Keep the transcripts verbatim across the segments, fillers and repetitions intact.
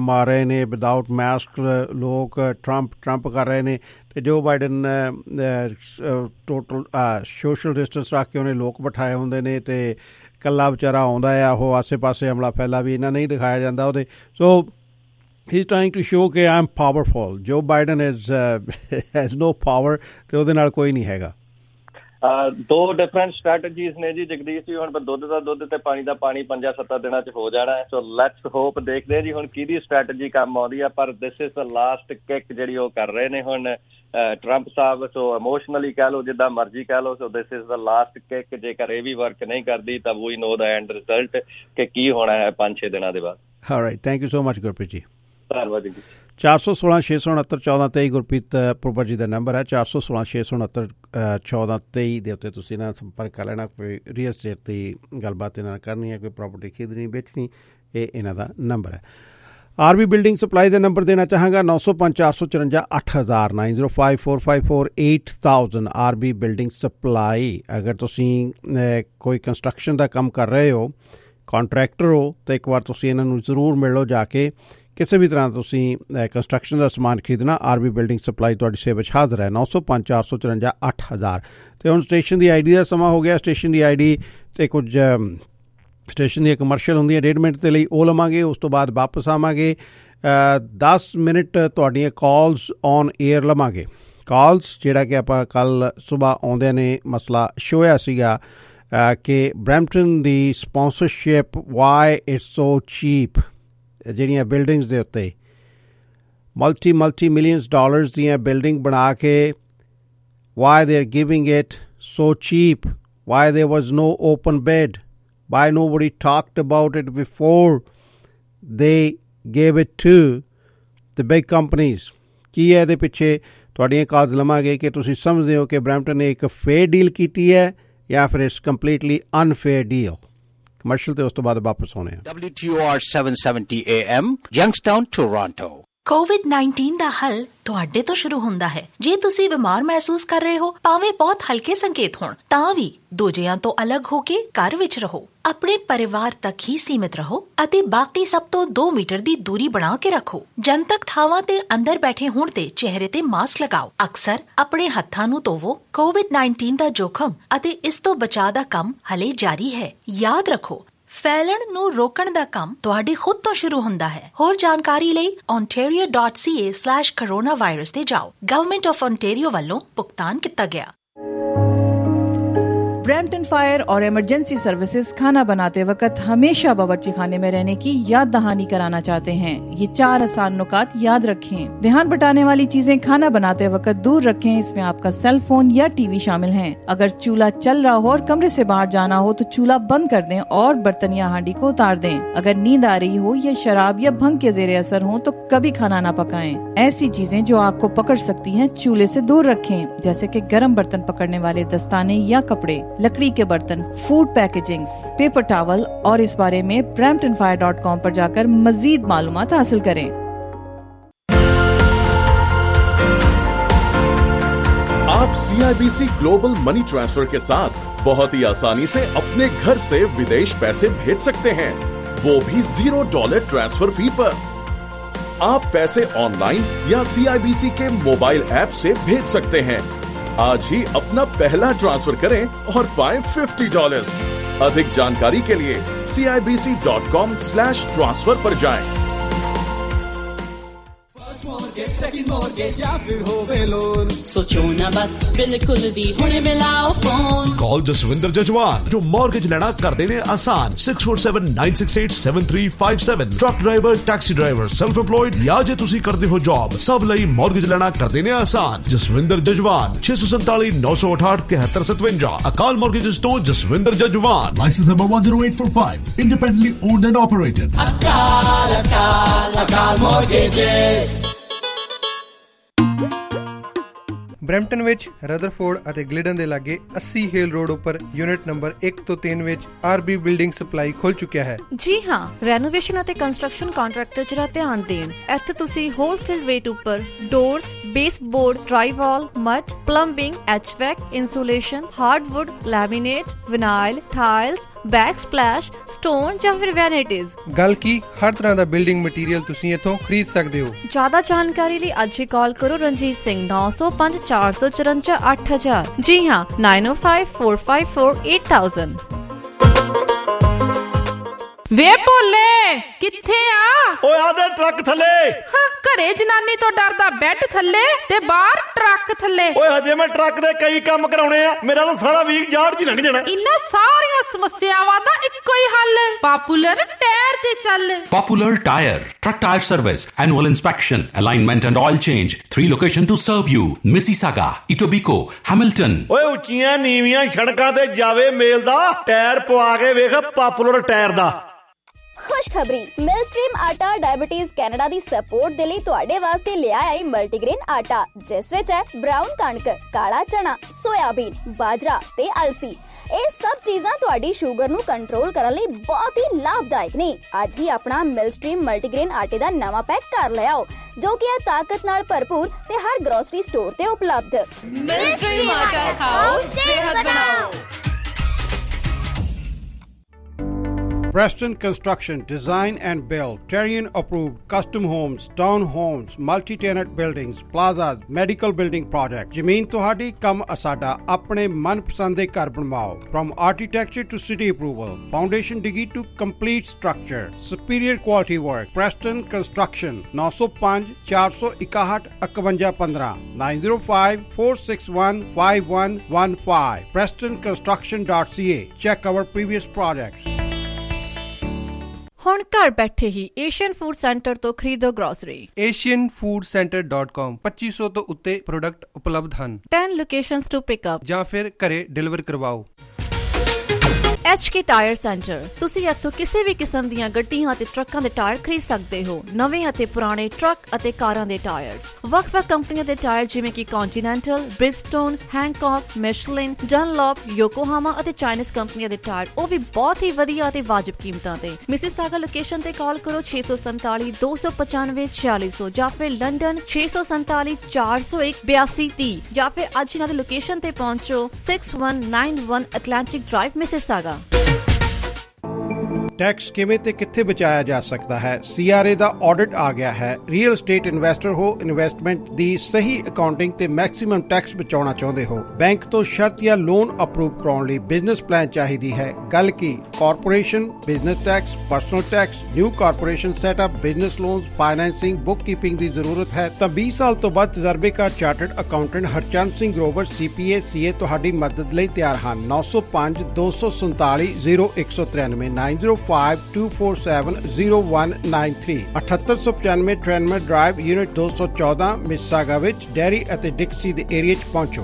ਮਾਰ ਰਹੇ ਨੇ, ਵਿਦਾਊਟ ਮਾਸਕ ਲੋਕ ਟਰੰਪ ਟਰੰਪ ਕਰ ਰਹੇ ਨੇ, ਅਤੇ ਜੋ ਬਾਈਡਨ ਟੋਟਲ ਸੋਸ਼ਲ ਡਿਸਟੈਂਸ ਰੱਖ ਕੇ ਉਹਨੇ ਲੋਕ ਬਿਠਾਏ ਹੁੰਦੇ ਨੇ, ਅਤੇ ਇਕੱਲਾ ਵਿਚਾਰਾ ਆਉਂਦਾ ਆ, ਉਹ ਆਸੇ ਪਾਸੇ ਹਮਲਾ ਫੈਲਾ ਵੀ ਇਹਨਾਂ ਨਹੀਂ ਦਿਖਾਇਆ ਜਾਂਦਾ ਉਹਦੇ। So he is trying to show ਕਿ I am powerful. Joe Biden is has no power, ਅਤੇ ਉਹਦੇ ਨਾਲ ਕੋਈ ਨਹੀਂ ਹੈਗਾ। ਦੋ ਡਿਫਰੈਂਟ ਸਟ੍ਰੈਟਜੀਜ਼ ਨੇ ਜੀ ਜਗਦੀਸ਼ ਜੀ। ਹੁਣ ਦੁੱਧ ਦਾ ਦੁੱਧ ਤੇ ਪਾਣੀ ਦਾ ਪਾਣੀ ਪੰਜਾਂ ਸੱਤਾਂ ਦਿਨਾਂ 'ਚ ਹੋ ਜਾਣਾ ਹੈ। ਸੋ ਲੈਟਸ ਹੋਪ, ਦੇਖਦੇ ਹਾਂ ਜੀ ਹੁਣ ਕਿਹਦੀ ਸਟ੍ਰੈਟਜੀ ਕੰਮ ਆਉਂਦੀ ਆ। ਪਰ this is the last kick ਜਿਹੜੀ ਉਹ ਕਰ ਰਹੇ ਨੇ ਹੁਣ ਟਰੰਪ ਸਾਹਿਬ। ਸੋ ਇਮੋਸ਼ਨਲੀ ਕਹਿ ਲਓ, ਜਿੱਦਾਂ ਮਰਜ਼ੀ ਕਹਿ ਲਓ। So this is the last kick. ਜੇਕਰ ਇਹ ਵੀ ਵਰਕ ਨਹੀਂ ਕਰਦੀ ਤਾਂ ਵੀ ਨੋ ਦਾ ਐਂਡ ਰਿਜ਼ਲਟ ਕਿ ਕੀ ਹੋਣਾ ਹੈ ਪੰਜ ਛੇ ਦਿਨਾਂ ਦੇ ਬਾਅਦ। Right, thank you so much Gurpreet ji. ਧੰਨਵਾਦ ਜੀ। ਚਾਰ ਸੌ ਸੋਲਾਂ ਛੇ ਸੌ ਉਣਹੱਤਰ ਚੌਦਾਂ ਤੇਈ ਗੁਰਪ੍ਰੀਤ ਪੁਰਬਰ ਜੀ ਦਾ ਨੰਬਰ ਹੈ। ਚਾਰ ਸੌ ਸੋਲਾਂ ਛੇ ਸੌ ਉਣਹੱਤਰ ਚੌਦਾਂ ਤੇਈ ਦੇ ਉੱਤੇ ਤੁਸੀਂ ਇਹਨਾਂ ਸੰਪਰਕ ਕਰ ਲੈਣਾ। ਕੋਈ ਰੀਅਲ ਸਟੇਟ ਦੀ ਗੱਲਬਾਤ ਇਹਨਾਂ ਨਾਲ ਕਰਨੀ ਹੈ, ਕੋਈ ਪ੍ਰੋਪਰਟੀ ਖਰੀਦਣੀ ਵੇਚਣੀ, ਇਹ ਇਹਨਾਂ ਦਾ ਨੰਬਰ ਹੈ। ਆਰ ਬੀ ਬਿਲਡਿੰਗ ਸਪਲਾਈ ਦਾ ਨੰਬਰ ਦੇਣਾ ਚਾਹਾਂਗਾ ਨੌ ਸੌ ਪੰਜ ਚਾਰ ਸੌ ਚੁਰੰਜਾ ਅੱਠ ਹਜ਼ਾਰ nine zero five four five four eight thousand. R B building supply. ਅਗਰ ਤੁਸੀਂ ਕੋਈ ਕੰਸਟਰਕਸ਼ਨ ਦਾ ਕੰਮ ਕਰ ਰਹੇ ਹੋ, ਕਾਂਟਰੈਕਟਰ ਹੋ, ਤਾਂ ਇੱਕ ਵਾਰ ਤੁਸੀਂ ਇਹਨਾਂ ਨੂੰ ਜ਼ਰੂਰ ਮਿਲ ਲਓ ਜਾ ਕੇ। ਕਿਸੇ ਵੀ ਤਰ੍ਹਾਂ ਤੁਸੀਂ ਕੰਸਟਰਕਸ਼ਨ ਦਾ ਸਮਾਨ ਖਰੀਦਣਾ, ਆਰ ਬੀ ਬਿਲਡਿੰਗ ਸਪਲਾਈ ਤੁਹਾਡੀ ਸੇਵਾ 'ਚ ਹਾਜ਼ਰ ਹੈ। ਨੌ ਸੌ ਪੰਜ ਚਾਰ ਸੌ ਚੁਰੰਜਾ ਅੱਠ ਹਜ਼ਾਰ। ਅਤੇ ਹੁਣ ਸਟੇਸ਼ਨ ਦੀ ਆਈ ਡੀ ਦਾ ਸਮਾਂ ਹੋ ਗਿਆ। ਸਟੇਸ਼ਨ ਦੀ ਆਈ ਡੀ ਅਤੇ ਕੁਝ ਸਟੇਸ਼ਨ ਦੀਆਂ ਕਮਰਸ਼ੀਅਲ ਹੁੰਦੀਆਂ ਡੇਢ ਮਿੰਟ ਦੇ ਲਈ, ਉਹ ਲਵਾਂਗੇ। ਉਸ ਤੋਂ ਬਾਅਦ ਵਾਪਸ ਆਵਾਂਗੇ। ਦਸ ਮਿੰਟ ਤੁਹਾਡੀਆਂ ਕਾਲਸ ਔਨ ਏਅਰ ਲਵਾਂਗੇ। ਕਾਲਸ ਜਿਹੜਾ ਕਿ ਆਪਾਂ ਕੱਲ੍ਹ ਸੁਬਾਹ ਆਉਂਦਿਆਂ ਨੇ ਮਸਲਾ ਛੋਇਆ ਸੀਗਾ ਕਿ ਬਰੈਂਪਟਨ ਦੀ sponsorship why it's so cheap. ਜਿਹੜੀਆਂ ਬਿਲਡਿੰਗਸ ਦੇ ਉੱਤੇ ਮਲਟੀ ਮਲਟੀ ਮਿਲੀਅਨਸ ਡਾਲਰਸ ਦੀਆਂ ਬਿਲਡਿੰਗ ਬਣਾ ਕੇ why they are giving it so cheap, why there was no open bid, why nobody talked about it before they gave it to the big companies। ਕੀ ਹੈ ਇਹਦੇ ਪਿੱਛੇ? ਤੁਹਾਡੀਆਂ ਕਾਜ਼ ਲਵਾਂਗੇ ਕਿ ਤੁਸੀਂ ਸਮਝਦੇ ਹੋ ਕਿ ਬਰੈਂਪਟਨ ਨੇ ਇੱਕ ਫੇਅਰ ਡੀਲ ਕੀਤੀ ਹੈ ਜਾਂ ਫਿਰ it's completely unfair deal. Commercial ਤੇ ਉਸ ਤੋਂ ਬਾਅਦ ਵਾਪਸ ਆਉਣੇ ਆ। W T O R seven seventy A M Youngstown, Toronto। COVID nineteen ਦਾ ਹੱਲ ਤੁਹਾਡੇ ਤੋਂ ਸ਼ੁਰੂ ਹੁੰਦਾ ਹੈ। ਜੇ ਤੁਸੀਂ ਬਿਮਾਰ ਮਹਿਸੂਸ ਕਰ ਰਹੇ ਹੋ, ਭਾਵੇਂ ਬਹੁਤ ਹਲਕੇ ਸੰਕੇਤ ਹੋਣ, ਤਾਂ ਵੀ ਦੂਜਿਆਂ ਤੋਂ ਅਲੱਗ ਹੋ ਕੇ ਘਰ ਵਿੱਚ ਰਹੋ। ਆਪਣੇ ਪਰਿਵਾਰ ਤੱਕ ਹੀ ਸੀਮਿਤ ਰਹੋ ਅਤੇ ਬਾਕੀ ਸਭ ਤੋਂ ਦੋ ਮੀਟਰ ਦੀ ਦੂਰੀ ਬਣਾ ਕੇ ਰੱਖੋ। ਜਨਤਕ ਥਾਵਾਂ ਤੇ ਅੰਦਰ ਬੈਠੇ ਹੋਣ ਤੇ ਚਿਹਰੇ ਤੇ ਮਾਸਕ ਲਗਾਓ। ਅਕਸਰ ਆਪਣੇ ਹੱਥਾਂ ਨੂੰ ਧੋਵੋ। ਕੋਵਿਡ ਨਾਈਨਟੀਨ ਦਾ ਜੋਖਮ ਅਤੇ ਇਸ ਤੋਂ ਬਚਾਅ ਦਾ ਕੰਮ ਹਲੇ ਜਾਰੀ ਹੈ। ਯਾਦ ਰੱਖੋ, ਫੈਲਣ ਨੂੰ ਰੋਕਣ ਦਾ ਕੰਮ ਤੁਹਾਡੇ ਖੁਦ ਤੋਂ ਸ਼ੁਰੂ ਹੁੰਦਾ ਹੈ। ਹੋਰ ਜਾਣਕਾਰੀ ਲਈ ontario dot c a slash coronavirus ਤੇ ਜਾਓ। ਗਵਰਨਮੈਂਟ ਆਫ ontario ਵੱਲੋਂ ਭੁਗਤਾਨ ਕੀਤਾ ਗਿਆ। ब्रैम्पटन फायर और इमरजेंसी सर्विसेज खाना बनाते वक्त हमेशा बावर्ची खाने में रहने की याद दहानी कराना चाहते हैं। ये चार आसान नुकात याद रखें। ध्यान बटाने वाली चीजें खाना बनाते वक्त दूर रखें। इसमें आपका सेल फोन या टीवी शामिल हैं। अगर चूल्हा चल रहा हो और कमरे से बाहर जाना हो तो चूल्हा बंद कर दें और बर्तन या हांडी को उतार दें। अगर नींद आ रही हो या शराब या भंग के जेरे असर हो तो कभी खाना ना पकाएं। ऐसी चीजें जो आग को पकड़ सकती हैं चूल्हे से दूर रखें, जैसे कि गर्म बर्तन पकड़ने वाले दस्ताने या कपड़े, लकड़ी के बर्तन, फूड पैकेजिंग्स, पेपर टॉवल। और इस बारे में ब्रैम्पटन फायर डॉट कॉम पर जाकर मजीद मालूमात हासिल करें। आप C I B C global money transfer के साथ बहुत ही आसानी से अपने घर से विदेश पैसे भेज सकते हैं, वो भी जीरो डॉलर ट्रांसफर फी पर। आप पैसे ऑनलाइन या C I B C के मोबाइल ऐप से भेज सकते हैं। आज ही अपना पहला ट्रांसफर करें और पाएं फिफ्टी डॉलर्स। अधिक जानकारी के लिए C I B C dot com slash transfer पर जाएं। सेकंड मॉर्गेज या फिर होवे लोन, सोचो ना बस बिल्कुल भी हुणे मिलाओ फोन। कॉल जसविंदर जजवान जो मॉर्गेज लेना कर देने आसान। Six four seven nine six eight seven three five seven. Truck driver, taxi driver, self employed या जे तुसी करते हो जॉब, सब लई मॉर्गेज लेना कर देने आसान। जसविंदर जजवान छे सौ संताली नौ सौ अठाठ तिहत्तर सतवंजा। अकाल मॉर्गेजेस तो Jaswinder Jajwan. License number one zero eight four five. Independently owned and operated. Akal Akal अकाल मॉर्गेजेस। ਬਰੈਂਪਟਨ ਵਿੱਚ ਰਦਰਫੋਰਡ ਅਤੇ ਗਲਿਡਨ ਦੇ ਲਾਗੇ ਅੱਸੀ ਹੇਲ ਰੋਡ ਉੱਪਰ ਯੂਨਿਟ ਨੰਬਰ ਇੱਕ ਤੋਂ ਤਿੰਨ ਵਿੱਚ ਆਰਬੀ ਬਿਲਡਿੰਗ ਸਪਲਾਈ ਖੁੱਲ ਚੁੱਕਿਆ ਹੈ। ਜੀ ਹਾਂ, ਰੈਨੋਵੇਸ਼ਨ ਅਤੇ ਕੰਸਟਰਕਸ਼ਨ ਕੰਟਰੈਕਟਰ ਜਰਾ ਧਿਆਨ ਦੇਣ। ਇੱਥੇ ਤੁਸੀਂ ਹੋਲਸੇਲ ਰੇਟ ਉੱਪਰ doors, baseboard, drywall, mud, plumbing, HVAC, insulation, hardwood, laminate, vinyl, tiles, backsplash, stone ਜਾਂ ਫਿਰ ਵੈਨਿਟੀਜ਼। ਗੱਲ ਕੀ ਹਰ ਤਰ੍ਹਾਂ ਦਾ ਬਿਲਡਿੰਗ ਮਟੀਰੀਅਲ ਤੁਸੀਂ ਇੱਥੋਂ ਖਰੀਦ ਸਕਦੇ ਹੋ। ਜ਼ਿਆਦਾ ਜਾਣਕਾਰੀ ਲਈ ਅੱਜ ਹੀ ਕਾਲ ਕਰੋ ਰਣਜੀਤ ਸਿੰਘ ਨੌ ਸੌ ਪੰਜ ਚਾਰ ਸੌ ਚੁਰੰਜਾ ਅੱਠ ਹਜ਼ਾਰ। ਜੀ ਹਾਂ, ਨਾਈਨ ਓ five four five four eight thousand. ਵੇ ਭੋਲੇ ਕਿੱਥੇ ਆ? ਓਏ ਆ ਦੇ ਟਰੱਕ ਥੱਲੇ। ਘਰੇ ਜਨਾਨੀ ਤੋਂ ਡਰਦਾ ਬੈੱਡ ਥੱਲੇ ਤੇ ਬਾਹਰ ਟਰੱਕ ਥੱਲੇ। ਓਏ ਹਜੇ ਮੈਂ ਟਰੱਕ ਦੇ ਕਈ ਕੰਮ ਕਰਾਉਣੇ ਆ, ਮੇਰਾ ਤਾਂ ਸਾਰਾ ਵੀਕ ਯਾਰਡ 'ਚ ਲੰਘ ਜਾਣਾ। ਇਨ੍ਹਾਂ ਸਾਰੀਆਂ ਸਮੱਸਿਆਵਾਂ ਦਾ ਇੱਕੋ ਹੀ ਹੱਲ, ਪਾਪੂਲਰ ਟਾਇਰ ਤੇ ਚੱਲ। Popular Tire, truck tire service, annual inspection, alignment and oil change. Three location to serve you: Mississauga, Etobicoke, Hamilton. ਓਏ ਉੱਚੀਆਂ ਨੀਵੀਆਂ ਸੜਕਾਂ ਤੇ ਜਾਵੇ ਮੇਲ ਦਾ ਟਾਇਰ ਪਵਾ ਕੇ ਵੇਖ ਪਾਪੂਲਰ ਟਾਇਰ ਦਾ। ਖੁਸ਼ਖਬਰੀ, ਮਿਲਸਟ੍ਰੀਮ ਆਟਾ ਡਾਇਬੀਟੀਜ਼ ਕੈਨੇਡਾ ਦੀ ਸਪੋਰਟ ਦੇ ਲਈ ਤੁਹਾਡੇ ਵਾਸਤੇ ਲਿਆ ਹੈ ਮਲਟੀਗ੍ਰੇਨ ਆਟਾ, ਜਿਸ ਵਿੱਚ ਹੈ ਬਰਾਊਨ ਕਣਕ, ਕਾਲਾ ਚਨਾ, ਸੋਇਆਬੀਨ, ਬਾਜਰਾ ਤੇ ਅਲਸੀ। ਇਹ ਸਭ ਚੀਜ਼ਾਂ ਤੁਹਾਡੀ ਸ਼ੂਗਰ ਨੂੰ ਕੰਟਰੋਲ ਕਰਨ ਲਈ ਬਹੁਤ ਹੀ ਲਾਭਦਾਇਕ ਨੇ। ਅੱਜ ਹੀ ਆਪਣਾ ਮਿਲਸਟ੍ਰੀਮ ਮਲਟੀਗ੍ਰੇਨ ਆਟੇ ਦਾ ਨਵਾਂ ਪੈਕ ਕਰ ਲਿਆਓ, ਜੋ ਕਿ ਹੈ ਤਾਕਤ ਨਾਲ ਭਰਪੂਰ ਤੇ ਹਰ ਗਰੋਸਰੀ ਸਟੋਰ ਤੇ ਉਪਲਬਧ। ਮਿਲਸਟ੍ਰੀਮ ਆਟਾ ਖਾਓ, ਸਿਹਤ ਬਣਾਓ। Preston Construction, design and build, Terrian approved custom homes, townhomes, multi-tenant buildings, plazas, medical building projects. ਜ਼ਮੀਨ ਤੁਹਾਡੀ, ਕੰਮ ਅਸਾਡਾ। ਆਪਣੇ ਮਨਪਸੰਦ ਦੇ ਘਰ ਬਣਵਾਓ। From architecture to city approval, foundation digi to complete structure, superior quality work. Preston Construction, nine oh five four one one one one one five, nine oh five four six one five one one five, preston construction dot c a. Check our previous projects. ਹੁਣ ਘਰ ਬੈਠੇ ਹੀ Asian food centre ਤੋਂ ਖਰੀਦੋ grocery. Asian food centre dot com ਪੱਚੀ ਸੌ ਤੋਂ ਉੱਤੇ product ਉਪਲਬਧ ਹਨ। ten locations to pick up ਜਾਂ ਫਿਰ ਘਰੇ ਡਿਲੀਵਰ ਕਰਵਾਓ। ਐਚ ਕੇ ਟਾਇਰ ਸੈਂਟਰ, ਤੁਸੀਂ ਇੱਥੋਂ ਕਿਸੇ ਵੀ ਕਿਸਮ ਦੀਆਂ ਗੱਡੀਆਂ ਅਤੇ ਟਰੱਕਾਂ ਦੇ ਟਾਇਰ ਖਰੀਦ ਸਕਦੇ ਹੋ। ਨਵੇਂ ਅਤੇ ਪੁਰਾਣੇ ਟਰੱਕ ਅਤੇ ਕਾਰਾਂ ਦੇ ਟਾਇਰਸ, ਵੱਖ-ਵੱਖ ਕੰਪਨੀਆਂ ਦੇ ਟਾਇਰ ਜਿਵੇਂ ਕਿ ਕੰਟੀਨੈਂਟਲ, ਬ੍ਰਿਜਸਟੋਨ, ਹੈਂਕੌਕ, ਮਿਸ਼ਲਿਨ, ਡਨਲੌਪ, ਯੋਕੋਹਾਮਾ ਅਤੇ ਚਾਈਨੀਜ਼ ਕੰਪਨੀਆਂ ਦੇ ਟਾਇਰ, ਉਹ ਵੀ ਬਹੁਤ ਹੀ ਵਧੀਆ ਅਤੇ ਵਾਜਬ ਕੀਮਤਾਂ ਤੇ। ਮਿਸੀਸਾਗਾ ਲੋਕੇਸ਼ਨ ਤੇ ਕਾਲ ਕਰੋ ਛੇ ਸੌ ਸੰਤਾਲੀ ਦੋ ਸੌ ਪਚਾਨਵੇਂ ਛਿਆਲੀ ਸੌ, ਜਾਂ ਫਿਰ ਲੰਡਨ ਛੇ ਸੌ ਸੰਤਾਲੀ ਚਾਰ ਸੌ ਇੱਕ ਬਿਆਸੀ ਤੀਹ, ਜਾਂ ਫਿਰ ਅੱਜ ਇਹਨਾਂ ਦੀ ਲੋਕੇਸ਼ਨ ਤੇ ਪਹੁੰਚੋ six one nine one Atlantic drive, Mississauga. Tax ਕਿਵੇਂ ਤੇ ਕਿੱਥੇ ਬਚਾਇਆ ਜਾ ਸਕਦਾ ਹੈ? C R A the audit ਆ ਗਿਆ ਹੈ। ਰੀਅਲ ਸਟੇਟ ਇਨਵੈਸਟਰ ਹੋ, ਇਨਵੈਸਟਮੈਂਟ ਦੀ ਸਹੀ ਅਕਾਊਂਟਿੰਗ ਤੇ ਮੈਕਸਿਮਮ ਟੈਕਸ ਬਚਾਉਣਾ ਚਾਹੁੰਦੇ ਹੋ, ਬੈਂਕ ਤੋਂ ਸ਼ਰਤ ਜਾਂ ਲੋਨ ਅਪਰੂਵ ਕਰਾਉਣ ਲਈ ਬਿਜ਼ਨਸ ਪਲਾਨ ਚਾਹੀਦੀ ਹੈ। ਗੱਲ ਕੀ corporation, business tax, personal tax, new corporation setup, business loans, financing, book keeping ਦੀ ਜ਼ਰੂਰਤ ਹੈ ਤਾਂ ਵੀਹ ਸਾਲ ਤੋਂ ਵੱਧ ਤਜਰਬੇਕਾਰ chartered accountant Harchand Singh Grover C P A C A ਤੁਹਾਡੀ ਮਦਦ ਲਈ ਤਿਆਰ ਹਨ। ਨੌ ਸੌ ਪੰਜ ਦੋ ਸੌ ਸੰਤਾਲੀ ਜ਼ੀਰੋ ਇੱਕ ਸੌ ਤਰਾਨਵੇਂ, nine oh five two four seven zero one nine three, ਅਠੱਤਰ ਸੌ ਪਚਾਨਵੇਂ ਟ੍ਰੈਨਮਰ ਡਰਾਈਵ, ਯੂਨਿਟ ਦੋ ਸੌ ਚੌਦਾਂ, ਮਿਸੀਸਾਗਾ ਵਿੱਚ। ਡੈਰੀ ਅਤੇ ਡਿਕਸੀ ਦੇ ਏਰੀਆ 'ਚ ਪਹੁੰਚੋ।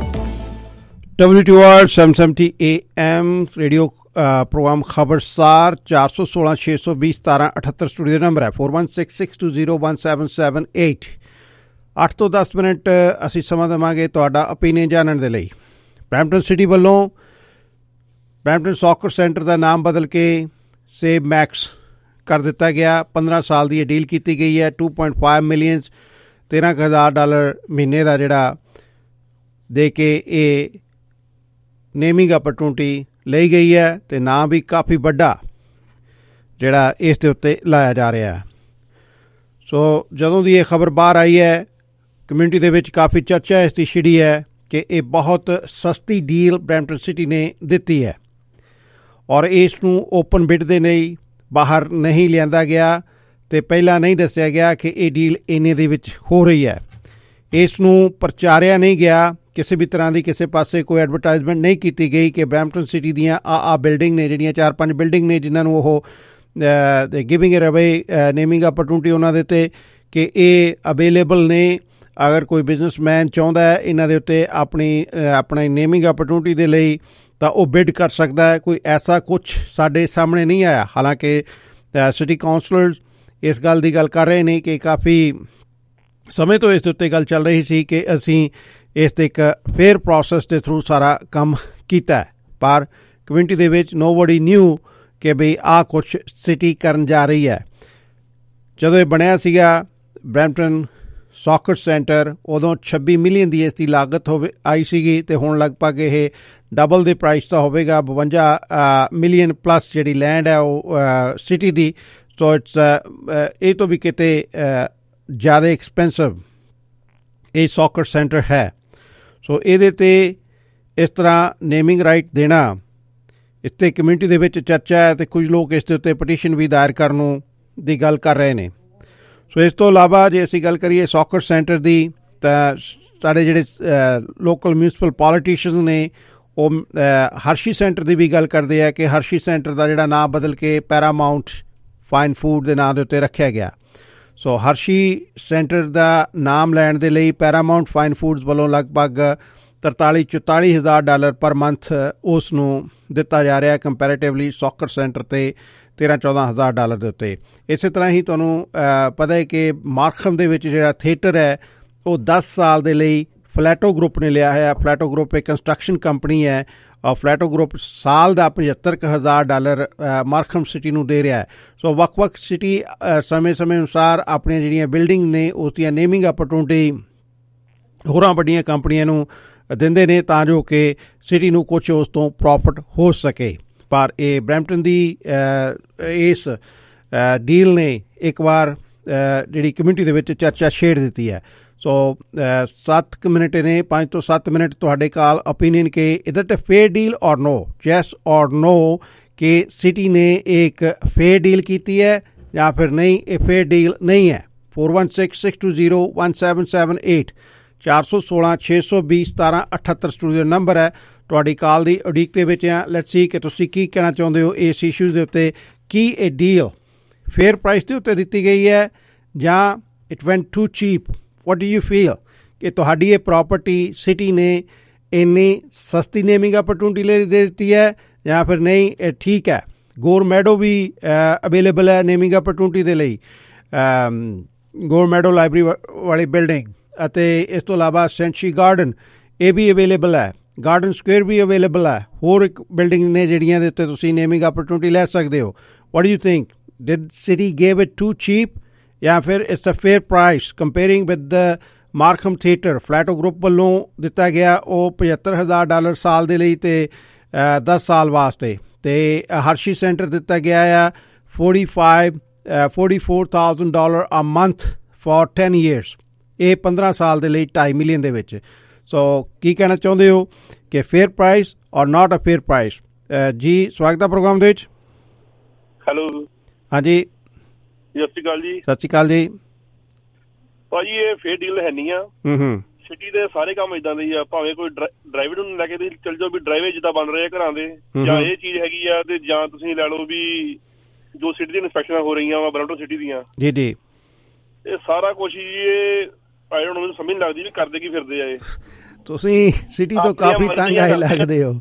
W T O R seven seventy A M radio program Khabarsar ਚਾਰ ਸੌ ਸੋਲਾਂ ਛੇ ਸੌ ਵੀਹ ਸਤਾਰਾਂ ਅਠੱਤਰ ਸਟੂਡੀਓ ਨੰਬਰ ਹੈ four one six six two zero one seven seven eight। ਅੱਠ ਤੋਂ ਦਸ ਮਿੰਟ ਅਸੀਂ ਸਮਾਂ ਦੇਵਾਂਗੇ ਤੁਹਾਡਾ ਓਪੀਨੀਅਨ ਜਾਣਨ ਦੇ ਲਈ। ਬਰੈਂਪਟਨ ਸਿਟੀ ਵੱਲੋਂ ਬਰੈਂਪਟਨ ਸੌਕਰ ਸੈਂਟਰ ਦਾ ਨਾਮ ਬਦਲ ਕੇ ਸੇਵ ਮੈਕਸ ਕਰ ਦਿੱਤਾ ਗਿਆ। ਪੰਦਰਾਂ ਸਾਲ ਦੀ ਇਹ ਡੀਲ ਕੀਤੀ ਗਈ ਹੈ। ਟੂ ਪੁਆਇੰਟ ਫਾਈਵ ਮਿਲੀਅਨ ਤੇਰਾਂ ਕੁ ਹਜ਼ਾਰ ਡਾਲਰ ਮਹੀਨੇ ਦਾ ਜਿਹੜਾ ਦੇ ਕੇ ਇਹ ਨੇਮਿੰਗ ਅਪਰਚੂਨਿਟੀ ਲਈ ਗਈ ਹੈ ਅਤੇ ਨਾਂ ਵੀ ਕਾਫੀ ਵੱਡਾ ਜਿਹੜਾ ਇਸ ਦੇ ਉੱਤੇ ਲਾਇਆ ਜਾ ਰਿਹਾ। ਸੋ ਜਦੋਂ ਦੀ ਇਹ ਖਬਰ ਬਾਹਰ ਆਈ ਹੈ, ਕਮਿਊਨਿਟੀ ਦੇ ਵਿੱਚ ਕਾਫੀ ਚਰਚਾ ਇਸ ਦੀ ਛਿੜੀ ਹੈ ਕਿ ਇਹ ਬਹੁਤ ਸਸਤੀ ਡੀਲ ਬਰੈਂਪਟਨ ਸਿਟੀ ਨੇ ਦਿੱਤੀ ਹੈ ਔਰ ਇਸ ਨੂੰ ਓਪਨ ਬਿਡ ਦੇ ਲਈ ਬਾਹਰ ਨਹੀਂ ਲਿਆਂਦਾ ਗਿਆ ਅਤੇ ਪਹਿਲਾਂ ਨਹੀਂ ਦੱਸਿਆ ਗਿਆ ਕਿ ਇਹ ਡੀਲ ਇੰਨੇ ਦੇ ਵਿੱਚ ਹੋ ਰਹੀ ਹੈ। ਇਸ ਨੂੰ ਪ੍ਰਚਾਰਿਆ ਨਹੀਂ ਗਿਆ, ਕਿਸੇ ਵੀ ਤਰ੍ਹਾਂ ਦੀ ਕਿਸੇ ਪਾਸੇ ਕੋਈ ਐਡਵਰਟਾਈਜ਼ਮੈਂਟ ਨਹੀਂ ਕੀਤੀ ਗਈ ਕਿ ਬਰੈਂਪਟਨ ਸਿਟੀ ਦੀਆਂ ਆ ਆ ਬਿਲਡਿੰਗ ਨੇ, ਜਿਹੜੀਆਂ ਚਾਰ ਪੰਜ ਬਿਲਡਿੰਗ ਨੇ ਜਿਨ੍ਹਾਂ ਨੂੰ ਉਹ giving it away naming opportunity ਉਹਨਾਂ ਦੇ ਉੱਤੇ ਕਿ ਇਹ ਅਵੇਲੇਬਲ ਨੇ। ਅਗਰ ਕੋਈ ਬਿਜ਼ਨਸਮੈਨ ਚਾਹੁੰਦਾ ਹੈ ਇਹਨਾਂ ਦੇ ਉੱਤੇ ਆਪਣੀ ਆਪਣੀ ਨੇਮਿੰਗ ਅਪਰਚੂਨਿਟੀ ਦੇ ਲਈ ਤਾਂ ਉਹ ਬਿਡ ਕਰ ਸਕਦਾ ਹੈ। ਕੋਈ ਐਸਾ ਕੁਛ ਸਾਡੇ ਸਾਹਮਣੇ ਨਹੀਂ ਆਇਆ। ਹਾਲਾਂਕਿ ਸਿਟੀ ਕਾਉਂਸਲਰਸ ਇਸ ਗੱਲ ਦੀ ਗੱਲ ਕਰ ਰਹੇ ਨੇ ਕਿ ਕਾਫੀ ਸਮੇਂ ਤੋਂ ਇਸ ਦੇ ਉੱਤੇ ਗੱਲ ਚੱਲ ਰਹੀ ਸੀ ਕਿ ਅਸੀਂ ਇਸ ਦੇ ਇੱਕ ਫੇਅਰ ਪ੍ਰੋਸੈਸ ਦੇ ਥਰੂ ਸਾਰਾ ਕੰਮ ਕੀਤਾ ਹੈ, ਪਰ ਕਮਿਊਨਿਟੀ ਦੇ ਵਿੱਚ ਨੋਬਡੀ ਨਿਊ ਕਿ ਬਈ ਆਹ ਕੁਛ ਸਿਟੀ ਕਰਨ ਜਾ ਰਹੀ ਹੈ। ਜਦੋਂ ਇਹ ਬਣਿਆ ਸੀਗਾ ਬਰੈਂਪਟਨ ਸੌਕਰ ਸੈਂਟਰ, ਉਦੋਂ ਛੱਬੀ ਮਿਲੀਅਨ ਦੀ ਇਸ ਦੀ ਲਾਗਤ ਹੋਵੇ ਆਈ ਸੀਗੀ ਅਤੇ ਹੁਣ ਲਗਭਗ ਇਹ ਡਬਲ ਦੇ ਪ੍ਰਾਈਸ ਦਾ ਹੋਵੇਗਾ, ਬਵੰਜਾ ਮਿਲੀਅਨ ਪਲੱਸ ਜਿਹੜੀ ਲੈਂਡ ਹੈ ਉਹ ਸਿਟੀ ਦੀ। ਸੋ ਇਟਸ ਇਹ ਤੋਂ ਵੀ ਕਿਤੇ ਜ਼ਿਆਦਾ ਐਕਸਪੈਂਸਿਵ ਇਹ ਸੌਕਰ ਸੈਂਟਰ ਹੈ। ਸੋ ਇਹਦੇ 'ਤੇ ਇਸ ਤਰ੍ਹਾਂ ਨੇਮਿੰਗ ਰਾਈਟ ਦੇਣਾ, ਇਸ 'ਤੇ ਕਮਿਊਨਿਟੀ ਦੇ ਵਿੱਚ ਚਰਚਾ ਹੈ ਅਤੇ ਕੁਝ ਲੋਕ ਇਸ ਦੇ ਉੱਤੇ ਪਟੀਸ਼ਨ ਵੀ ਦਾਇਰ ਕਰਨ ਨੂੰ ਦੀ ਗੱਲ ਕਰ ਰਹੇ ਨੇ। ਸੋ ਇਸ ਤੋਂ ਇਲਾਵਾ ਜੇ ਅਸੀਂ ਗੱਲ ਕਰੀਏ ਸੌਕਰ ਸੈਂਟਰ ਦੀ, ਤਾਂ ਸਾਡੇ ਜਿਹੜੇ ਲੋਕਲ ਮਿਊਨਿਸਪਲ ਪੋਲੀਟੀਸ਼ੀਅਨਸ ਨੇ ਉਹ ਹਰਸ਼ੀ ਸੈਂਟਰ ਦੀ ਵੀ ਗੱਲ ਕਰਦੇ ਆ ਕਿ ਹਰਸ਼ੀ ਸੈਂਟਰ ਦਾ ਜਿਹੜਾ ਨਾਂ ਬਦਲ ਕੇ ਪੈਰਾਮਾਊਂਟ ਫਾਈਨ ਫੂਡ ਦੇ ਨਾਂ ਦੇ ਉੱਤੇ ਰੱਖਿਆ ਗਿਆ। ਸੋ ਹਰਸ਼ੀ ਸੈਂਟਰ ਦਾ ਨਾਮ ਲੈਣ ਦੇ ਲਈ ਪੈਰਾਮਾਊਂਟ ਫਾਈਨ ਫੂਡਸ ਵੱਲੋਂ ਲਗਭਗ ਤਰਤਾਲੀ ਚੁਤਾਲੀ ਹਜ਼ਾਰ ਡਾਲਰ ਪਰ ਮੰਥ ਉਸ ਨੂੰ ਦਿੱਤਾ ਜਾ ਰਿਹਾ ਕੰਪੈਰੇਟਿਵਲੀ ਸੌਕਰ ਸੈਂਟਰ 'ਤੇ ਤੇਰ੍ਹਾਂ ਚੌਦਾਂ ਹਜ਼ਾਰ ਡਾਲਰ ਦੇ ਉੱਤੇ। ਇਸੇ ਤਰ੍ਹਾਂ ਹੀ ਤੁਹਾਨੂੰ ਪਤਾ ਹੈ ਕਿ ਮਾਰਖਮ ਦੇ ਵਿੱਚ ਜਿਹੜਾ ਥੀਏਟਰ ਹੈ ਉਹ ਦਸ ਸਾਲ ਦੇ ਲਈ ਫਲੈਟੋ ਗਰੁੱਪ ਨੇ ਲਿਆ ਹੈ। ਫਲੈਟੋ ਗਰੁੱਪ ਇੱਕ ਕੰਸਟਰਕਸ਼ਨ ਕੰਪਨੀ ਹੈ ਔਰ ਫਲੈਟੋ ਗਰੁੱਪ ਸਾਲ ਦਾ ਪਝੱਤਰ ਕੁ ਹਜ਼ਾਰ ਡਾਲਰ ਮਾਰਖਮ ਸਿਟੀ ਨੂੰ ਦੇ ਰਿਹਾ ਹੈ। ਸੋ ਵੱਖ ਵੱਖ ਸਿਟੀ ਸਮੇਂ ਸਮੇਂ ਅਨੁਸਾਰ ਆਪਣੀਆਂ ਜਿਹੜੀਆਂ ਬਿਲਡਿੰਗ ਨੇ ਉਸ ਦੀਆਂ ਨੇਮਿੰਗ ਅਪਰਚੂਨਿਟੀ ਹੋਰਾਂ ਵੱਡੀਆਂ ਕੰਪਨੀਆਂ ਨੂੰ ਦਿੰਦੇ ਨੇ ਤਾਂ ਜੋ ਕਿ ਸਿਟੀ ਨੂੰ ਕੁਛ ਉਸ ਤੋਂ ਪ੍ਰੋਫਿਟ ਹੋ ਸਕੇ। ਪਰ ਇਹ ਬਰੈਂਪਟਨ ਦੀ ਇਸ ਡੀਲ ਨੇ ਇੱਕ ਵਾਰ ਜਿਹੜੀ ਕਮਿਊਨਿਟੀ ਦੇ ਵਿੱਚ ਚਰਚਾ ਛੇੜ ਦਿੱਤੀ ਹੈ। ਸੋ ਸੱਤ ਕੁ ਮਿੰਟ ਨੇ, ਪੰਜ ਤੋਂ ਸੱਤ ਮਿੰਟ ਤੁਹਾਡੇ ਕਾਲ ਓਪੀਨੀਅਨ ਕਿ is it a fair deal or no, yes ਔਰ ਨੋ, ਕਿ ਸਿਟੀ ਨੇ ਇੱਕ ਫੇਅਰ ਡੀਲ ਕੀਤੀ ਹੈ ਜਾਂ ਫਿਰ ਨਹੀਂ ਇਹ ਫੇਅਰ ਡੀਲ ਨਹੀਂ ਹੈ। Four one six six two zero one seven seven eight ਚਾਰ ਸੌ ਸੋਲਾਂ ਛੇ ਸੌ ਵੀਹ ਸਤਾਰਾਂ ਅਠੱਤਰ ਸਟੂਡੀਓ ਨੰਬਰ ਹੈ। ਤੁਹਾਡੀ ਕਾਲ ਦੀ ਉਡੀਕ ਦੇ ਵਿੱਚ ਆ। ਲੈਟਸ ਸੀ ਕਿ ਤੁਸੀਂ ਕੀ ਕਹਿਣਾ ਚਾਹੁੰਦੇ ਹੋ ਇਸ ਇਸ਼ੂਜ਼ ਦੇ ਉੱਤੇ। ਕੀ ਇਹ ਡੀਲ ਫੇਅਰ ਪ੍ਰਾਈਸ ਦੇ ਉੱਤੇ ਦਿੱਤੀ ਗਈ ਹੈ ਜਾਂ it went too cheap? What do you feel ਕਿ ਤੁਹਾਡੀ ਇਹ ਪ੍ਰਾਪਰਟੀ ਸਿਟੀ ਨੇ ਇੰਨੀ ਸਸਤੀ ਨੇਮਿੰਗ ਅਪਰਚੂਨਿਟੀ ਲਈ ਦੇ ਦਿੱਤੀ ਹੈ ਜਾਂ ਫਿਰ ਨਹੀਂ ਇਹ ਠੀਕ ਹੈ? ਗੋਰਮੈਡੋ ਵੀ ਅਵੇਲੇਬਲ ਹੈ ਨੇਮਿੰਗ ਅਪਰਚੂਨਿਟੀ ਦੇ ਲਈ, ਗੋਰਮੈਡੋ ਲਾਇਬ੍ਰੇਰੀ ਵਾਲੀ ਬਿਲਡਿੰਗ, ਅਤੇ ਇਸ ਤੋਂ ਇਲਾਵਾ ਸੈਂਚੀ ਗਾਰਡਨ ਇਹ ਵੀ ਅਵੇਲੇਬਲ ਹੈ, ਗਾਰਡਨ ਸਕੁਏਅਰ ਵੀ ਅਵੇਲੇਬਲ ਹੈ। ਹੋਰ ਇੱਕ ਬਿਲਡਿੰਗ ਨੇ ਜਿਹੜੀਆਂ ਦੇ ਉੱਤੇ ਤੁਸੀਂ ਨੇਮਿੰਗ ਅਪਰਚੂਨਿਟੀ ਲੈ ਸਕਦੇ ਹੋ। What do you think, did city gave it too cheap ਜਾਂ ਫਿਰ it's a fair price comparing with the Markham theatre? Flato group ਵੱਲੋਂ ਦਿੱਤਾ ਗਿਆ ਉਹ ਪਝੱਤਰ ਹਜ਼ਾਰ ਡਾਲਰ ਸਾਲ ਦੇ ਲਈ ਅਤੇ ਦਸ ਸਾਲ ਵਾਸਤੇ, ਅਤੇ ਹਰਸ਼ੀ ਸੈਂਟਰ ਦਿੱਤਾ ਗਿਆ ਆ forty five forty four thousand dollar a month for ten years, ਇਹ ਪੰਦਰਾਂ ਸਾਲ ਦੇ ਲਈ ਢਾਈ ਮਿਲੀਅਨ ਦੇ ਵਿੱਚ। ਸੋ ਕੀ ਕਹਿਣਾ ਚਾਹੁੰਦੇ ਹੋ ਕਿ ਫੇਅਰ ਪ੍ਰਾਈਸ ਔਰ ਨਾਟ ਅ ਫੇਅਰ ਪ੍ਰਾਈਸ? ਜੀ ਸਵਾਗਤ ਹੈ ਪ੍ਰੋਗਰਾਮ ਦੇ ਵਿੱਚ। ਹੈਲੋ, ਹਾਂਜੀ ਸਤਿ ਸ਼੍ਰੀ ਅਕਾਲ ਜੀ। ਸਤਿ ਸ਼੍ਰੀ ਅਕਾਲ ਜੀ। ਭਾਜੀ ਇਹ ਫੇਅਰ ਡੀਲ ਹੈ ਨਹੀਂ ਆ। ਸਿਟੀ ਦੇ ਸਾਰੇ ਕੰਮ ਇਦਾਂ ਦੇ ਹੀ ਆ, ਭਾਵੇਂ ਕੋਈ ਡਰਾਈਵਰ ਨੂੰ ਲੈ ਕੇ ਚੱਲ ਜਾਓ ਵੀ ਡਰਾਈਵੇ ਜਿੱਦਾਂ ਬਣ ਰਹੇ ਆ ਘਰਾਂ ਦੇ, ਜਾਂ ਇਹ ਚੀਜ਼ ਹੈਗੀ ਆ, ਤੇ ਜਾਂ ਤੁਸੀਂ ਲੈ ਲਓ ਵੀ ਜੋ ਸਿਟੀ ਦੀਆਂ ਇਨਸਪੈਕਸ਼ਨਾਂ ਹੋ ਰਹੀਆਂ ਵਾ ਬਰੈਂਪਟਨ ਸਿਟੀ ਦੀਆਂ, ਜੀ ਜੀ ਇਹ ਸਾਰਾ ਕੁਛ ਹੀ ਇਹ ਆਈ ਡੋਂਟ ਨੋ, ਮੈਨੂੰ ਸਮਝ ਨਹੀਂ ਲੱਗਦੀ ਵੀ ਕਰਦੇ ਕੀ ਫਿਰਦੇ ਆ ਇਹ। ਤੁਸੀਂ ਸਿਟੀ ਤੋਂ ਕਾਫੀ ਤੰਗ ਆਏ ਲੱਗਦੇ ਹੋ।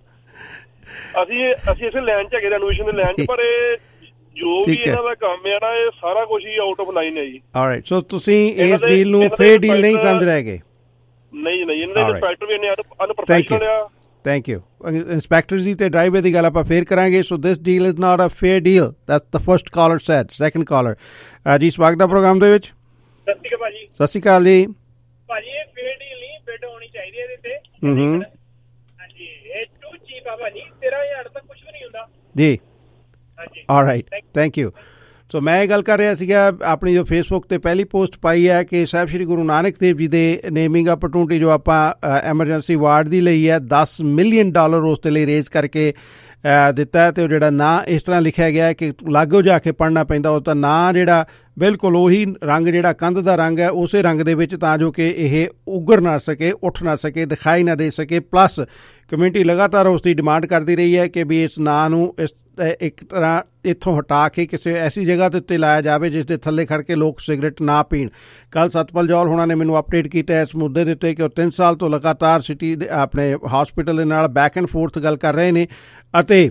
ਅਸੀਂ ਅਸੀਂ ਇਸੇ ਲਾਈਨ ਚ ਹੈਗੇ, ਰੈਨੋਵੇਸ਼ਨ ਦੇ ਲਾਈਨ ਚ, ਪਰ ਇਹ ਜੋ ਵੀ ਇਹਨਾਂ ਦਾ ਕੰਮ ਹੈ ਨਾ ਇਹ ਸਾਰਾ ਕੁਝ ਹੀ ਆਊਟ ਆਫ ਲਾਈਨ ਹੈ ਜੀ। ਆਲਰਾਈਟ, ਸੋ ਤੁਸੀਂ ਇਸ ਡੀਲ ਨੂੰ ਫੇਅਰ ਡੀਲ ਨਹੀਂ ਸਮਝ ਰਹੇਗੇ? ਨਹੀਂ ਨਹੀਂ, ਇਹਨਾਂ ਦੇ ਇੰਸਪੈਕਟਰ ਵੀ ਇੰਨੇ ਅਨਪ੍ਰੋਫੈਸ਼ਨਲ ਆ। Thank you. ਇੰਸਪੈਕਟਰਸ ਦੀ ਤੇ ਡਰਾਈਵੇ ਦੀ ਗੱਲ ਆਪਾਂ ਫੇਰ ਕਰਾਂਗੇ। So this deal is not a fair deal, that's the first caller said. Second caller ਜੀ, ਸਵਾਗਤ ਹੈ ਪ੍ਰੋਗਰਾਮ ਦੇ ਵਿੱਚ। ਸਤਿ ਸ਼੍ਰੀ ਅਕਾਲ ਭਾਜੀ। ਸਤਿ ਸ਼੍ਰੀ ਅਕਾਲ ਜੀ। ਭਾਜੀ ਇਹ ਫੇਅਰ ਡੀਲ ਨਹੀਂ, ਬਿਡ ਹੋਣੀ ਚਾਹੀਦੀ ਇਹਦੇ ਤੇ। ਹੂੰ, ਹਾਂਜੀ ਇਹ ਟੂ ਚੀਪ ਆ ਭਾਜੀ, ਤੇਰਾਂ ਹਜ਼ਾਰ ਤੱਕ ਕੁਝ ਵੀ ਨਹੀਂ ਹੁੰਦਾ ਜੀ। Alright, thank you. ਸੋ ਮੈਂ ਇਹ ਗੱਲ ਕਰ ਰਿਹਾ ਸੀਗਾ, ਆਪਣੀ ਜੋ ਫੇਸਬੁੱਕ 'ਤੇ ਪਹਿਲੀ ਪੋਸਟ ਪਾਈ ਹੈ ਕਿ ਸਾਹਿਬ ਸ਼੍ਰੀ ਗੁਰੂ ਨਾਨਕ ਦੇਵ ਜੀ ਦੇ ਨੇਮਿੰਗ ਅਪਰਚੂਨਿਟੀ ਜੋ ਆਪਾਂ ਐਮਰਜੈਂਸੀ ਵਾਰਡ ਦੀ ਲਈ ਹੈ, ਦਸ ਮਿਲੀਅਨ ਡਾਲਰ ਉਸ ਦੇ ਲਈ ਰੇਜ਼ ਕਰਕੇ ਦਿੱਤਾ, ਅਤੇ ਉਹ ਜਿਹੜਾ ਨਾਂ ਇਸ ਤਰ੍ਹਾਂ ਲਿਖਿਆ ਗਿਆ ਕਿ ਲਾਗੋ ਜਾ ਕੇ ਪੜ੍ਹਨਾ ਪੈਂਦਾ, ਉਸ ਦਾ ਨਾਂ ਜਿਹੜਾ ਬਿਲਕੁਲ ਉਹੀ ਰੰਗ ਜਿਹੜਾ ਕੰਧ ਦਾ ਰੰਗ ਹੈ ਉਸੇ ਰੰਗ ਦੇ ਵਿੱਚ, ਤਾਂ ਜੋ ਕਿ ਇਹ ਉੱਗਰ ਨਾ ਸਕੇ, ਉੱਠ ਨਾ ਸਕੇ, ਦਿਖਾਈ ਨਾ ਦੇ ਸਕੇ। ਪਲੱਸ ਕਮਿਊਨਿਟੀ ਲਗਾਤਾਰ ਉਸ ਦੀ ਡਿਮਾਂਡ ਕਰਦੀ ਰਹੀ ਹੈ ਕਿ ਵੀ ਇਸ ਨਾਂ ਨੂੰ ਇਸ ਇੱਕ ਤਰ੍ਹਾਂ ਇੱਥੋਂ ਹਟਾ ਕੇ ਕਿਸੇ ਐਸੀ ਜਗ੍ਹਾ ਦੇ ਉੱਤੇ ਲਾਇਆ ਜਾਵੇ ਜਿਸ ਦੇ ਥੱਲੇ ਖੜ੍ਹ ਕੇ ਲੋਕ ਸਿਗਰਟ ਨਾ ਪੀਣ। ਕੱਲ੍ਹ ਸਤਪਾਲ ਜੌਹਲ ਹੋਣਾ ਨੇ ਮੈਨੂੰ ਅਪਡੇਟ ਕੀਤਾ ਇਸ ਮੁੱਦੇ ਦੇ ਉੱਤੇ ਕਿ ਉਹ ਤਿੰਨ ਸਾਲ ਤੋਂ ਲਗਾਤਾਰ ਸਿਟੀ ਦੇ ਆਪਣੇ ਹੌਸਪੀਟਲ ਦੇ ਨਾਲ ਬੈਕ ਐਂਡ ਫੋਰਥ ਗੱਲ ਕਰ ਰਹੇ ਨੇ, ਅਤੇ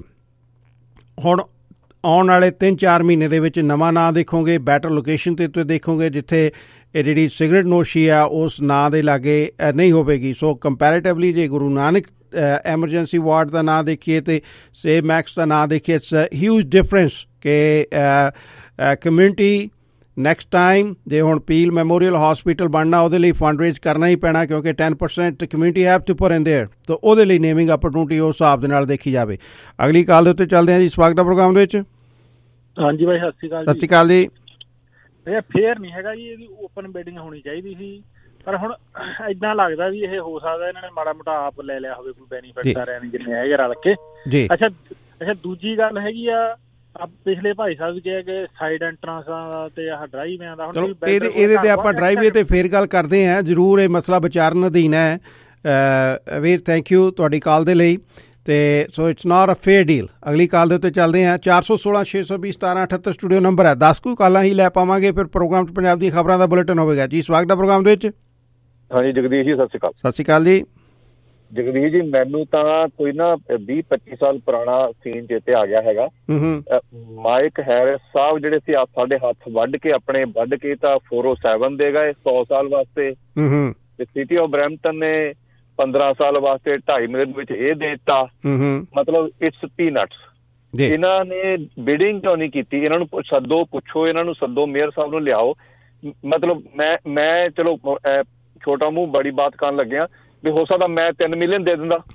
ਹੁਣ ਆਉਣ ਵਾਲੇ ਤਿੰਨ ਚਾਰ ਮਹੀਨੇ ਦੇ ਵਿੱਚ ਨਵਾਂ ਨਾਂ ਦੇਖੋਗੇ, ਬੈਟਰ ਲੋਕੇਸ਼ਨ 'ਤੇ ਉੱਤੇ ਦੇਖੋਗੇ ਜਿੱਥੇ ਇਹ ਜਿਹੜੀ ਸਿਗਰਟ ਨੋਸ਼ੀ ਆ ਉਸ ਨਾਂ ਦੇ ਲਾਗੇ ਨਹੀਂ ਹੋਵੇਗੀ। ਸੋ ਕੰਪੈਰੇਟਿਵਲੀ ਜੇ ਗੁਰੂ ਨਾਨਕ ਐਮਰਜੈਂਸੀ ਵਾਰਡ ਦਾ ਨਾਂ ਦੇਖੀਏ ਅਤੇ ਸੇਵ ਮੈਕਸ ਦਾ ਨਾਂ ਦੇਖੀਏ, ਇਟਸ ਅ ਹਿਊਜ ਡਿਫਰੈਂਸ ਕਿ ਕਮਿਊਨਿਟੀ ਨੈਕਸਟ ਟਾਈਮ ਜੇ ਹੁਣ ਪੀਲ ਮੈਮੋਰੀਅਲ ਹਸਪੀਟਲ ਬਣਨਾ ਉਹਦੇ ਲਈ ਫੰਡ ਰੇਜ਼ ਕਰਨਾ ਹੀ ਪੈਣਾ, ਕਿਉਂਕਿ ten percent community have to put in there, ਤਾਂ ਉਹਦੇ ਲਈ ਨੇਮਿੰਗ ਅਪਰਚੂਨਿਟੀ ਉਸ ਹਿਸਾਬ ਦੇ ਨਾਲ ਦੇਖੀ ਜਾਵੇ। ਅਗਲੀ ਕਾਲ ਦੇ ਉੱਤੇ ਚੱਲਦੇ ਹਾਂ ਜੀ, ਸਵਾਗਤ ਹੈ ਪ੍ਰੋਗਰਾਮ ਦੇ ਵਿੱਚ। ਹਾਂਜੀ ਬਾਈ, ਸਤਿ ਸ਼੍ਰੀ ਅਕਾਲ। ਸਤਿ ਸ਼੍ਰੀ ਅਕਾਲ ਜੀ। ਇਹ ਫੇਅਰ ਨਹੀਂ ਹੈਗਾ ਜੀ, ਇਹਦੀ ਓਪਨ ਬਿਡਿੰਗ ਹੋਣੀ ਚਾਹੀਦੀ ਸੀ, ਪਰ ਹੁਣ ਏਦਾਂ ਲੱਗਦਾ ਵੀ ਇਹ ਹੋ ਸਕਦਾ ਇਹਨਾਂ ਨੇ ਮਾੜਾ ਮੋਟਾ ਆਪ ਲੈ ਲਿਆ ਹੋਵੇ ਕੋਈ ਬੈਨੀਫਿਟ ਸਾਰਿਆਂ ਨੇ ਜਿੰਨੇ ਹੈਗੇ ਰਲ ਕੇ। ਅੱਛਾ ਅੱਛਾ ਦੂਜੀ ਗੱਲ ਹੈਗੀ ਆ, ਪਿਛਲੇ ਭਾਈ ਸਾਹਿਬ ਵੀ ਕਿਹਾ ਕਿ ਸਾਈਡ ਐਂਟਰਾਂਸਾਂ ਤੇ ਆਹ ਡਰਾਈਵੇਆਂ ਦਾ, ਹੁਣ ਇਹਦੇ ਇਹਦੇ ਤੇ ਆਪਾਂ ਡਰਾਈਵੇ ਤੇ ਫੇਰ ਗੱਲ ਕਰਦੇ ਹਾਂ ਜ਼ਰੂਰ। ਇਹ ਮਸਲਾ ਵਿਚਾਰਨ ਅਧੀਨ ਹੈ ਵੀਰ। ਥੈਂਕ ਯੂ ਤੁਹਾਡੀ ਕਾਲ ਦੇ ਲਈ। ਤੇ so it's not a fair deal. ਅਗਲੀ ਕਾਲ ਦੇ ਉੱਤੇ ਚੱਲਦੇ ਹਾਂ। ਚਾਰ ਸੌ ਸੋਲਾਂ ਛੇ ਸੌ ਵੀਹ ਸਤਾਰਾਂ ਅਠੱਤਰ ਸਟੂਡੀਓ ਨੰਬਰ ਹੈ। ਦਸ ਕੁ ਕਾਲਾਂ ਹੀ ਲੈ ਪਾਵਾਂਗੇ, ਫਿਰ ਪ੍ਰੋਗਰਾਮ 'ਚ ਪੰਜਾਬ ਦੀਆਂ ਖਬਰਾਂ ਦਾ ਬੁਲੇਟਿਨ ਹੋਵੇਗਾ ਜੀ। ਸਵਾਗਤ ਹੈ ਪ੍ਰੋਗਰਾਮ ਦੇ ਵਿੱਚ। ਹਾਂਜੀ ਜਗਦੀਸ਼ ਜੀ, ਸਤਿ ਸ਼੍ਰੀ ਅਕਾਲ। ਸਤਿ ਸ਼੍ਰੀ ਅਕਾਲ ਜੀ। ਜਗਦੀਸ਼ ਜੀ, ਮੈਨੂੰ ਤਾਂ ਕੋਈ ਨਾ ਵੀਹ ਪੱਚੀ ਸਾਲ ਪੁਰਾਣਾ ਸੀਨ ਚੇਤੇ ਆ ਗਿਆ ਹੈਗਾ। ਮਾਈਕ ਹੈਰਿਸ ਸਾਹਿਬ ਜਿਹੜੇ ਸੀ ਸਾਡੇ ਹੱਥ ਵੱਢ ਕੇ ਆਪਣੇ ਵੱਢ ਕੇ ਤਾਂ ਫੋਰ ਓ ਸੈਵਨ ਦੇ ਗਏ ਸੌ ਸਾਲ ਵਾਸਤੇ, ਤੇ ਸਿਟੀ ਆਫ ਬਰੈਂਪਟਨ ਨੇ ਪੰਦਰਾਂ ਸਾਲ ਵਾਸਤੇ ਢਾਈ ਮਿਲੀਅਨ ਵਿੱਚ ਇਹ ਦੇ ਦਿੱਤਾ। ਮਤਲਬ ਇਟਸ ਪੀਨਟਸ। ਇਹਨਾਂ ਨੇ ਬਿਡਿੰਗ ਕਿਉਂ ਨਹੀਂ ਕੀਤੀ? ਇਹਨਾਂ ਨੂੰ ਸੱਦੋ, ਪੁੱਛੋ ਇਹਨਾਂ ਨੂੰ, ਸੱਦੋ ਮੇਅਰ ਸਾਹਿਬ ਨੂੰ ਲਿਆਓ। ਮਤਲਬ ਮੈਂ ਮੈਂ ਚਲੋ ਛੋਟਾ ਮੂੰਹ ਬੜੀ ਬਾਤ ਕਰਨ ਲੱਗਿਆ ਵੀ ਹੋ ਸਕਦਾ ਮੈਂ ਤਿੰਨ ਮਿਲੀਅਨ ਦੇ ਦਿੰਦਾ,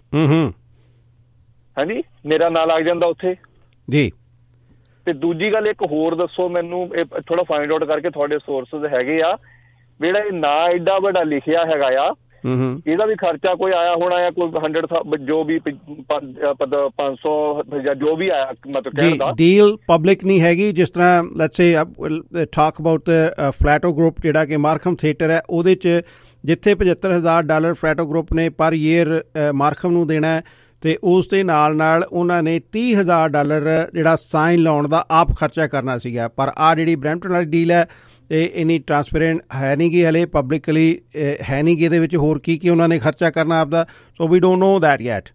ਹਾਂਜੀ ਮੇਰਾ ਨਾਂ ਲੱਗ ਜਾਂਦਾ ਉੱਥੇ ਜੀ। ਤੇ ਦੂਜੀ ਗੱਲ ਇੱਕ ਹੋਰ ਦੱਸੋ ਮੈਨੂੰ, ਇਹ ਥੋੜਾ ਫਾਈਂਡ ਆਊਟ ਕਰਕੇ ਤੁਹਾਡੇ ਸੋਰਸਿਸ ਹੈਗੇ ਆ, ਜਿਹੜਾ ਇਹ ਨਾਂ ਐਡਾ ਵੱਡਾ ਲਿਖਿਆ ਹੈਗਾ ਆ, ਇਹਦਾ ਵੀ ਖਰਚਾ ਕੋਈ ਆਇਆ ਹੋਣਾ ਆ, ਕੋਈ ਹੰਡਰਡ ਜੋ ਵੀ ਪੰਜ ਸੌ ਜਾਂ ਜੋ ਵੀ ਆਇਆ, ਮਤਲਬ ਕਹਿਣ ਦਾ ਡੀਲ ਪਬਲਿਕ ਨਹੀਂ ਹੈਗੀ। ਜਿਸ ਤਰ੍ਹਾਂ let's say talk about Flato group ਜਿਹੜਾ ਕਿ ਮਾਰਕਮ ਥੀਏਟਰ ਹੈ, ਉਹਦੇ 'ਚ ਜਿੱਥੇ ਪਝੱਤਰ ਹਜ਼ਾਰ ਡਾਲਰ ਫਲੈਟੋ ਗਰੁੱਪ ਨੇ ਪਰ ਈਅਰ ਮਾਰਕਮ ਨੂੰ ਦੇਣਾ ਹੈ, ਤੇ ਉਸ ਦੇ ਨਾਲ ਨਾਲ ਉਹਨਾਂ ਨੇ ਤੀਹ ਹਜ਼ਾਰ ਡਾਲਰ ਜਿਹੜਾ ਸਾਈਨ ਲਾਉਣ ਦਾ ਆਪ ਖਰਚਾ ਕਰਨਾ ਸੀਗਾ। ਪਰ ਆਹ ਜਿਹੜੀ ਬਰੈਂਪਟਨ ਵਾਲੀ ਡੀਲ ਹੈ ਇਹ ਇੰਨੀ ਟਰਾਂਸਪੇਰੈਂਟ ਹੈ ਨਹੀਂ ਗੀ, ਹਲੇ ਪਬਲਿਕਲੀ ਹੈ ਨਹੀਂ ਗੀ ਇਹਦੇ ਵਿੱਚ ਹੋਰ ਕੀ ਕੀ ਉਹਨਾਂ ਨੇ ਖਰਚਾ ਕਰਨਾ ਆਪਦਾ। So we don't know that yet.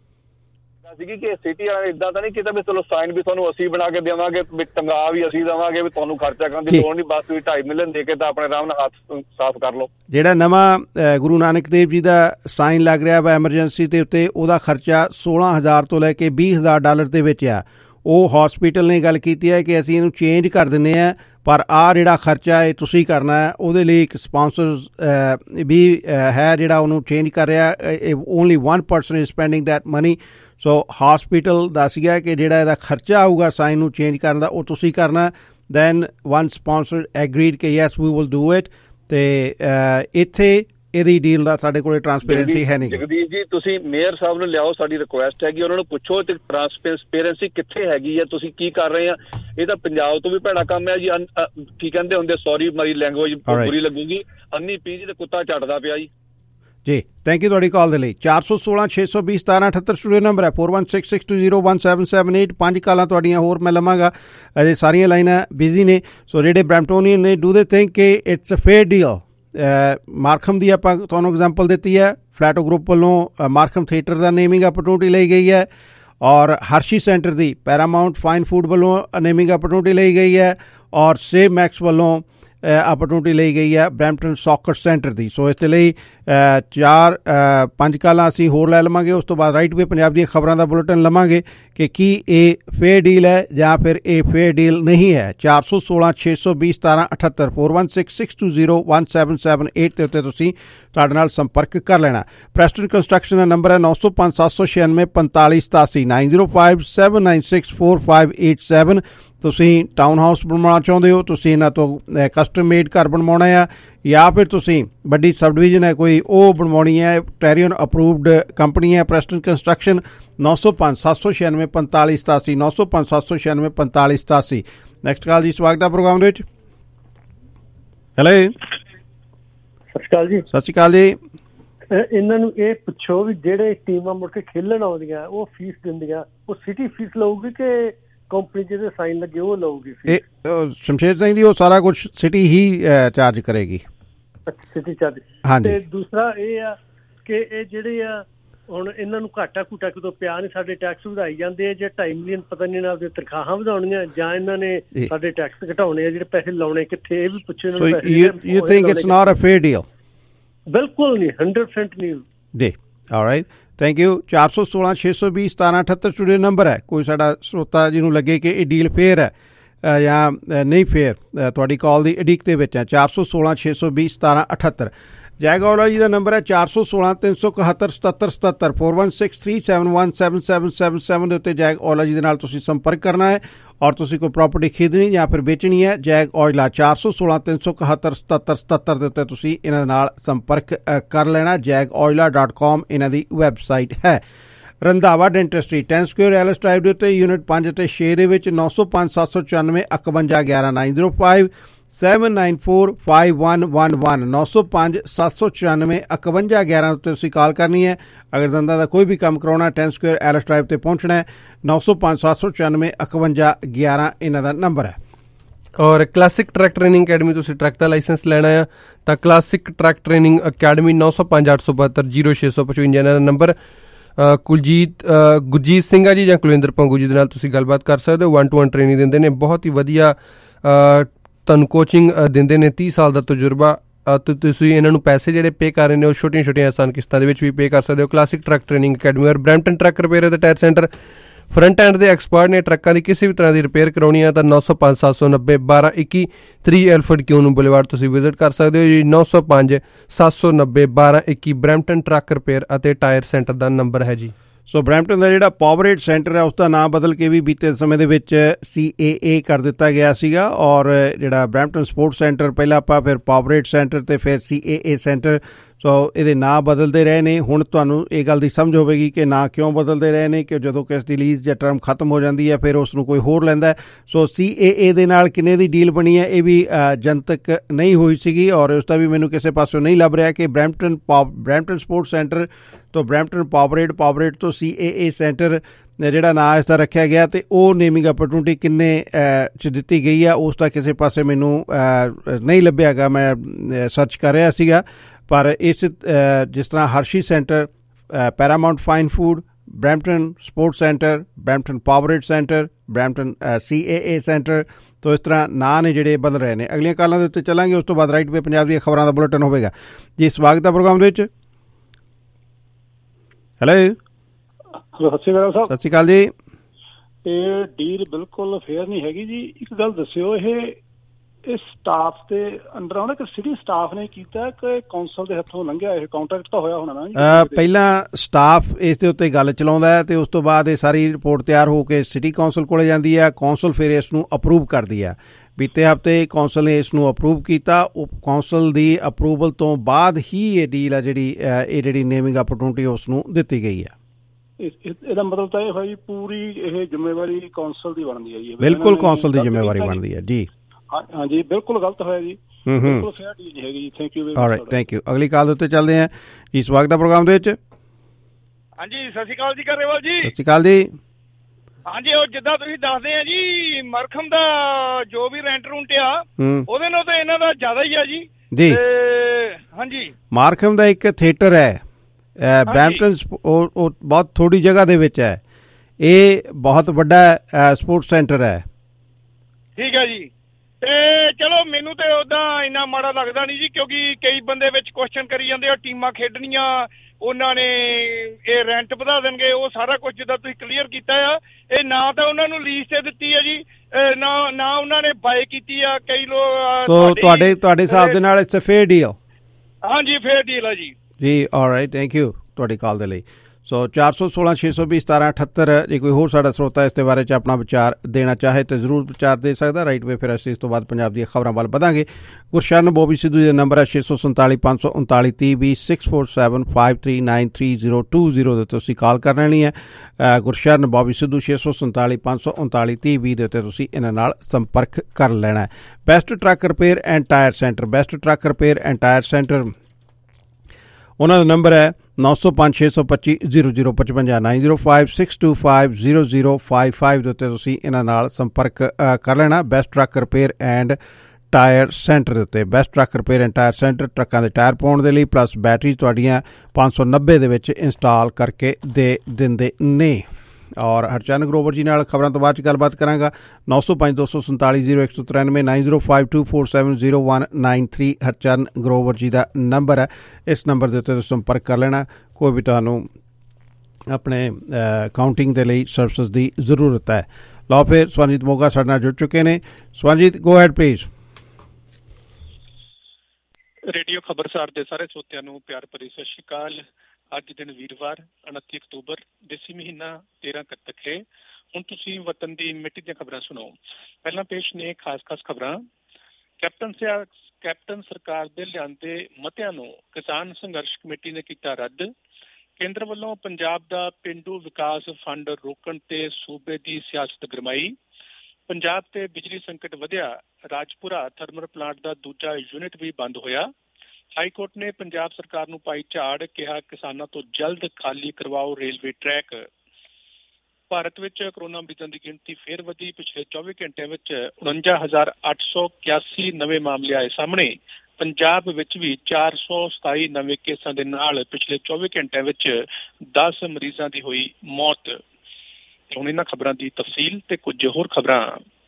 ਸੀਗੀ ਕਿ ਸਿਟੀ ਵਾਲੇ ਏਦਾਂ ਤਾਂ ਨਹੀਂ ਕੀਤਾ ਵੀ ਚਲੋ ਸਾਈਨ ਵੀ ਤੁਹਾਨੂੰ ਅਸੀਂ ਬਣਾ ਕੇ ਦੇਵਾਂਗੇ, ਵੀ ਟੰਗਾ ਵੀ ਅਸੀਂ ਦੇਵਾਂਗੇ, ਵੀ ਤੁਹਾਨੂੰ ਖਰਚਾ ਕਰਨ ਦੀ ਲੋੜ ਨਹੀਂ, ਬਸ ਤੁਸੀਂ ਢਾਈ ਮਿਲੀਅਨ ਦੇ ਕੇ ਤਾਂ ਆਪਣੇ ਆਰਾਮ ਨਾਲ ਹੱਥ ਸਾਫ਼ ਕਰ ਲਓ। ਜਿਹੜਾ ਨਵਾਂ ਗੁਰੂ ਨਾਨਕ ਦੇਵ ਜੀ ਦਾ ਸਾਈਨ ਲੱਗ ਰਿਹਾ ਵਾ ਐਮਰਜੈਂਸੀ ਦੇ ਉੱਤੇ, ਉਹਦਾ ਖਰਚਾ ਸੋਲਾਂ ਹਜ਼ਾਰ ਤੋਂ ਲੈ ਕੇ ਵੀਹ ਹਜ਼ਾਰ ਡਾਲਰ ਦੇ ਵਿੱਚ ਆ। ਉਹ ਹਸਪੀਟਲ ਨੇ ਗੱਲ ਕੀਤੀ ਹੈ ਕਿ ਅਸੀਂ ਇਹਨੂੰ ਚੇਂਜ ਕਰ ਦਿੰਦੇ ਹਾਂ, ਪਰ ਆਹ ਜਿਹੜਾ ਖਰਚਾ ਇਹ ਤੁਸੀਂ ਕਰਨਾ ਹੈ। ਉਹਦੇ ਲਈ ਇੱਕ ਸਪਾਂਸਰ ਵੀ ਹੈ ਜਿਹੜਾ ਉਹਨੂੰ ਚੇਂਜ ਕਰ ਰਿਹਾ। Only one person is spending that money. So hospital ਦੱਸ ਗਿਆ ਕਿ ਜਿਹੜਾ ਇਹਦਾ ਖਰਚਾ ਆਊਗਾ ਸਾਈਨ ਨੂੰ ਚੇਂਜ ਕਰਨ ਦਾ, ਉਹ ਤੁਸੀਂ ਕਰਨਾ। ਦੈਨ ਵਨ ਸਪਾਂਸਰ ਐਗਰੀਡ ਕਿ yes we will do it. ਤੇ ਇੱਥੇ ਇਹਦੀ ਡੀਲ ਦਾ ਸਾਡੇ ਕੋਲ ਟਰਾਂਸਪੇਰੈਂਸੀ ਹੈ ਨਹੀਂ। ਜਗਦੀਸ਼ ਜੀ, ਤੁਸੀਂ ਮੇਅਰ ਸਾਹਿਬ ਨੂੰ ਲਿਆਓ, ਸਾਡੀ ਰਿਕੁਐਸਟ ਹੈਗੀ, ਉਹਨਾਂ ਨੂੰ ਪੁੱਛੋ ਤੇ ਟਰਾਂਸਪੇਰੈਂਸੀ ਕਿੱਥੇ ਹੈਗੀ ਆ, ਤੁਸੀਂ ਕੀ ਕਰ ਰਹੇ ਆ। ਇਹ ਤਾਂ ਪੰਜਾਬ ਤੋਂ ਵੀ ਭੈੜਾ ਕੰਮ ਹੈ ਜੀ। ਕੀ ਕਹਿੰਦੇ ਹੁੰਦੇ, ਸੌਰੀ ਮੇਰੀ ਲੈਂਗੁਏਜ ਬੁਰੀ ਲੱਗੂਗੀ, ਅੰਨੀ ਪੀਜੀ ਤੇ ਕੁੱਤਾ ਚੱਟਦਾ ਪਿਆ ਜੀ। ਜੀ ਥੈਂਕ ਯੂ ਤੁਹਾਡੀ ਕਾਲ ਦੇ ਲਈ। ਚਾਰ ਸੌ ਸੋਲਾਂ ਛੇ ਸੌ ਵੀਹ ਸਤਾਰਾਂ ਅਠੱਤਰ ਸਟੂਡੀਓ ਨੰਬਰ ਹੈ four one six six two zero one seven seven eight. ਪੰਜ ਕਾਲਾਂ ਤੁਹਾਡੀਆਂ ਹੋਰ ਮੈਂ ਲਵਾਂਗਾ, ਅਜੇ ਸਾਰੀਆਂ ਲਾਈਨਾਂ ਬਿਜ਼ੀ ਨੇ। ਸੋ ਜਿਹੜੇ ਬਰੈਂਪਟੋਨੀਅਨ ਨੇ, ਡੂ ਦੇ ਥਿੰਕ ਕਿ it's a fair deal? Markham ਦੀ ਆਪਾਂ ਤੁਹਾਨੂੰ ਐਗਜ਼ਾਮਪਲ ਦਿੱਤੀ ਹੈ, ਫਲੈਟੋ ਗਰੁੱਪ ਵੱਲੋਂ ਮਾਰਕਮ ਥੀਏਟਰ ਦਾ ਨੇਮਿੰਗ ਅਪਰਚੂਨਿਟੀ ਲਈ ਗਈ ਹੈ, ਔਰ ਹਰਸ਼ੀ ਸੈਂਟਰ ਦੀ ਪੈਰਾਮਾਊਂਟ ਫਾਈਨ ਫੂਡ ਵੱਲੋਂ ਨੇਮਿੰਗ ਅਪਰਚੂਨਿਟੀ ਲਈ ਗਈ ਹੈ, ਔਰ ਸੇਵ ਮੈਕਸ ਵੱਲੋਂ ਅਪਰਚੂਨਿਟੀ ਲਈ ਗਈ ਹੈ ਬਰੈਂਪਟਨ ਸੌਕਰ ਸੈਂਟਰ ਦੀ। ਸੋ ਇਸ ਦੇ ਲਈ ਚਾਰ ਪੰਜ ਕਾਲਾਂ ਅਸੀਂ ਹੋਰ ਲੈ ਲਵਾਂਗੇ। ਉਸ ਤੋਂ ਬਾਅਦ ਰਾਈਟ ਵੇ ਪੰਜਾਬ ਦੀਆਂ ਖਬਰਾਂ ਦਾ ਬੁਲੇਟਿਨ ਲਵਾਂਗੇ ਕਿ ਕੀ ਇਹ ਫੇਅਰ ਡੀਲ ਹੈ ਜਾਂ ਫਿਰ ਇਹ ਫੇਅਰ ਡੀਲ ਨਹੀਂ ਹੈ। ਚਾਰ ਸੌ ਸੋਲਾਂ ਛੇ ਸੌ ਵੀਹ ਸਤਾਰਾਂ ਅਠੱਤਰ four one six six two zero one seven seven eight ਦੇ ਉੱਤੇ ਤੁਸੀਂ ਸਾਡੇ ਨਾਲ ਸੰਪਰਕ ਕਰ ਲੈਣਾ। ਪ੍ਰੈਸਟਨ ਕੰਸਟਰਕਸ਼ਨ ਦਾ ਨੰਬਰ ਹੈ ਨੌ ਸੌ ਪੰਜ ਸੱਤ ਸੌ ਛਿਆਨਵੇਂ ਪੰਤਾਲੀ ਸਤਾਸੀ nine zero five seven nine six four five eight seven. ਤੁਸੀਂ ਟਾਊਨ ਹਾਊਸ ਬਣਵਾਉਣਾ ਚਾਹੁੰਦੇ ਹੋ, ਤੁਸੀਂ ਇਹਨਾਂ ਤੋਂ ਕਸਟਮ ਮੇਡ ਘਰ ਬਣਵਾਉਣਾ ਆ, ਜਾਂ ਫਿਰ ਤੁਸੀਂ ਵੱਡੀ ਸਬ ਡਿਵੀਜ਼ਨ ਹੈ ਕੋਈ ਉਹ ਬਣਵਾਉਣੀ ਹੈ, ਟੈਰੀਅਨ ਅਪਰੂਵਡ ਕੰਪਨੀ ਹੈ ਪ੍ਰੈਸਟਨ ਕੰਸਟਰਕਸ਼ਨ। ਨੌ ਸੌ ਪੰਜ ਸੱਤ ਸੌ ਛਿਆਨਵੇਂ ਪੰਤਾਲੀ ਸਤਾਸੀ ਨੌ ਸੌ ਪੰਜ ਸੱਤ ਸੌ ਛਿਆਨਵੇਂ ਪੰਤਾਲੀ ਸਤਾਸੀ। ਨੈਕਸਟ ਕਾਲ ਜੀ, ਸਵਾਗਤ ਹੈ ਪ੍ਰੋਗਰਾਮ ਦੇ ਵਿੱਚ। ਹੈਲੋ, ਸਤਿ ਸ਼੍ਰੀ ਅਕਾਲ ਜੀ। ਸਤਿ ਸ਼੍ਰੀ ਅਕਾਲ ਜੀ। ਇਹਨਾਂ ਨੂੰ ਇਹ ਪੁੱਛੋ ਵੀ ਜਿਹੜੇ ਟੀਮਾਂ ਮੁੜ ਕੇ ਖੇਲਣ ਆਉਂਦੀਆਂ ਉਹ ਫੀਸ ਦਿੰਦੀਆਂ, ਉਹ ਸਿਟੀ ਫੀਸ ਲਊਗੀ ਕਿ ਕੰਪਨੀ ਜਿਹਦੇ ਸਾਈਨ ਲੱਗੇ ਉਹ ਲਊਗੀ? ਸ਼ਮਸ਼ੇਰ ਸਿੰਘ ਜੀ, ਉਹ ਸਾਰਾ ਕੁਝ ਸਿਟੀ ਹੀ ਚਾਰਜ ਕਰੇਗੀ। City charge. ਹਾਂਜੀ। ਤੇ ਦੂਸਰਾ ਇਹ ਆ ਕਿ ਇਹ ਜਿਹੜੇ ਆ ਹੁਣ ਇਹਨਾਂ ਨੂੰ ਘਾਟਾ ਘੂਟਾ ਕਿਤੋਂ ਪਿਆ ਨਹੀਂ, ਸਾਡੇ ਟੈਕਸ ਵਧਾਈ ਜਾਂਦੇ ਆ, ਜੇ ਢਾਈ ਮਿਲੀਅਨ ਪਤਾ ਨਹੀਂ ਇਹਨਾਂ ਦੀਆਂ ਤਨਖਾਹਾਂ ਵਧਾਉਣੀਆਂ ਜਾਂ ਇਹਨਾਂ ਨੇ ਸਾਡੇ ਟੈਕਸ ਘਟਾਉਣੇ ਆ, ਜਿਹੜੇ ਪੈਸੇ ਲਾਉਣੇ ਕਿੱਥੇ, ਇਹ ਵੀ ਪੁੱਛੋ ਇਹਨਾਂ ਨੂੰ। You think it's not a fair deal? ਬਿਲਕੁਲ ਨਹੀਂ, ਹੰਡਰਡ ਪਰਸੈਂਟ ਨਹੀਂ ਜੀ। Alright, thank you. ਚਾਰ ਸੌ ਸੋਲਾਂ ਛੇ ਸੌ ਵੀਹ ਸਤਾਰਾਂ ਅਠੱਤਰ ਸਟੂਡੀਓ ਨੰਬਰ ਹੈ। ਕੋਈ ਸਾਡਾ ਸਰੋਤਾ ਜਿਹਨੂੰ ਲੱਗੇ ਕਿ ਇਹ ਡੀਲ ਫੇਅਰ ਹੈ ਜਾਂ ਨਹੀਂ ਫੇਅਰ, ਤੁਹਾਡੀ ਕਾਲ ਦੀ ਉਡੀਕ ਦੇ ਵਿੱਚ ਹੈ। ਚਾਰ ਸੌ ਸੋਲਾਂ ਛੇ ਸੌ ਵੀਹ ਸਤਾਰਾਂ ਅਠੱਤਰ ਜੈਗ ਔਲਾ ਜੀ ਦਾ ਨੰਬਰ ਹੈ। ਚਾਰ ਸੌ ਸੋਲਾਂ ਤਿੰਨ ਸੌ ਇਕਹੱਤਰ ਸਤੱਤਰ ਸਤੱਤਰ four one six three seven one seven seven seven seven ਦੇ ਉੱਤੇ ਜੈਗ ਔਲਾ ਜੀ ਦੇ ਨਾਲ ਤੁਸੀਂ ਸੰਪਰਕ ਕਰਨਾ ਹੈ ਔਰ ਤੁਸੀਂ ਕੋਈ ਪ੍ਰੋਪਰਟੀ ਖਰੀਦਣੀ ਜਾਂ ਫਿਰ ਵੇਚਣੀ ਹੈ। ਜੈਗ ਔਲਾ ਚਾਰ ਸੌ ਸੋਲਾਂ ਤਿੰਨ ਸੌ ਇਕਹੱਤਰ ਸਤੱਤਰ ਸਤੱਤਰ ਦੇ ਉੱਤੇ ਤੁਸੀਂ ਇਹਨਾਂ ਦੇ ਨਾਲ ਸੰਪਰਕ ਕਰ ਲੈਣਾ। ਜੈਗ ਔਲਾ ਡਾਟ ਕਾਮ ਇਹਨਾਂ ਦੀ ਵੈਬਸਾਈਟ ਹੈ। Randhawa dentistry ten square Ellis drive ਦੇ ਉੱਤੇ ਯੂਨਿਟ ਪੰਜ ਅਤੇ ਛੇ ਦੇ ਵਿੱਚ ਨੌ ਸੌ ਪੰਜ ਸੱਤ ਸੌ ਚੁਰਾਨਵੇਂ ਇਕਵੰਜਾ ਗਿਆਰਾਂ nine zero five seven nine four five one one one ਨੌ ਸੌ ਪੰਜ ਸੱਤ ਸੌ ਚੁਰਾਨਵੇਂ ਇਕਵੰਜਾ ਗਿਆਰਾਂ ਉੱਤੇ ਤੁਸੀਂ ਕਾਲ ਕਰਨੀ ਹੈ। ਅਗਰ ਦੰਦਾਂ ਦਾ ਕੋਈ ਵੀ ਕੰਮ ਕਰਾਉਣਾ ਟੈਨ ਸਕੁਅਰ ਐਲਸ ਡਰਾਈਵ 'ਤੇ ਪਹੁੰਚਣਾ ਹੈ। ਨੌ ਸੌ ਪੰਜ ਸੱਤ ਸੌ ਚੁਰਾਨਵੇਂ ਇਕਵੰਜਾ ਗਿਆਰਾਂ ਇਹਨਾਂ ਦਾ ਨੰਬਰ ਹੈ। ਔਰ ਕਲਾਸਿਕ ਟਰੱਕ ਟ੍ਰੇਨਿੰਗ ਅਕੈਡਮੀ ਤੁਸੀਂ ਟਰੱਕ ਦਾ ਲਾਇਸੈਂਸ ਲੈਣਾ ਆ ਤਾਂ ਕਲਾਸਿਕ ਟਰੱਕ ਟ੍ਰੇਨਿੰਗ ਅਕੈਡਮੀ ਨੌ ਸੌ ਪੰਜ ਅੱਠ ਸੌ ਬਹੱਤਰ ਜੀਰੋ ਛੇ ਸੌ ਪਚਵੰਜਾ ਇਹਨਾਂ ਦਾ ਨੰਬਰ। ਕੁਲਜੀਤ ਗੁਰਜੀਤ ਸਿੰਘ ਆ ਜੀ ਜਾਂ ਕੁਲਵਿੰਦਰ ਪੰਗੂ ਜੀ ਦੇ ਨਾਲ ਤੁਸੀਂ ਗੱਲਬਾਤ ਕਰ ਸਕਦੇ ਹੋ। ਵਨ ਟੂ ਵਨ ਟ੍ਰੇਨਿੰਗ ਦਿੰਦੇ ਨੇ, ਬਹੁਤ ਹੀ ਵਧੀਆ ਤੁਹਾਨੂੰ ਕੋਚਿੰਗ ਦਿੰਦੇ ਨੇ, ਤੀਹ ਸਾਲ ਦਾ ਤਜਰਬਾ। ਤੁਸੀਂ ਇਹਨਾਂ ਨੂੰ ਪੈਸੇ ਜਿਹੜੇ ਪੇ ਕਰ ਰਹੇ ਨੇ ਉਹ ਛੋਟੀਆਂ ਛੋਟੀਆਂ ਆਸਾਨ ਕਿਸ਼ਤਾਂ ਦੇ ਵਿੱਚ ਵੀ ਪੇ ਕਰ ਸਕਦੇ ਹੋ। ਕਲਾਸਿਕ ਟਰੱਕ ਟ੍ਰੇਨਿੰਗ ਅਕੈਡਮੀ ਔਰ ਬਰੈਂਪਟਨ ਟਰੱਕ ਰਿਪੇਅਰ ਅਤੇ ਟਾਇਰ ਸੈਂਟਰ ਫਰੰਟ ਐਂਡ ਦੇ ਐਕਸਪਰਟ ਨੇ। ਟਰੱਕਾਂ ਦੀ ਕਿਸੇ ਵੀ ਤਰ੍ਹਾਂ ਦੀ ਰਿਪੇਅਰ ਕਰਾਉਣੀ ਹੈ ਤਾਂ ਨੌ ਸੌ ਪੰਜ ਸੱਤ ਸੌ ਨੱਬੇ ਬਾਰਾਂ ਇੱਕੀ ਥ੍ਰੀ ਐਲਫਰਡ ਕਿਊ ਨੂੰ ਬੁਲੇਵਾਰਡ ਤੁਸੀਂ ਵਿਜ਼ਿਟ ਕਰ ਸਕਦੇ ਹੋ ਜੀ। ਨੌ ਸੌ ਪੰਜ ਸੱਤ ਸੌ ਨੱਬੇ ਬਾਰਾਂ ਇੱਕੀ ਬਰੈਂਪਟਨ ਟਰੱਕ ਰਿਪੇਅਰ ਅਤੇ ਟਾਇਰ ਸੈਂਟਰ ਦਾ ਨੰਬਰ ਹੈ ਜੀ। ਸੋ ਬਰੈਂਪਟਨ ਦਾ ਜਿਹੜਾ ਪਾਵਰੇਟ ਸੈਂਟਰ ਹੈ ਉਸ ਦਾ ਨਾਮ ਬਦਲ ਕੇ ਵੀ ਬੀਤੇ ਸਮੇਂ ਦੇ ਵਿੱਚ ਸੀ ਏ ਏ ਕਰ ਦਿੱਤਾ ਗਿਆ ਸੀਗਾ ਔਰ ਜਿਹੜਾ ਬਰੈਂਪਟਨ ਸਪੋਰਟਸ ਸੈਂਟਰ ਪਹਿਲਾਂ ਆਪਾਂ ਫਿਰ ਪਾਵਰੇਟ ਸੈਂਟਰ ਅਤੇ ਫਿਰ ਸੀ ਏ ਏ ਸੈਂਟਰ, ਸੋ ਇਹਦੇ ਨਾਂ ਬਦਲਦੇ ਰਹੇ ਨੇ। ਹੁਣ ਤੁਹਾਨੂੰ ਇਹ ਗੱਲ ਦੀ ਸਮਝ ਹੋਵੇਗੀ ਕਿ ਨਾਂ ਕਿਉਂ ਬਦਲਦੇ ਰਹੇ ਨੇ ਕਿ ਜਦੋਂ ਕਿਸ ਦੀ ਲੀਜ਼ ਜਾਂ ਟਰਮ ਖਤਮ ਹੋ ਜਾਂਦੀ ਹੈ ਫਿਰ ਉਸ ਨੂੰ ਕੋਈ ਹੋਰ ਲੈਂਦਾ। ਸੋ ਸੀ ਏ ਏ ਦੇ ਨਾਲ ਕਿੰਨੇ ਦੀ ਡੀਲ ਬਣੀ ਹੈ ਇਹ ਵੀ ਜਨਤਕ ਨਹੀਂ ਹੋਈ ਸੀਗੀ ਔਰ ਉਸ ਦਾ ਵੀ ਮੈਨੂੰ ਕਿਸੇ ਪਾਸੋਂ ਨਹੀਂ ਲੱਭ ਰਿਹਾ ਕਿ ਬਰੈਂਪਟਨ ਪਾ ਬਰੈਂਪਟਨ ਸਪੋਰਟਸ ਸੈਂਟਰ ਤੋਂ ਬਰੈਂਪਟਨ ਪਾਵਰੇਟ ਪਾਵਰੇਟ ਤੋਂ ਸੀ ਏ ਏ ਸੈਂਟਰ ਜਿਹੜਾ ਨਾਂ ਇਸ ਦਾ ਰੱਖਿਆ ਗਿਆ ਅਤੇ ਉਹ ਨੇਮਿੰਗ ਅਪਰਚੂਨਿਟੀ ਕਿੰਨੇ 'ਚ ਦਿੱਤੀ ਗਈ ਆ ਉਸ ਦਾ ਕਿਸੇ ਪਾਸੇ ਮੈਨੂੰ ਨਹੀਂ ਲੱਭਿਆ ਗਾ। ਮੈਂ ਸਰਚ ਕਰ ਰਿਹਾ ਸੀਗਾ ਪਰ ਇਸ ਜਿਸ ਤਰ੍ਹਾਂ Hershey centre, Paramount fine food, Brampton sports centre, Brampton Powerade centre, Brampton C A A centre, ਤੋਂ ਇਸ ਤਰ੍ਹਾਂ ਨਾਂ ਨੇ ਜਿਹੜੇ ਬਦਲ ਰਹੇ ਨੇ। ਅਗਲੀਆਂ ਕਾਲਾਂ ਦੇ ਉੱਤੇ ਚੱਲਾਂਗੇ, ਉਸ ਤੋਂ ਬਾਅਦ ਰਾਈਟ ਵੇ ਪੰਜਾਬ ਦੀਆਂ ਖਬਰਾਂ ਦਾ ਬੁਲੇਟਿਨ ਹੋਵੇਗਾ ਜੀ। ਸਵਾਗਤ ਹੈ ਪ੍ਰੋਗਰਾਮ ਦੇ ਵਿੱਚ। ਹੈਲੋ ਸਤਿ ਸ਼੍ਰੀ ਅਕਾਲ ਸਾਹਿਬ। ਸਤਿ ਸ਼੍ਰੀ ਅਕਾਲ ਜੀ। ਇਹ ਡੀਲ ਬਿਲਕੁਲ ਫੇਅਰ ਨਹੀਂ ਹੈਗੀ ਜੀ। ਇੱਕ ਗੱਲ ਦੱਸਿਓ, ਇਹ ਇਹ ਸਟਾਫ ਦੇ ਅੰਡਰ ਆਉਂਦਾ ਕਿ ਸਿਟੀ ਸਟਾਫ ਨੇ ਕੀਤਾ ਕਿ ਕੌਂਸਲ ਦੇ ਹੱਥੋਂ ਲੰਘਿਆ? ਇਹ ਕੰਟਰੈਕਟ ਤਾਂ ਹੋਇਆ ਹੋਣਾ ਨਾ ਜੀ। ਪਹਿਲਾਂ ਸਟਾਫ ਇਸ ਦੇ ਉੱਤੇ ਗੱਲ ਚਲਾਉਂਦਾ ਹੈ ਅਤੇ ਉਸ ਤੋਂ ਬਾਅਦ ਇਹ ਸਾਰੀ ਰਿਪੋਰਟ ਤਿਆਰ ਹੋ ਕੇ ਸਿਟੀ ਕੌਂਸਲ ਕੋਲ ਜਾਂਦੀ ਹੈ। ਕੌਂਸਲ ਫਿਰ ਇਸ ਨੂੰ ਅਪਰੂਵ ਕਰਦੀ ਹੈ। ਬੀਤੇ ਹਫ਼ਤੇ ਕੌਂਸਲ ਨੇ ਇਸ ਨੂੰ ਅਪਰੂਵ ਕੀਤਾ। ਉਹ ਕੌਂਸਲ ਦੀ ਅਪਰੂਵਲ ਤੋਂ ਬਾਅਦ ਹੀ ਇਹ ਡੀਲ ਆ ਜਿਹੜੀ ਇਹ ਜਿਹੜੀ ਨੇਮਿੰਗ ਅਪਰਚੂਨਿਟੀ ਉਸ ਨੂੰ ਦਿੱਤੀ ਗਈ ਹੈ। ਇਹਦਾ ਮਤਲਬ ਤਾਂ ਇਹ ਹੋਇਆ ਜੀ ਪੂਰੀ ਇਹ ਜ਼ਿੰਮੇਵਾਰੀ ਕੌਂਸਲ ਦੀ ਬਣਦੀ ਹੈ ਜੀ। ਬਿਲਕੁਲ ਕੌਂਸਲ ਦੀ ਜ਼ਿੰਮੇਵਾਰੀ ਬਣਦੀ ਹੈ ਜੀ। ਹਾਂਜੀ ਬਿਲਕੁਲ ਗਲਤ ਹੋਇਆ ਜੀ। ਬਿਲਕੁਲ ਫੇਅਰ ਡੀਲ ਨਹੀਂ ਹੈਗੀ ਜੀ। Thank you. Alright, thank you. ਅਗਲੀ ਕਾਲ ਦੇ ਉੱਤੇ ਚੱਲਦੇ ਹਾਂ ਜੀ। ਸਵਾਗਤ ਹੈ ਪ੍ਰੋਗਰਾਮ ਦੇ ਵਿੱਚ। ਹਾਂਜੀ ਸਤਿ ਸ਼੍ਰੀ ਅਕਾਲ ਜੀ ਕਰੇਵਾਲ ਜੀ। ਸਤਿ ਸ਼੍ਰੀ ਅਕਾਲ ਜੀ। ਹਾਂਜੀ ਉਹ ਜਿੱਦਾਂ ਤੁਸੀਂ ਦੱਸਦੇ ਆ ਜੀ ਮਰਖਮ ਦਾ ਜੋ ਵੀ ਰੈਂਟ ਰੂੰਟ ਆ ਉਹਦੇ ਨਾਲ ਤਾਂ ਇਹਨਾਂ ਦਾ ਜ਼ਿਆਦਾ ਹੀ ਆ ਜੀ। ਜੀ ਹਾਂਜੀ ਮਾਰਖਮ ਦਾ ਇੱਕ ਥੀਏਟਰ ਹੈ ਬਰੈਂਪਟਨ, ਉਹ ਬਹੁਤ ਥੋੜੀ ਜਗ੍ਹਾ ਦੇ ਵਿੱਚ ਹੈ। ਇਹ ਬਹੁਤ ਵੱਡਾ ਸਪੋਰਟਸ ਸੈਂਟਰ ਹੈ। ਠੀਕ ਹੈ ਜੀ। ਤੇ ਚਲੋ ਮੈਨੂੰ ਤੇ ਉਦਾਂ ਇੰਨਾ ਮਾੜਾ ਲੱਗਦਾ ਨਹੀਂ ਜੀ ਕਿਉਂਕਿ ਕਈ ਬੰਦੇ ਵਿੱਚ ਕੁਐਸਚਨ ਕਰੀ ਜਾਂਦੇ ਆ ਟੀਮਾਂ ਖੇਡਣੀਆਂ ਉਹਨਾਂ ਨੇ ਇਹ ਰੈਂਟ ਵਧਾ ਦੇਣਗੇ ਉਹ ਸਾਰਾ ਕੁਝ ਜਿੱਦਾਂ ਤੁਸੀਂ ਕਲੀਅਰ ਕੀਤਾ ਆ। ਇਹ ਨਾ ਤਾਂ ਉਹਨਾਂ ਨੂੰ ਲੀਜ਼ ਤੇ ਦਿੱਤੀ ਹੈ ਜੀ ਨਾ ਨਾ ਉਹਨਾਂ ਨੇ ਬਾਏ ਕੀਤੀ ਆ। ਕਈ ਲੋਕ ਸੋ ਤੁਹਾਡੇ ਤੁਹਾਡੇ ਹਿਸਾਬ ਦੇ ਨਾਲ ਇਟਸ ਅ ਫੇਅਰ ਡੀਲ? ਹਾਂਜੀ ਫੇਅਰ ਡੀਲ ਆ ਜੀ। ਜੀ ਆਲਰਾਈਟ, ਥੈਂਕ ਯੂ ਤੁਹਾਡੀ ਕਾਲ ਦੇ ਲਈ। ਸੋ ਚਾਰ ਸੌ ਸੋਲਾਂ ਛੇ ਸੌ ਵੀਹ ਸਤਾਰਾਂ ਅਠੱਤਰ ਜੇ ਕੋਈ ਹੋਰ ਸਾਡਾ ਸਰੋਤਾ ਇਸ ਦੇ ਬਾਰੇ 'ਚ ਆਪਣਾ ਵਿਚਾਰ ਦੇਣਾ ਚਾਹੇ ਤਾਂ ਜ਼ਰੂਰ ਵਿਚਾਰ ਦੇ ਸਕਦਾ। ਰਾਈਟ ਵੇ ਫਿਰ ਅਸੀਂ ਇਸ ਤੋਂ ਬਾਅਦ ਪੰਜਾਬ ਦੀਆਂ ਖਬਰਾਂ ਵੱਲ ਵਧਾਂਗੇ। ਗੁਰਸ਼ਰਨ ਬੋਬੀ ਸਿੱਧੂ ਦਾ ਨੰਬਰ ਹੈ ਛੇ ਸੌ ਸੰਤਾਲੀ ਪੰਜ ਸੌ ਉਨਤਾਲੀ ਤੀਹ ਵੀਹ six four seven five three nine three zero two zero ਦੇ ਉੱਤੇ ਤੁਸੀਂ ਕਾਲ ਕਰ ਲੈਣੀ ਹੈ। ਗੁਰਸ਼ਰਨ ਬੋਬੀ ਸਿੱਧੂ ਛੇ ਸੌ ਸੰਤਾਲੀ ਪੰਜ ਸੌ ਉਨਤਾਲੀ ਤੀਹ ਵੀਹ ਦੇ ਉੱਤੇ ਤੁਸੀਂ ਇਹਨਾਂ ਨਾਲ ਸੰਪਰਕ ਕਰ ਲੈਣਾ ਹੈ। Best truck repair and tyre centre, best truck repair and tyre centre, ਉਹਨਾਂ ਦਾ ਨੰਬਰ ਹੈ ਨੌ ਸੌ ਪੰਜ ਛੇ ਸੌ ਪੱਚੀ ਜ਼ੀਰੋ ਜ਼ੀਰੋ ਪਚਵੰਜਾ nine zero five six two five zero zero five five ਦੇ ਉੱਤੇ ਤੁਸੀਂ ਇਹਨਾਂ ਨਾਲ ਸੰਪਰਕ ਕਰ ਲੈਣਾ। Best truck repair and tyre centre ਦੇ ਉੱਤੇ। Best truck repair and tyre centre ਟਰੱਕਾਂ ਦੇ ਟਾਇਰ ਪਾਉਣ ਦੇ ਲਈ ਪਲੱਸ ਬੈਟਰੀਜ਼ ਤੁਹਾਡੀਆਂ ਪੰਜ ਸੌ ਨੱਬੇ ਦੇ ਵਿੱਚ ਇੰਸਟਾਲ ਕਰਕੇ ਦੇ ਦਿੰਦੇ ਨੇ। ਔਰ ਹਰਚਰਨ ਗਰੋਵਰ ਜੀ ਨਾਲ ਖਬਰਾਂ ਤੋਂ ਬਾਅਦ 'ਚ ਗੱਲਬਾਤ ਕਰਾਂਗਾ। ਨੌ ਸੌ ਪੰਜ ਦੋ ਸੌ ਸੰਤਾਲੀ ਜ਼ੀਰੋ ਇੱਕ ਸੌ ਤਰਾਨਵੇਂ nine zero five two four seven zero one nine three Harcharan Grover ji ਦਾ ਨੰਬਰ ਹੈ। ਇਸ ਨੰਬਰ ਦੇ ਉੱਤੇ ਤੁਸੀਂ ਸੰਪਰਕ ਕਰ ਲੈਣਾ। ਕੋਈ ਵੀ ਤੁਹਾਨੂੰ ਆਪਣੇ ਕਾਊਂਟਿੰਗ ਦੇ ਲਈ ਸਰਵਿਸਿਜ਼ ਦੀ ਜ਼ਰੂਰਤ ਹੈ। ਲਓ ਫਿਰ ਸਵਰਨਜੀਤ ਮੋਗਾ ਸਾਡੇ ਨਾਲ ਜੁੜ ਚੁੱਕੇ ਨੇ। Swaranjit, go ahead please. Radio Khabarsaar ਦੇ ਸਾਰੇ ਸਰੋਤਿਆਂ ਨੂੰ ਪਿਆਰ ਭਰੀ ਸਤਿ ਸ਼੍ਰੀ ਅਕਾਲ। ਅੱਜ ਦਿਨ ਵੀਰਵਾਰ ਉਨੱਤੀ ਅਕਤੂਬਰ, ਦੇਸੀ ਮਹੀਨਾ ਤੇਰਾਂ ਕੱਤਕ ਹੈ। ਹੁਣ ਤੁਸੀਂ ਵਤਨ ਦੀ ਮਿੱਟੀ ਦੀਆਂ ਖਬਰਾਂ ਸੁਣੋ। ਪਹਿਲਾਂ ਪੇਸ਼ ਨੇ ਖਾਸ ਖਾਸ ਖਬਰਾਂ। ਕੈਪਟਨ ਸਿਆ ਕੈਪਟਨ ਸਰਕਾਰ ਦੇ ਲਿਆਂਦੇ ਮਤਿਆਂ ਨੂੰ ਕਿਸਾਨ ਸੰਘਰਸ਼ ਕਮੇਟੀ ਨੇ ਕੀਤਾ ਰੱਦ। ਕੇਂਦਰ ਵੱਲੋਂ ਪੰਜਾਬ ਦਾ ਪੇਂਡੂ ਵਿਕਾਸ ਫੰਡ ਰੋਕਣ ਤੇ ਸੂਬੇ ਦੀ ਸਿਆਸਤ ਗਰਮਾਈ। ਪੰਜਾਬ ਤੇ ਬਿਜਲੀ ਸੰਕਟ ਵਧਿਆ। ਰਾਜਪੁਰਾ ਥਰਮਲ ਪਲਾਂਟ ਦਾ ਦੂਜਾ ਯੂਨਿਟ ਵੀ ਬੰਦ ਹੋਇਆ। ਹਾਈ ਕੋਰਟ ਨੇ ਪੰਜਾਬ ਸਰਕਾਰ ਨੂੰ ਪਾਈ ਝਾੜ, ਕਿਹਾ ਕਿਸਾਨਾਂ ਤੋਂ ਜਲਦ ਖਾਲੀ ਕਰਵਾਓ ਰੇਲਵੇ ਟਰੈਕ। ਭਾਰਤ ਵਿੱਚ ਕਰੋਨਾ ਮਰੀਜ਼ਾਂ ਦੀ ਗਿਣਤੀ ਫੇਰ ਵਧੀ। ਪਿਛਲੇ ਚੌਵੀ ਘੰਟਿਆਂ ਵਿੱਚ ਉਣੰਜਾ ਹਜ਼ਾਰ ਅੱਠ ਸੌ ਇਕਿਆਸੀ ਨਵੇਂ ਮਾਮਲੇ ਆਏ ਸਾਹਮਣੇ। ਪੰਜਾਬ ਵਿੱਚ ਵੀ ਚਾਰ ਸੌ ਸਤਾਈ ਨਵੇਂ ਕੇਸਾਂ ਦੇ ਨਾਲ ਪਿਛਲੇ ਚੌਵੀ ਘੰਟਿਆਂ ਵਿੱਚ ਦਸ ਮਰੀਜ਼ਾਂ ਦੀ ਹੋਈ ਮੌਤ। ਹੁਣ ਇਹਨਾਂ ਖਬਰਾਂ ਦੀ ਤਫਸੀਲ ਤੇ ਕੁਝ ਹੋਰ ਖਬਰਾਂ।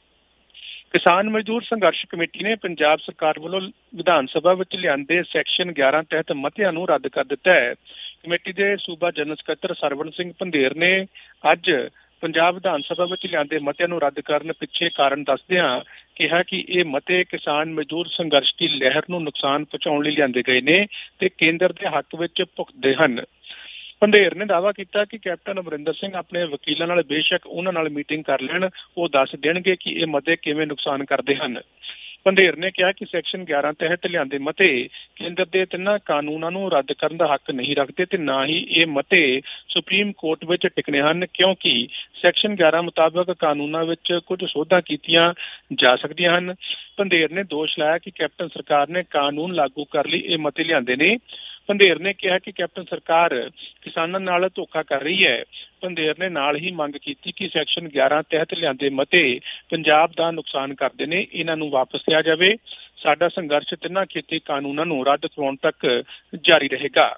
ਕਿਸਾਨ ਮਜ਼ਦੂਰ ਸੰਘਰਸ਼ ਕਮੇਟੀ ਨੇ ਪੰਜਾਬ ਸਰਕਾਰ ਵੱਲੋਂ ਵਿਧਾਨ ਸਭਾ ਵਿੱਚ ਲਿਆਂਦੇ ਸੈਕਸ਼ਨ ਗਿਆਰਾਂ ਤਹਿਤ ਮਤਿਆਂ ਨੂੰ ਰੱਦ ਕਰ ਦਿੱਤਾ ਹੈ। ਕਮੇਟੀ ਦੇ ਸੂਬਾ ਜਨਰਲ ਸਕੱਤਰ ਸਰਵਣ ਸਿੰਘ ਪੰਧੇਰ ਨੇ ਅੱਜ ਪੰਜਾਬ ਵਿਧਾਨ ਸਭਾ ਵਿੱਚ ਲਿਆਂਦੇ ਮਤਿਆਂ ਨੂੰ ਰੱਦ ਕਰਨ ਪਿੱਛੇ ਕਾਰਨ ਦੱਸਦਿਆਂ ਕਿਹਾ ਕਿ ਇਹ ਮਤੇ ਕਿਸਾਨ ਮਜ਼ਦੂਰ ਸੰਘਰਸ਼ ਦੀ ਲਹਿਰ ਨੂੰ ਨੁਕਸਾਨ ਪਹੁੰਚਾਉਣ ਲਈ ਲਿਆਂਦੇ ਗਏ ਨੇ ਤੇ ਕੇਂਦਰ ਦੇ ਹੱਕ ਵਿੱਚ ਭੁਗਤਦੇ ਹਨ। ਪੰਧੇਰ ਨੇ ਦਾਅਵਾ ਕੀਤਾ ਕਿ ਕੈਪਟਨ ਅਮਰਿੰਦਰ ਸਿੰਘ ਆਪਣੇ ਵਕੀਲਾਂ ਨਾਲ ਬੇਸ਼ੱਕ ਉਹਨਾਂ ਨਾਲ ਮੀਟਿੰਗ ਕਰ ਲੈਣ, ਉਹ ਦੱਸ ਦੇਣਗੇ ਕਿ ਇਹ ਮਤੇ ਕਿਵੇਂ ਨੁਕਸਾਨ ਕਰਦੇ ਹਨ। ਪੰਧੇਰ ਨੇ ਕਿਹਾ ਕਿ ਸੈਕਸ਼ਨ ਗਿਆਰਾਂ ਤਹਿਤ ਲਿਆਂਦੇ ਮਤੇ ਕੇਂਦਰ ਦੇ ਤਿੰਨਾਂ ਕਾਨੂੰਨਾਂ ਨੂੰ ਰੱਦ ਕਰਨ ਦਾ ਹੱਕ ਨਹੀਂ ਰੱਖਦੇ ਤੇ ਨਾ ਹੀ ਇਹ ਮਤੇ ਸੁਪਰੀਮ ਕੋਰਟ ਵਿੱਚ ਟਿਕਣੇ ਹਨ, ਕਿਉਂਕਿ ਸੈਕਸ਼ਨ ਗਿਆਰਾਂ ਮੁਤਾਬਕ ਕਾਨੂੰਨਾਂ ਵਿੱਚ ਕੁਝ ਸੋਧਾਂ ਕੀਤੀਆਂ ਜਾ ਸਕਦੀਆਂ ਹਨ। ਪੰਧੇਰ ਨੇ ਦੋਸ਼ ਲਾਇਆ ਕਿ ਕੈਪਟਨ ਸਰਕਾਰ ਨੇ ਕਾਨੂੰਨ ਲਾਗੂ ਕਰਨ ਲਈ ਇਹ ਮਤੇ ਲਿਆਂਦੇ ਨੇ। ਪੰਧੇਰ ਨੇ ਕਿਹਾ ਕਿ ਕੈਪਟਨ ਸਰਕਾਰ ਕਿਸਾਨਾਂ ਨਾਲ ਧੋਖਾ ਕਰ ਰਹੀ ਹੈ। ਪੰਧੇਰ ਨੇ ਨਾਲ ਹੀ ਮੰਗ ਕੀਤੀ ਕਿ ਸੈਕਸ਼ਨ ਗਿਆਰਾਂ ਤਹਿਤ ਲਿਆਂਦੇ ਮਤੇ ਪੰਜਾਬ ਦਾ ਨੁਕਸਾਨ ਕਰਦੇ ਨੇ, ਇਹਨਾਂ ਨੂੰ ਵਾਪਸ ਲਿਆ ਜਾਵੇ। ਸਾਡਾ ਸੰਘਰਸ਼ ਤਿੰਨਾਂ ਖੇਤੀ ਕਾਨੂੰਨਾਂ ਨੂੰ ਰੱਦ ਕਰਵਾਉਣ ਤੱਕ ਜਾਰੀ ਰਹੇਗਾ।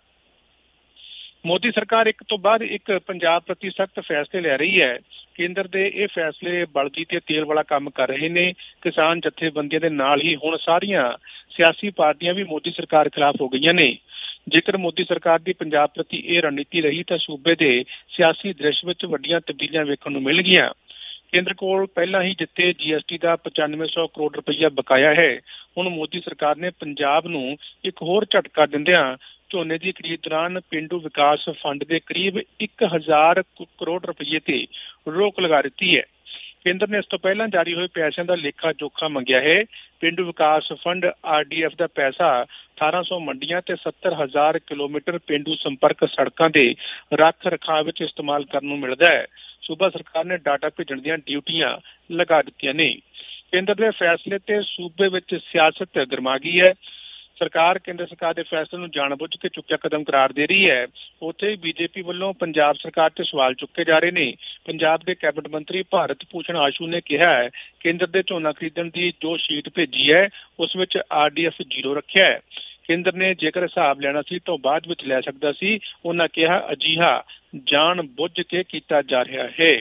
ਮੋਦੀ ਸਰਕਾਰ ਇੱਕ ਤੋਂ ਬਾਅਦ ਇੱਕ ਪੰਜਾਬ ਪ੍ਰਤੀ ਸਖਤ ਫੈਸਲੇ ਲੈ ਰਹੀ ਹੈ। ਕੇਂਦਰ ਦੇ ਇਹ ਫੈਸਲੇ ਬਲਦੀ ਤੇ ਤੇਲ ਵਾਲਾ ਕੰਮ ਕਰ ਰਹੇ ਨੇ। ਕਿਸਾਨ ਜਥੇਬੰਦੀਆਂ ਦੇ ਨਾਲ ਹੀ ਹੁਣ ਸਾਰੀਆਂ ਸਿਆਸੀ ਪਾਰਟੀਆਂ ਵੀ ਮੋਦੀ ਸਰਕਾਰ ਖਿਲਾਫ ਹੋ ਗਈਆਂ ਨੇ। ਜੇਕਰ ਮੋਦੀ ਸਰਕਾਰ ਦੀ ਪੰਜਾਬ ਪ੍ਰਤੀ ਇਹ ਰਣਨੀਤੀ ਰਹੀ ਤਾਂ ਸੂਬੇ ਦੇ ਸਿਆਸੀ ਦ੍ਰਿਸ਼ ਵਿੱਚ ਵੱਡੀਆਂ ਤਬਦੀਲੀਆਂ ਵੇਖਣ ਨੂੰ ਮਿਲਣਗੀਆਂ। ਕੇਂਦਰ ਕੋਲ ਪਹਿਲਾਂ ਹੀ ਜਿੱਤੇ ਜੀ ਐਸ ਟੀ ਦਾ ਪਚਾਨਵੇਂ ਸੌ ਕਰੋੜ ਰੁਪਈਆ ਬਕਾਇਆ ਹੈ। ਹੁਣ ਮੋਦੀ ਸਰਕਾਰ ਨੇ ਪੰਜਾਬ ਨੂੰ ਇੱਕ ਹੋਰ ਝਟਕਾ ਦਿੰਦਿਆਂ ਝੋਨੇ ਦੀ ਖਰੀਦ ਦੌਰਾਨ ਪੇਂਡੂ ਵਿਕਾਸ ਫੰਡ ਦੇ ਕਰੀਬ ਇੱਕ ਹਜ਼ਾਰ ਕਰੋੜ ਰੁਪਈਏ ਤੇ ਰੋਕ ਲਗਾ ਦਿੱਤੀ ਹੈ। ਕੇਂਦਰ ਨੇ ਇਸ ਤੋਂ ਪਹਿਲਾਂ ਜਾਰੀ ਹੋਏ ਪੈਸਿਆਂ ਦਾ ਲੇਖਾ ਜੋਖਾ ਮੰਗਿਆ ਹੈ। ਪੇਂਡੂ ਵਿਕਾਸ ਫੰਡ ਆਰ ਡੀ ਐਫ ਦਾ ਪੈਸਾ ਅਠਾਰਾਂ ਸੌ ਮੰਡੀਆਂ ਤੇ ਸੱਤਰ ਹਜ਼ਾਰ ਕਿਲੋਮੀਟਰ ਪੇਂਡੂ ਸੰਪਰਕ ਸੜਕਾਂ ਦੇ ਰੱਖ ਰਖਾਅ ਵਿੱਚ ਇਸਤੇਮਾਲ ਕਰਨ ਨੂੰ ਮਿਲਦਾ ਹੈ। ਸੂਬਾ ਸਰਕਾਰ ਨੇ ਡਾਟਾ ਭੇਜਣ ਦੀਆਂ ਡਿਊਟੀਆਂ ਲਗਾ ਦਿੱਤੀਆਂ ਨੇ। ਕੇਂਦਰ ਦੇ ਫੈਸਲੇ ਤੇ ਸੂਬੇ ਵਿੱਚ ਸਿਆਸਤ ਗਰਮਾ ਗਈ ਹੈ। ਸਰਕਾਰ ਕੇਂਦਰ ਸਰਕਾਰ ਦੇ ਫੈਸਲੇ ਨੂੰ ਜਾਣਬੁੱਝ ਕੇ ਚੁੱਕਿਆ ਕਦਮ ਕਰਾਰ ਦੇ ਰਹੀ ਹੈ। ਉੱਥੇ ਬੀਜੇਪੀ ਵੱਲੋਂ ਪੰਜਾਬ ਸਰਕਾਰ ਤੇ ਸਵਾਲ ਚੁੱਕੇ ਜਾ ਰਹੇ ਨੇ। ਪੰਜਾਬ ਦੇ ਕੈਬਨਿਟ ਮੰਤਰੀ ਭਾਰਤ ਭੂਸ਼ਣ ਆਸ਼ੂ ਨੇ ਕਿਹਾ ਹੈ ਕੇਂਦਰ ਦੇ ਝੋਨਾ ਖਰੀਦਣ ਦੀ ਜੋ ਸ਼ੀਟ ਭੇਜੀ ਹੈ ਉਸ ਵਿੱਚ ਆਰ ਡੀ ਐਫ ਜ਼ੀਰੋ ਰੱਖਿਆ ਹੈ। ਕੇਂਦਰ ਨੇ ਜੇਕਰ ਹਿਸਾਬ ਲੈਣਾ ਸੀ ਤਾਂ ਬਾਅਦ ਵਿੱਚ ਲੈ ਸਕਦਾ ਸੀ। ਉਹਨਾਂ ਕਿਹਾ ਅਜਿਹਾ ਜਾਣ ਬੁੱਝ ਕੇ ਕੀਤਾ ਜਾ ਰਿਹਾ ਹੈ।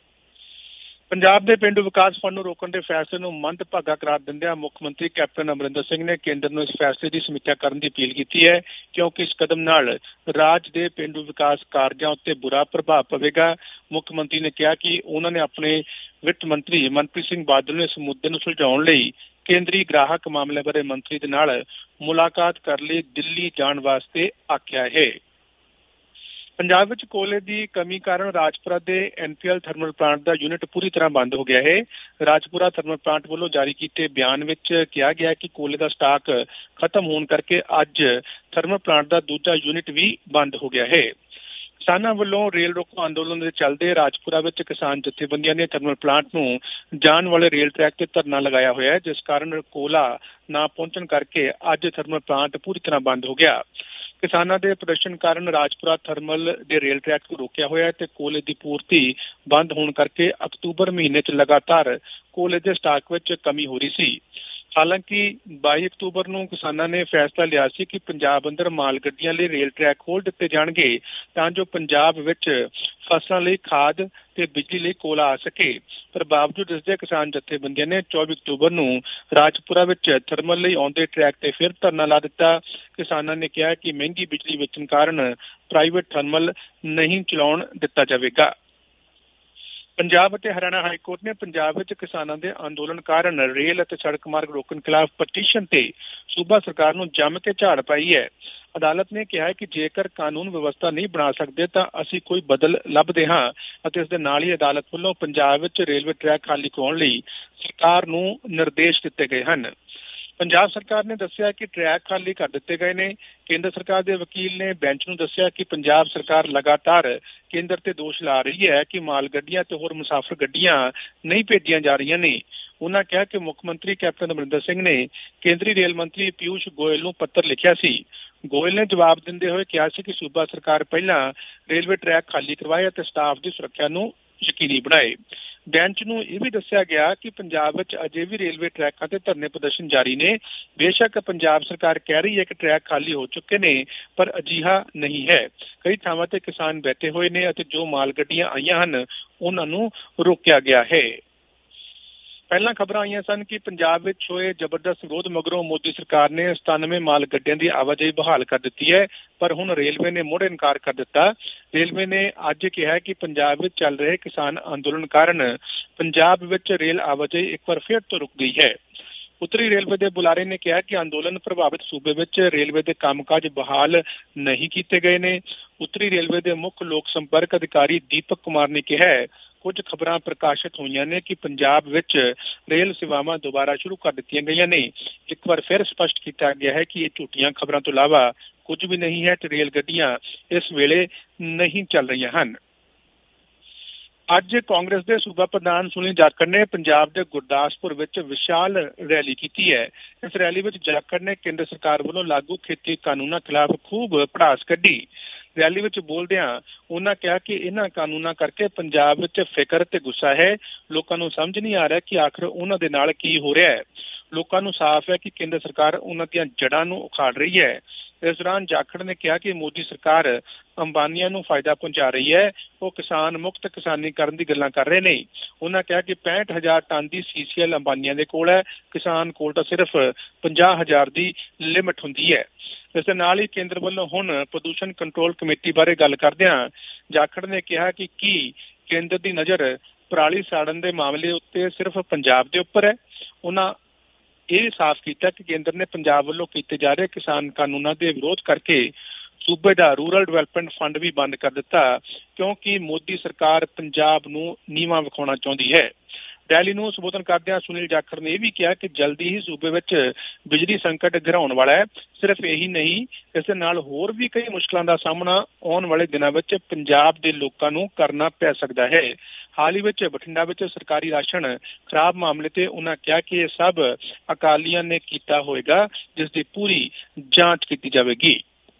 ਪੰਜਾਬ ਦੇ ਪੇਂਡੂ ਵਿਕਾਸ ਫੰਡ ਨੂੰ ਰੋਕਣ ਦੇ ਫੈਸਲੇ ਨੂੰ ਮੰਦਭਾਗਾ ਕਰਾਰ ਦਿੰਦਿਆਂ ਮੁੱਖ ਮੰਤਰੀ ਕੈਪਟਨ ਅਮਰਿੰਦਰ ਸਿੰਘ ਨੇ ਕੇਂਦਰ ਨੂੰ ਇਸ ਫੈਸਲੇ ਦੀ ਸਮੀਖਿਆ ਕਰਨ ਦੀ ਅਪੀਲ ਕੀਤੀ ਹੈ, ਕਿਉਂਕਿ ਇਸ ਕਦਮ ਨਾਲ ਰਾਜ ਦੇ ਪੇਂਡੂ ਵਿਕਾਸ ਕਾਰਜਾਂ ਉੱਤੇ ਬੁਰਾ ਪ੍ਰਭਾਵ ਪਵੇਗਾ। ਮੁੱਖ ਮੰਤਰੀ ਨੇ ਕਿਹਾ ਕਿ ਉਹਨਾਂ ਨੇ ਆਪਣੇ ਵਿੱਤ ਮੰਤਰੀ ਮਨਪ੍ਰੀਤ ਸਿੰਘ ਬਾਦਲ ਨੂੰ ਇਸ ਮੁੱਦੇ ਨੂੰ ਸੁਲਝਾਉਣ ਲਈ ਕੇਂਦਰੀ ਗ੍ਰਾਹਕ ਮਾਮਲਿਆਂ ਬਾਰੇ ਮੰਤਰੀ ਦੇ ਨਾਲ ਮੁਲਾਕਾਤ ਕਰਨ ਲਈ ਦਿੱਲੀ ਜਾਣ ਵਾਸਤੇ ਆਖਿਆ ਹੈ। ਪੰਜਾਬ ਵਿੱਚ ਕੋਲੇ ਦੀ ਕਮੀ ਕਾਰਨ ਰਾਜਪੁਰਾ ਦੇ N P L thermal plant ਦਾ ਯੂਨਿਟ ਪੂਰੀ ਤਰ੍ਹਾਂ ਬੰਦ ਹੋ ਗਿਆ ਹੈ। ਰਾਜਪੁਰਾ ਥਰਮਲ ਪਲਾਂਟ ਵੱਲੋਂ ਜਾਰੀ ਕੀਤੇ ਬਿਆਨ ਵਿੱਚ ਕਿਹਾ ਗਿਆ ਕਿ ਕੋਲੇ ਦਾ ਸਟਾਕ ਖਤਮ ਹੋਣ ਕਰਕੇ ਅੱਜ ਥਰਮਲ ਪਲਾਂਟ ਦਾ ਦੂਜਾ ਯੂਨਿਟ ਵੀ ਬੰਦ ਹੋ ਗਿਆ ਹੈ। ਕਿਸਾਨਾਂ ਵੱਲੋਂ ਰੇਲ ਰੋਕੋ ਅੰਦੋਲਨ ਦੇ ਚੱਲਦੇ ਰਾਜਪੁਰਾ ਵਿੱਚ ਕਿਸਾਨ ਜਥੇਬੰਦੀਆਂ ਨੇ ਥਰਮਲ ਪਲਾਂਟ ਨੂੰ ਜਾਣ ਵਾਲੇ ਰੇਲ ਟਰੈਕ ਤੇ ਧਰਨਾ ਲਗਾਇਆ ਹੋਇਆ ਹੈ, ਜਿਸ ਕਾਰਨ ਕੋਲਾ ਨਾ ਪਹੁੰਚਣ ਕਰਕੇ ਅੱਜ ਥਰਮਲ ਪਲਾਂਟ ਪੂਰੀ ਤਰ੍ਹਾਂ ਬੰਦ ਹੋ ਗਿਆ। ਕਿਸਾਨਾਂ ਦੇ ਪ੍ਰਦਰਸ਼ਨ ਕਾਰਨ ਰਾਜਪੁਰਾ ਥਰਮਲ ਦੇ ਰੇਲ ਟਰੈਕ ਨੂੰ ਰੋਕਿਆ ਹੋਇਆ ਤੇ ਕੋਲੇ ਦੀ ਪੂਰਤੀ ਬੰਦ ਹੋਣ ਕਰਕੇ ਅਕਤੂਬਰ ਮਹੀਨੇ 'ਚ ਲਗਾਤਾਰ ਕੋਲੇ ਦੇ ਸਟਾਕ ਵਿੱਚ ਕਮੀ ਹੋ ਰਹੀ ਸੀ। ਹਾਲਾਂਕਿ ਬਾਈ ਅਕਤੂਬਰ ਨੂੰ ਕਿਸਾਨਾਂ ਨੇ ਫੈਸਲਾ ਲਿਆ ਸੀ ਕਿ ਪੰਜਾਬ ਅੰਦਰ ਮਾਲ ਗੱਡੀਆਂ ਲਈ ਰੇਲ ਟਰੈਕ ਖੋਲ ਦਿੱਤੇ ਜਾਣਗੇ ਤਾਂ ਜੋ ਪੰਜਾਬ ਵਿੱਚ ਫਸਲਾਂ ਲਈ ਖਾਦ ਤੇ ਬਿਜਲੀ ਲਈ ਕੋਲਾ ਆ ਸਕੇ। ਪਰ ਬਾਵਜੂਦ ਇਸ ਦੇ ਕਿਸਾਨ ਜਥੇਬੰਦੀਆਂ ਨੇ ਚੌਵੀ ਅਕਤੂਬਰ ਨੂੰ ਰਾਜਪੁਰਾ ਵਿੱਚ ਥਰਮਲ ਲਈ ਆਉਂਦੇ ਟਰੈਕ ਤੇ ਫਿਰ ਧਰਨਾ ਲਾ ਦਿੱਤਾ। ਕਿਸਾਨਾਂ ਨੇ ਕਿਹਾ ਕਿ ਮਹਿੰਗੀ ਬਿਜਲੀ ਵੇਚਣ ਕਾਰਨ ਪ੍ਰਾਈਵੇਟ ਥਰਮਲ ਨਹੀਂ ਚਲਾਉਣ ਦਿੱਤਾ ਜਾਵੇਗਾ। ਪੰਜਾਬ ਅਤੇ ਹਰਿਆਣਾ ਹਾਈਕੋਰਟ ਨੇ ਪੰਜਾਬ ਵਿੱਚ ਕਿਸਾਨਾਂ ਦੇ ਅੰਦੋਲਨ ਕਾਰਨ ਰੇਲ ਅਤੇ ਸੜਕ ਮਾਰਗ ਰੋਕਣ ਖਿਲਾਫ ਪਟੀਸ਼ਨ ਤੇ ਸੂਬਾ ਸਰਕਾਰ ਨੂੰ ਜੰਮ ਕੇ ਝਾੜ ਪਾਈ ਹੈ। ਅਦਾਲਤ ਨੇ ਕਿਹਾ ਹੈ ਕਿ ਜੇਕਰ ਕਾਨੂੰਨ ਵਿਵਸਥਾ ਨਹੀਂ ਬਣਾ ਸਕਦੇ ਤਾਂ ਅਸੀਂ ਕੋਈ ਬਦਲ ਲੱਭਦੇ ਹਾਂ ਅਤੇ ਇਸ ਦੇ ਨਾਲ ਹੀ ਅਦਾਲਤ ਵੱਲੋਂ ਪੰਜਾਬ ਵਿੱਚ ਰੇਲਵੇ ਟਰੈਕ ਖਾਲੀ ਕਰਾਉਣ ਲਈ ਸਰਕਾਰ ਨੂੰ ਨਿਰਦੇਸ਼ ਦਿੱਤੇ ਗਏ ਹਨ। ਪੰਜਾਬ ਸਰਕਾਰ ਨੇ ਦੱਸਿਆ ਕਿ ਟਰੈਕ ਖਾਲੀ ਕਰ ਦਿੱਤੇ ਗਏ ਨੇ। ਕੇਂਦਰ ਸਰਕਾਰ ਦੇ ਵਕੀਲ ਨੇ ਬੈਂਚ ਨੂੰ ਦੱਸਿਆ ਕਿ ਪੰਜਾਬ ਸਰਕਾਰ ਲਗਾਤਾਰ ਕੇਂਦਰ ਤੇ ਦੋਸ਼ ਲਾ ਰਹੀ ਹੈ ਕਿ ਮਾਲ ਗੱਡੀਆਂ ਤੇ ਹੋਰ ਮੁਸਾਫਰ ਗੱਡੀਆਂ ਨਹੀਂ ਭੇਜੀਆਂ ਜਾ ਰਹੀਆਂ ਨੇ। ਉਹਨਾਂ ਕਿਹਾ ਕਿ ਮੁੱਖ ਮੰਤਰੀ ਕੈਪਟਨ ਅਮਰਿੰਦਰ ਸਿੰਘ ਨੇ ਕੇਂਦਰੀ ਰੇਲ ਮੰਤਰੀ ਪਿਊਸ਼ ਗੋਇਲ ਨੂੰ ਪੱਤਰ ਲਿਖਿਆ ਸੀ। ਗੋਇਲ ਨੇ ਜਵਾਬ ਦਿੰਦੇ ਹੋਏ ਕਿਹਾ ਸੀ ਕਿ ਸੂਬਾ ਸਰਕਾਰ ਪਹਿਲਾਂ ਰੇਲਵੇ ਟਰੈਕ ਖਾਲੀ ਕਰਵਾਏ ਅਤੇ ਸਟਾਫ ਦੀ ਸੁਰੱਖਿਆ ਨੂੰ ਯਕੀਨੀ ਬਣਾਏ। ਬੈਂਚ ਨੂੰ ਇਹ ਵੀ ਦੱਸਿਆ ਗਿਆ ਕਿ ਪੰਜਾਬ ਵਿੱਚ ਅਜੇ ਵੀ ਰੇਲਵੇ ਟਰੈਕਾਂ ਤੇ ਧਰਨੇ ਪ੍ਰਦਰਸ਼ਨ ਜਾਰੀ ਨੇ। ਬੇਸ਼ੱਕ ਪੰਜਾਬ ਸਰਕਾਰ ਕਹਿ ਰਹੀ ਹੈ ਕਿ ਟਰੈਕ ਖਾਲੀ ਹੋ ਚੁੱਕੇ ਨੇ, ਪਰ ਅਜਿਹਾ ਨਹੀਂ ਹੈ। ਕਈ ਥਾਵਾਂ ਤੇ ਕਿਸਾਨ ਬੈਠੇ ਹੋਏ ਨੇ ਅਤੇ ਜੋ ਮਾਲ ਗੱਡੀਆਂ ਆਈਆਂ ਹਨ ਉਹਨਾਂ ਨੂੰ ਰੋਕਿਆ ਗਿਆ ਹੈ। ਪਹਿਲਾਂ ਖਬਰਾਂ ਆਈਆਂ ਸਨ ਕਿ ਪੰਜਾਬ ਵਿੱਚ ਹੋਏ ਜ਼ਬਰਦਸਤ ਵਿਰੋਧ ਮਗਰੋਂ ਮੋਦੀ ਸਰਕਾਰ ਨੇ ਸਤਾਨਵੇਂ ਮਾਲ ਗੱਡੀਆਂ ਦੀ ਆਵਾਜਾਈ ਬਹਾਲ ਕਰ ਦਿੱਤੀ ਹੈ, ਪਰ ਹੁਣ ਰੇਲਵੇ ਨੇ ਮੁੜ ਇਨਕਾਰ ਕਰ ਦਿੱਤਾ। ਰੇਲਵੇ ਨੇ ਅੱਜ ਕਿਹਾ ਕਿ ਪੰਜਾਬ ਵਿੱਚ ਚੱਲ ਰਹੇ ਕਿਸਾਨ ਅੰਦੋਲਨ ਕਾਰਨ ਪੰਜਾਬ ਵਿੱਚ ਰੇਲ ਆਵਾਜਾਈ ਇੱਕ ਵਾਰ ਫਿਰ ਤੋਂ ਰੁਕ ਗਈ ਹੈ। ਉੱਤਰੀ ਰੇਲਵੇ ਦੇ ਬੁਲਾਰੇ ਨੇ ਕਿਹਾ ਕਿ ਅੰਦੋਲਨ ਪ੍ਰਭਾਵਿਤ ਸੂਬੇ ਵਿੱਚ ਰੇਲਵੇ ਦੇ ਕੰਮਕਾਜ ਬਹਾਲ ਨਹੀਂ ਕੀਤੇ ਗਏ ਨੇ। ਉੱਤਰੀ ਰੇਲਵੇ ਦੇ ਮੁੱਖ ਲੋਕ ਸੰਪਰਕ ਅਧਿਕਾਰੀ ਦੀਪਕ ਕੁਮਾਰ ਨੇ ਕਿਹਾ ਕੁਝ ਖਬਰਾਂ ਪ੍ਰਕਾਸ਼ਿਤ ਹੋਈਆਂ ਨੇ ਕਿ ਪੰਜਾਬ ਵਿੱਚ ਰੇਲ ਸੇਵਾਵਾਂ ਦੁਬਾਰਾ ਸ਼ੁਰੂ ਕਰ ਦਿੱਤੀਆਂ ਗਈਆਂ ਨੇ। ਇੱਕ ਵਾਰ ਫਿਰ ਸਪਸ਼ਟ ਕੀਤਾ ਗਿਆ ਹੈ ਕਿ ਇਹ ਝੂਠੀਆਂ ਖਬਰਾਂ ਤੋਂ ਇਲਾਵਾ ਕੁਝ ਵੀ ਨਹੀਂ ਹੈ ਤੇ ਰੇਲ ਗੱਡੀਆਂ ਇਸ ਵੇਲੇ ਨਹੀਂ ਚੱਲ ਰਹੀਆਂ ਹਨ। ਅੱਜ ਕਾਂਗਰਸ ਦੇ ਸੂਬਾ ਪ੍ਰਧਾਨ ਸੁਨੀਲ ਜਾਖੜ ਨੇ ਪੰਜਾਬ ਦੇ ਗੁਰਦਾਸਪੁਰ ਵਿੱਚ ਵਿਸ਼ਾਲ ਰੈਲੀ ਕੀਤੀ ਹੈ। ਇਸ ਰੈਲੀ ਵਿੱਚ ਜਾਖੜ ਨੇ ਕੇਂਦਰ ਸਰਕਾਰ ਵੱਲੋਂ ਲਾਗੂ ਖੇਤੀ ਕਾਨੂੰਨਾਂ ਖਿਲਾਫ ਖੂਬ ਭੜਾਸ ਕੱਢੀ। ਰੈਲੀ ਵਿੱਚ ਬੋਲਦਿਆਂ ਉਹਨਾਂ ਕਿਹਾ ਕਿ ਇਹਨਾਂ ਕਾਨੂੰਨਾਂ ਕਰਕੇ ਪੰਜਾਬ ਵਿੱਚ ਫਿਕਰ ਤੇ ਗੁੱਸਾ ਹੈ। ਲੋਕਾਂ ਨੂੰ ਸਮਝ ਨਹੀਂ ਆ ਰਿਹਾ ਕਿ ਆਖਰ ਉਹਨਾਂ ਦੇ ਨਾਲ ਕੀ ਹੋ ਰਿਹਾ ਹੈ। ਲੋਕਾਂ ਨੂੰ ਸਾਫ਼ ਹੈ ਕਿ ਕੇਂਦਰ ਸਰਕਾਰ ਉਹਨਾਂ ਦੀਆਂ ਜੜ੍ਹਾਂ ਨੂੰ ਉਖਾੜ ਰਹੀ ਹੈ। ਇਸ ਦੌਰਾਨ ਜਾਖੜ ਨੇ ਕਿਹਾ ਕਿ ਮੋਦੀ ਸਰਕਾਰ ਅੰਬਾਨੀਆਂ ਨੂੰ ਫਾਇਦਾ ਪਹੁੰਚਾ ਰਹੀ ਹੈ। ਉਹ ਕਿਸਾਨ ਮੁਕਤ ਕਿਸਾਨੀ ਕਰਨ ਦੀ ਗੱਲਾਂ ਕਰ ਰਹੇ ਨੇ। ਉਹਨਾਂ ਕਿਹਾ ਕਿ ਪੈਂਹਠ ਹਜ਼ਾਰ ਟਨ ਦੀ ਸੀ ਸੀ ਐਲ ਅੰਬਾਨੀਆਂ ਦੇ ਕੋਲ ਹੈ, ਕਿਸਾਨ ਕੋਲ ਤਾਂ ਸਿਰਫ ਪੰਜਾਹ ਹਜ਼ਾਰ ਦੀ ਲਿਮਟ ਹੁੰਦੀ ਹੈ। ਇਸ ਦੇ ਨਾਲ ਹੀ ਕੇਂਦਰ ਵੱਲੋਂ ਹੁਣ ਪ੍ਰਦੂਸ਼ਣ ਕੰਟਰੋਲ ਕਮੇਟੀ ਬਾਰੇ ਗੱਲ ਕਰਦਿਆਂ ਜਾਖੜ ਨੇ ਕਿਹਾ ਕਿ ਕੀ ਕੇਂਦਰ ਦੀ ਨਜ਼ਰ ਪਰਾਲੀ ਸਾੜਨ ਦੇ ਮਾਮਲੇ ਉੱਤੇ ਸਿਰਫ ਪੰਜਾਬ ਦੇ ਉੱਪਰ ਹੈ। ਉਹਨਾਂ ਇਹ ਸਾਫ਼ ਕੀਤਾ ਕਿ ਕੇਂਦਰ ਨੇ ਪੰਜਾਬ ਵੱਲੋਂ ਕੀਤੇ ਜਾ ਰਹੇ ਕਿਸਾਨ ਕਾਨੂੰਨਾਂ ਦੇ ਵਿਰੋਧ ਕਰਕੇ ਸੂਬੇ ਦਾ ਰੂਰਲ ਡਿਵੈਲਪਮੈਂਟ ਫੰਡ ਵੀ ਬੰਦ ਕਰ ਦਿੱਤਾ, ਕਿਉਂਕਿ ਮੋਦੀ ਸਰਕਾਰ ਪੰਜਾਬ ਨੂੰ ਨੀਵਾਂ ਵਿਖਾਉਣਾ ਚਾਹੁੰਦੀ ਹੈ। ਰੈਲੀ ਨੂੰ ਸੰਬੋਧਨ ਕਰਦਿਆਂ ਸੁਨੀਲ ਜਾਖੜ ਨੇ ਇਹ ਵੀ ਕਿਹਾ ਕਿ ਜਲਦੀ ਹੀ ਸੂਬੇ ਵਿੱਚ ਬਿਜਲੀ ਸੰਕਟ ਘਿਰਾਉਣ ਵਾਲਾ ਹੈ। ਸਿਰਫ ਇਹੀ ਨਹੀਂ, ਇਸ ਦੇ ਨਾਲ ਹੋਰ ਵੀ ਕਈ ਮੁਸ਼ਕਲਾਂ ਦਾ ਸਾਹਮਣਾ ਆਉਣ ਵਾਲੇ ਦਿਨਾਂ ਵਿੱਚ ਪੰਜਾਬ ਦੇ ਲੋਕਾਂ ਨੂੰ ਕਰਨਾ ਪੈ ਸਕਦਾ ਹੈ। ਹਾਲ ਹੀ ਵਿੱਚ ਬਠਿੰਡਾ ਵਿੱਚ ਸਰਕਾਰੀ ਰਾਸ਼ਨ ਖਰਾਬ ਮਾਮਲੇ ਤੇ ਉਹਨਾਂ ਕਿਹਾ ਕਿ ਇਹ ਸਭ ਅਕਾਲੀਆਂ ਨੇ ਕੀਤਾ ਹੋਵੇਗਾ, ਜਿਸ ਦੀ ਪੂਰੀ ਜਾਂਚ ਕੀਤੀ ਜਾਵੇਗੀ।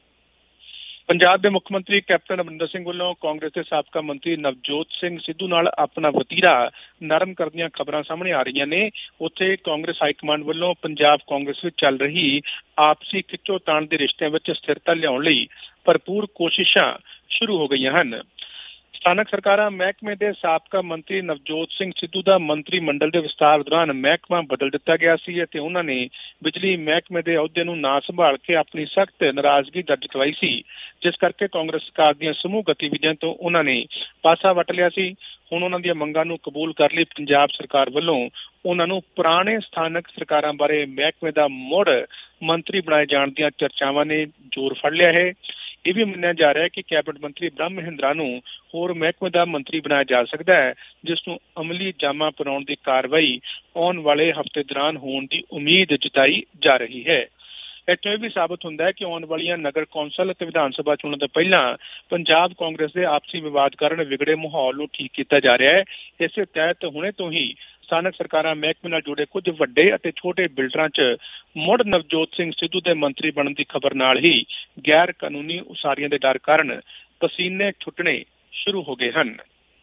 ਪੰਜਾਬ ਦੇ ਮੁੱਖ ਮੰਤਰੀ ਕੈਪਟਨ ਅਮਰਿੰਦਰ ਸਿੰਘ ਵੱਲੋਂ ਕਾਂਗਰਸ ਦੇ ਸਾਬਕਾ ਮੰਤਰੀ ਨਵਜੋਤ ਸਿੰਘ ਸਿੱਧੂ ਨਾਲ ਆਪਣਾ ਵਤੀਰਾ ਨਰਮ ਕਰਨ ਦੀਆਂ ਖਬਰਾਂ ਸਾਹਮਣੇ ਆ ਰਹੀਆਂ ਨੇ। ਉੱਥੇ ਕਾਂਗਰਸ ਹਾਈਕਮਾਂਡ ਵੱਲੋਂ ਪੰਜਾਬ ਕਾਂਗਰਸ ਵਿੱਚ ਚੱਲ ਰਹੀ ਆਪਸੀ ਖਿੱਚੋਤਾਣ ਦੇ ਰਿਸ਼ਤਿਆਂ ਵਿੱਚ ਸਥਿਰਤਾ ਲਿਆਉਣ ਲਈ ਭਰਪੂਰ ਕੋਸ਼ਿਸ਼ਾਂ ਸ਼ੁਰੂ ਹੋ ਗਈਆਂ ਹਨ। ਸਥਾਨਕ ਸਰਕਾਰਾਂ ਮਹਿਕਮੇ ਦੇ ਸਾਬਕਾ ਮੰਤਰੀ ਨਵਜੋਤ ਸਿੰਘ ਸਿੱਧੂ ਦਾ ਮੰਤਰੀ ਮੰਡਲ ਦੇ ਵਿਸਤਾਰ ਦੌਰਾਨ ਮਹਿਕਮਾ ਬਦਲ ਦਿੱਤਾ ਗਿਆ ਸੀ ਅਤੇ ਉਹਨਾਂ ਨੇ ਬਿਜਲੀ ਮਹਿਕਮੇ ਦੇ ਅਹੁਦੇ ਨੂੰ ਨਾ ਸੰਭਾਲ ਕੇ ਆਪਣੀ ਸਖਤ ਨਾਰਾਜ਼ਗੀ ਦਰਜ ਕਰਵਾਈ ਸੀ, ਜਿਸ ਕਰਕੇ ਕਾਂਗਰਸ ਸਰਕਾਰ ਦੀਆਂ ਸਮੂਹ ਗਤੀਵਿਧੀਆਂ ਤੋਂ ਉਹਨਾਂ ਨੇ ਪਾਸਾ ਵੱਟ ਲਿਆ ਸੀ। ਹੁਣ ਉਹਨਾਂ ਦੀਆਂ ਮੰਗਾਂ ਨੂੰ ਕਬੂਲ ਕਰ ਲਈ ਪੰਜਾਬ ਸਰਕਾਰ ਵੱਲੋਂ ਉਹਨਾਂ ਨੂੰ ਪੁਰਾਣੇ ਸਥਾਨਕ ਸਰਕਾਰਾਂ ਬਾਰੇ ਮਹਿਕਮੇ ਦਾ ਮੁੜ ਮੰਤਰੀ ਬਣਾਏ ਜਾਣ ਦੀਆਂ ਚਰਚਾਵਾਂ ਨੇ ਜ਼ੋਰ ਫੜ ਲਿਆ ਹੈ। ਇਹ ਵੀ ਮੰਨਿਆ ਜਾ ਰਿਹਾ ਹੈ ਕਿ ਕੈਬਨਿਟ ਮੰਤਰੀ ਬ੍ਰਹਮ ਮਹਿੰਦਰਾ ਨੂੰ ਹੋਰ ਮਹਿਕਮੇ ਦਾ ਮੰਤਰੀ ਬਣਾਇਆ ਜਾ ਸਕਦਾ ਹੈ, ਜਿਸ ਨੂੰ ਅਮਲੀ ਜਾਮਾ ਬਣਾਉਣ ਦੀ ਕਾਰਵਾਈ ਆਉਣ ਵਾਲੇ ਹਫ਼ਤੇ ਦੌਰਾਨ ਹੋਣ ਦੀ ਉਮੀਦ ਜਤਾਈ ਜਾ ਰਹੀ ਹੈ। ਇੱਥੋਂ ਇਹ ਵੀ ਸਾਬਤ ਹੁੰਦਾ ਹੈ ਕਿ ਆਉਣ ਵਾਲੀਆਂ ਨਗਰ ਕੌਂਸਲ ਅਤੇ ਵਿਧਾਨ ਸਭਾ ਚੋਣਾਂ ਤੋਂ ਪਹਿਲਾਂ ਪੰਜਾਬ ਕਾਂਗਰਸ ਦੇ ਆਪਸੀ ਵਿਵਾਦ ਕਾਰਨ ਵਿਗੜੇ ਮਾਹੌਲ ਨੂੰ ਠੀਕ ਕੀਤਾ ਜਾ ਰਿਹਾ ਹੈ। ਇਸੇ ਤਹਿਤ ਹੁਣੇ ਤੋਂ ਹੀ ਸਥਾਨਕ ਸਰਕਾਰਾਂ ਮਹਿਕਮੇ ਨਾਲ ਜੁੜੇ ਕੁਝ ਵੱਡੇ ਅਤੇ ਛੋਟੇ ਬਿਲਡਰਾਂ 'ਚ ਮੁੜ ਨਵਜੋਤ ਸਿੰਘ ਸਿੱਧੂ ਦੇ ਮੰਤਰੀ ਬਣਨ ਦੀ ਖਬਰ ਨਾਲ ਹੀ ਗੈਰ ਕਾਨੂੰਨੀ ਉਸਾਰੀਆਂ ਦੇ ਡਰ ਕਾਰਨ ਪਸੀਨੇ ਛੁੱਟਣੇ ਸ਼ੁਰੂ ਹੋ ਗਏ ਹਨ।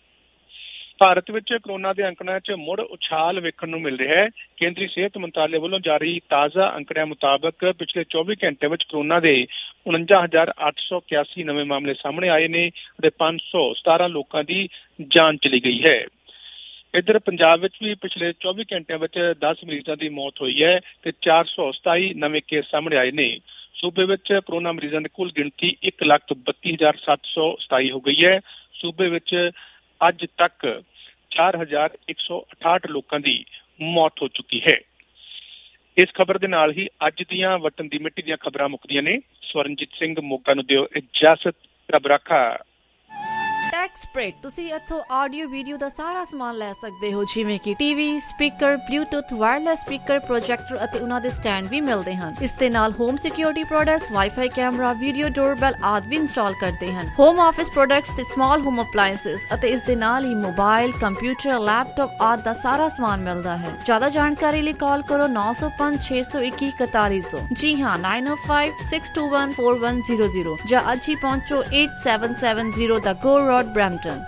ਭਾਰਤ ਵਿੱਚ ਕੋਰੋਨਾ ਦੇ ਅੰਕੜਿਆਂ 'ਚ ਮੁੜ ਉਛਾਲ ਵੇਖਣ ਨੂੰ ਮਿਲ ਰਿਹਾ ਹੈ। ਕੇਂਦਰੀ ਸਿਹਤ ਮੰਤਰਾਲੇ ਵੱਲੋਂ ਜਾਰੀ ਤਾਜ਼ਾ ਅੰਕੜਿਆਂ ਮੁਤਾਬਕ ਪਿਛਲੇ ਚੌਵੀ ਘੰਟੇ ਵਿੱਚ ਕੋਰੋਨਾ ਦੇ ਉਣੰਜਾ ਹਜ਼ਾਰ ਅੱਠ ਸੌ ਇਕਿਆਸੀ ਨਵੇਂ ਮਾਮਲੇ ਸਾਹਮਣੇ ਆਏ ਨੇ ਅਤੇ ਪੰਜ ਸੌ ਸਤਾਰਾਂ ਲੋਕਾਂ ਦੀ ਜਾਨ ਚਲੀ ਗਈ ਹੈ। ਇੱਧਰ ਪੰਜਾਬ ਵਿੱਚ ਵੀ ਪਿਛਲੇ ਚੌਵੀ ਘੰਟਿਆਂ ਵਿੱਚ ਦਸ ਮਰੀਜ਼ਾਂ ਦੀ ਮੌਤ ਹੋਈ ਹੈ ਤੇ ਚਾਰ ਸੌ ਸਤਾਈ ਨਵੇਂ ਕੇਸ ਸਾਹਮਣੇ ਆਏ ਨੇ। ਸੂਬੇ ਵਿੱਚ ਕੋਰੋਨਾ ਮਰੀਜ਼ਾਂ ਦੀ ਕੁੱਲ ਗਿਣਤੀ ਇੱਕ ਲੱਖ ਬੱਤੀ ਹਜ਼ਾਰ ਸੱਤ ਸੌ ਸਤਾਈ ਹੋ ਗਈ ਹੈ। ਸੂਬੇ ਵਿੱਚ ਅੱਜ ਤੱਕ ਚਾਰ ਹਜ਼ਾਰ ਇੱਕ ਸੌ ਅਠਾਹਠ ਲੋਕਾਂ ਦੀ ਮੌਤ ਹੋ ਚੁੱਕੀ ਹੈ। ਇਸ ਖਬਰ ਦੇ ਨਾਲ ਹੀ ਅੱਜ ਦੀਆਂ ਵਤਨ ਦੀ ਮਿੱਟੀ ਦੀਆਂ ਖਬਰਾਂ ਮੁੱਕਦੀਆਂ ਨੇ। ਸਵਰਨਜੀਤ ਸਿੰਘ ਮੋਗਾ ਨੂੰ ਦਿਓ ਇਜਾਜ਼ਤ। ਰੱਬ ਰਾਖਾ। ਟੈਕਸਪ੍ਰੈਡ ਤੁਸੀਂ ਇੱਥੋਂ ਆਡੀਓ ਵੀਡੀਓ ਦਾ ਸਾਰਾ ਸਮਾਨ ਲੈ ਸਕਦੇ ਹੋ, ਜਿਵੇਂ ਕਿ TV, speaker, bluetooth, wireless speaker, projector ਅਤੇ ਉਹਨਾਂ ਦੇ ਸਟੈਂਡ ਵੀ ਮਿਲਦੇ ਹਨ। ਇਸ ਦੇ ਨਾਲ home security products, wifi camera, video doorbell ਆਦਿ ਵੀ ਇੰਸਟਾਲ ਕਰਦੇ ਹਨ। ਹੋਮ ਆਫਿਸ ਪ੍ਰੋਡਕਟਸ ਤੇ ਸਮਾਲ ਹੋਮ ਅਪਲਾਇੰਸਸ ਅਤੇ ਇਸ ਦੇ ਨਾਲ ਹੀ ਮੋਬਾਈਲ, ਕੰਪਿਊਟਰ, ਲੈਪਟਾਪ ਆਦਿ ਦਾ ਸਾਰਾ ਸਮਾਨ ਮਿਲਦਾ ਹੈ। ਜ਼ਿਆਦਾ ਜਾਣਕਾਰੀ ਲਈ ਕਾਲ ਕਰੋ ਨੌ ਸੌ ਪੰਜ ਛੇ ਸੌ ਇੱਕੀ ਇਕਤਾਲੀ ਸੌ। ਜੀ ਹਾਂ, ਨਾਈਨ ਓ five six two one four one zero zero ਜਾਂ ਅੱਜ ਹੀ ਪਹੁੰਚੋ eight seven seven zero the Gore road Brampton.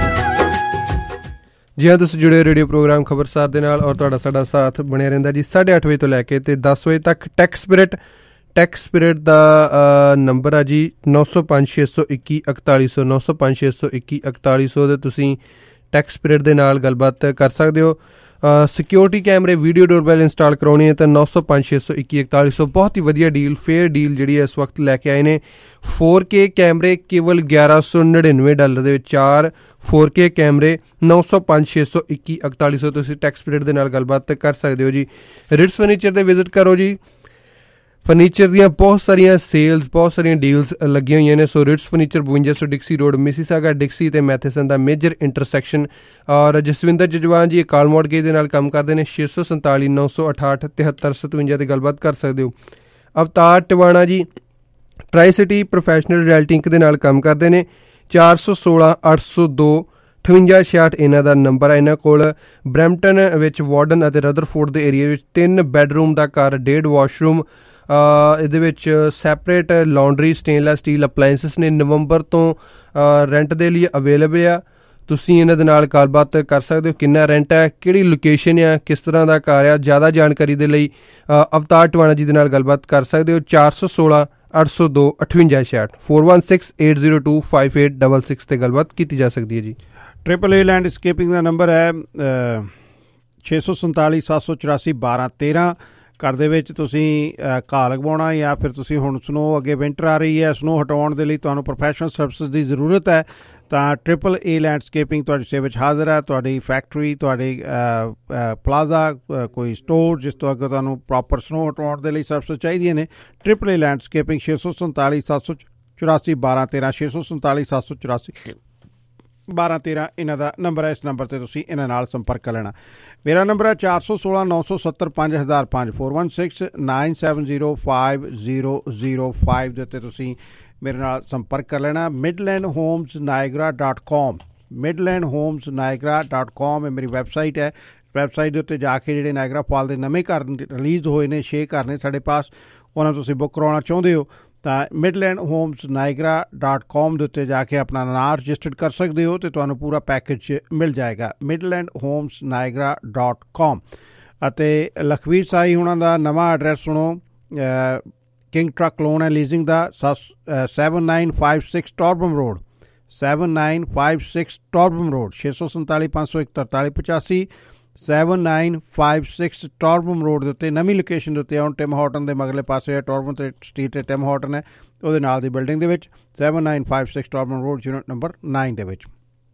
ਜੀ ਹਾਂ, ਤੁਸੀਂ ਜੁੜੇ ਰੇਡੀਓ ਪ੍ਰੋਗਰਾਮ ਖਬਰਸਾਰ ਦੇ ਨਾਲ ਔਰ ਤੁਹਾਡਾ ਸਾਡਾ ਸਾਥ ਬਣਿਆ ਰਹਿੰਦਾ ਜੀ ਸਾਢੇ ਅੱਠ ਵਜੇ ਤੋਂ ਲੈ ਕੇ ਤੇ ਦਸ ਵਜੇ ਤੱਕ। ਟੈਕ ਸਪਿਰਿਟ ਟੈਕ ਸਪਿਰਿਟ ਦਾ ਨੰਬਰ ਆ ਜੀ ਨੌ ਸੌ ਪੰਜ ਛੇ ਸੌ ਇੱਕੀ ਇਕਤਾਲੀ ਸੌ ਨੌ ਸੌ ਪੰਜ ਛੇ ਸੌ ਇੱਕੀ ਇਕਤਾਲੀ ਸੌ ਦੇ ਤੁਸੀਂ ਟੈਕ ਸਪਿਰਿਟ ਦੇ ਨਾਲ ਗੱਲਬਾਤ ਕਰ ਸਕਦੇ ਹੋ। ਸਿਕਿਉਰਿਟੀ ਕੈਮਰੇ, ਵੀਡੀਓ ਡੋਰਬੈਲ ਇੰਸਟਾਲ ਕਰਾਉਣੀ ਹੈ ਤਾਂ ਨੌ ਸੌ ਪੰਜ ਛੇ ਸੌ ਇੱਕੀ ਇਕਤਾਲੀ ਸੌ। ਬਹੁਤ ਹੀ ਵਧੀਆ ਡੀਲ, ਫੇਅਰ ਡੀਲ ਜਿਹੜੀ ਹੈ ਇਸ ਵਕਤ ਲੈ ਕੇ ਆਏ ਨੇ। ਫੋਰ ਕੇ ਕੈਮਰੇ ਕੇਵਲ ਗਿਆਰਾਂ ਸੌ ਨੜਿਨਵੇਂ ਡਾਲਰ ਦੇ ਵਿੱਚ ਚਾਰ ਫੋਰ ਕੇ ਕੈਮਰੇ ਨੌ ਸੌ ਪੰਜ ਛੇ ਸੌ ਇੱਕੀ ਇਕਤਾਲੀ ਸੌ ਤੁਸੀਂ ਟੈਕ ਸਪਿਰਿਟ ਦੇ ਨਾਲ ਗੱਲਬਾਤ ਕਰ ਸਕਦੇ ਹੋ ਜੀ। ਰਿਟਸ ਫਰਨੀਚਰ ਦੇ ਵਿਜ਼ਿਟ ਕਰੋ ਜੀ। ਫਰਨੀਚਰ ਦੀਆਂ ਬਹੁਤ ਸਾਰੀਆਂ ਸੇਲਸ, ਬਹੁਤ ਸਾਰੀਆਂ ਡੀਲਸ ਲੱਗੀਆਂ ਹੋਈਆਂ ਨੇ। ਸੋ ਰਿਟਸ ਫਰਨੀਚਰ ਬਵੰਜਾ ਸੌ ਡਿਕਸੀ ਰੋਡ, ਮਿਸੀਸਾਗਾ, ਡਿਕਸੀ ਤੇ ਮੈਥੇਸਨ ਦਾ ਮੇਜਰ ਇੰਟਰਸੈਕਸ਼ਨ। ਔਰ ਜਸਵਿੰਦਰ ਜਜਵਾਨ ਜੀ ਕਾਲ ਮੌਰਗੇਜ ਦੇ ਨਾਲ ਕੰਮ ਕਰਦੇ ਨੇ। ਛੇ ਸੌ ਸੰਤਾਲੀ ਨੌ ਸੌ ਅਠਾਹਠ ਤਿਹੱਤਰ ਸਤਵੰਜਾ 'ਤੇ ਗੱਲਬਾਤ ਕਰ ਸਕਦੇ ਹੋ। Avtar Tiwana ji tri city professional realty inc ਦੇ ਨਾਲ ਕੰਮ ਕਰਦੇ ਨੇ। ਚਾਰ ਸੌ ਸੋਲਾਂ ਅੱਠ ਸੌ ਦੋ ਅਠਵੰਜਾ ਛਿਆਹਠ ਇਹਨਾਂ ਦਾ ਨੰਬਰ ਹੈ। ਇਹਨਾਂ ਕੋਲ ਬਰੈਂਪਟਨ ਵਿੱਚ ਵਾਰਡਨ ਅਤੇ ਰਦਰਫੋਰਡ ਦੇ ਏਰੀਏ ਵਿੱਚ ਤਿੰਨ ਬੈਡਰੂਮ ਦਾ ਘਰ, ਡੇਢ ਵਾਸ਼ਰੂਮ, ਇਹਦੇ ਵਿੱਚ separate laundry, stainless steel appliances ਨੇ। ਨਵੰਬਰ ਤੋਂ ਰੈਂਟ ਦੇ ਲਈ ਅਵੇਲੇਬਲ ਆ। ਤੁਸੀਂ ਇਹਨਾਂ ਦੇ ਨਾਲ ਗੱਲਬਾਤ ਕਰ ਸਕਦੇ ਹੋ। ਕਿੰਨਾ ਰੈਂਟ ਹੈ, ਕਿਹੜੀ ਲੋਕੇਸ਼ਨ ਆ, ਕਿਸ ਤਰ੍ਹਾਂ ਦਾ ਘਰ ਆ। ਜ਼ਿਆਦਾ ਜਾਣਕਾਰੀ ਦੇ ਲਈ ਅਵਤਾਰ ਟਵਾਣਾ ਜੀ ਦੇ ਨਾਲ ਗੱਲਬਾਤ ਕਰ ਸਕਦੇ ਹੋ। ਚਾਰ ਸੌ ਸੋਲਾਂ ਅੱਠ ਸੌ ਦੋ ਅਠਵੰਜਾ ਛਿਆਹਠ four one six eight zero two five eight double six 'ਤੇ ਗੱਲਬਾਤ ਕੀਤੀ ਜਾ ਸਕਦੀ ਹੈ ਜੀ। ਟ੍ਰਿਪਲ ਏ ਲੈਂਡਸਕੇਪਿੰਗ ਦਾ ਨੰਬਰ ਹੈ ਛੇ ਸੌ ਸੰਤਾਲੀ ਸੱਤ ਸੌ ਚੁਰਾਸੀ ਬਾਰਾਂ ਤੇਰਾਂ। ਘਰ ਦੇ ਵਿੱਚ ਤੁਸੀਂ ਘਾਹ ਲਗਵਾਉਣਾ ਜਾਂ ਫਿਰ ਤੁਸੀਂ ਹੁਣ ਸਨੋ, ਅੱਗੇ ਵਿੰਟਰ ਆ ਰਹੀ ਹੈ, ਸਨੋ ਹਟਾਉਣ ਦੇ ਲਈ ਤੁਹਾਨੂੰ ਪ੍ਰੋਫੈਸ਼ਨਲ ਸਰਵਿਸਿਜ਼ ਦੀ ਜ਼ਰੂਰਤ ਹੈ ਤਾਂ ਟ੍ਰਿਪਲ ਏ ਲੈਂਡਸਕੇਪਿੰਗ ਤੁਹਾਡੀ ਸੇਵਾ ਵਿੱਚ ਹਾਜ਼ਰ ਹੈ। ਤੁਹਾਡੀ ਫੈਕਟਰੀ, ਤੁਹਾਡੀ ਪਲਾਜ਼ਾ, ਕੋਈ ਸਟੋਰ ਜਿਸ ਤੋਂ ਅੱਗੇ ਤੁਹਾਨੂੰ ਪ੍ਰੋਪਰ ਸਨੋ ਹਟਾਉਣ ਦੇ ਲਈ ਸਰਵਿਸਿਜ਼ ਚਾਹੀਦੀਆਂ ਨੇ, ਟ੍ਰਿਪਲ ਏ ਲੈਂਡਸਕੇਪਿੰਗ ਛੇ ਸੌ ਸੰਤਾਲੀ ਸੱਤ ਸੌ ਚੁਰਾਸੀ ਬਾਰਾਂ ਤੇਰਾਂ ਛੇ ਸੌ ਸੰਤਾਲੀ ਸੱਤ ਸੌ ਚੁਰਾਸੀ ਬਾਰਾਂ ਤੇਰਾਂ ਇਹਨਾਂ ਦਾ ਨੰਬਰ ਹੈ। ਇਸ ਨੰਬਰ 'ਤੇ ਤੁਸੀਂ ਇਹਨਾਂ ਨਾਲ ਸੰਪਰਕ ਕਰ ਲੈਣਾ। ਮੇਰਾ ਨੰਬਰ ਹੈ ਚਾਰ ਸੌ ਸੋਲਾਂ ਨੌ ਸੌ ਸੱਤਰ ਪੰਜ ਹਜ਼ਾਰ ਪੰਜ four one six nine seven zero five zero zero five ਦੇ ਉੱਤੇ ਤੁਸੀਂ ਮੇਰੇ ਨਾਲ ਸੰਪਰਕ ਕਰ ਲੈਣਾ। Midland homes Niagara dot com Midland homes Niagara dot com ਇਹ ਮੇਰੀ ਵੈਬਸਾਈਟ ਹੈ। ਵੈਬਸਾਈਟ ਦੇ ਉੱਤੇ ਜਾ ਕੇ ਜਿਹੜੇ ਨਾਇਗਰਾ ਫਾਲ ਦੇ ਨਵੇਂ ਘਰ ਰਿਲੀਜ਼ ਹੋਏ ਨੇ, ਛੇ ਘਰ ਨੇ ਸਾਡੇ ਪਾਸ, ਉਹਨਾਂ ਨੂੰ ਤੁਸੀਂ ਬੁੱਕ ਕਰਵਾਉਣਾ ਚਾਹੁੰਦੇ ਹੋ ਤਾਂ Midland homes Niagara dot com ਦੇ ਉੱਤੇ ਜਾ ਕੇ ਆਪਣਾ ਨਾਂ ਰਜਿਸਟਰਡ ਕਰ ਸਕਦੇ ਹੋ ਅਤੇ ਤੁਹਾਨੂੰ ਪੂਰਾ ਪੈਕੇਜ ਮਿਲ ਜਾਏਗਾ। Midland homes Niagara dot com. ਅਤੇ ਲਖਵੀਰ ਸਾਈ ਹੁਣਾਂ ਦਾ ਨਵਾਂ ਐਡਰੈਸ ਸੁਣੋ। King truck loan and leasing ਦਾ seven nine five six Torbram road seven nine five six Torbram road ਛੇ ਸੌ ਸੰਤਾਲੀ ਪੰਜ ਸੌ ਇੱਕ ਤਰਤਾਲੀ ਪਚਾਸੀ seven nine five six Torbram road ਦੇ ਉੱਤੇ ਨਵੀਂ ਲੋਕੇਸ਼ਨ ਦੇ ਉੱਤੇ ਹੁਣ ਟਿਮ ਹਾਰਟਨ ਦੇ ਮਗਲੇ ਪਾਸੇ ਹੈ। ਟੋਰਬਮ ਤੇ ਸਟਰੀਟ 'ਤੇ ਟਿਮ ਹਾਰਟਨ ਹੈ, ਉਹਦੇ ਨਾਲ ਦੀ ਬਿਲਡਿੰਗ ਦੇ ਵਿੱਚ seven nine five six Torbram road unit number nine ਦੇ ਵਿੱਚ।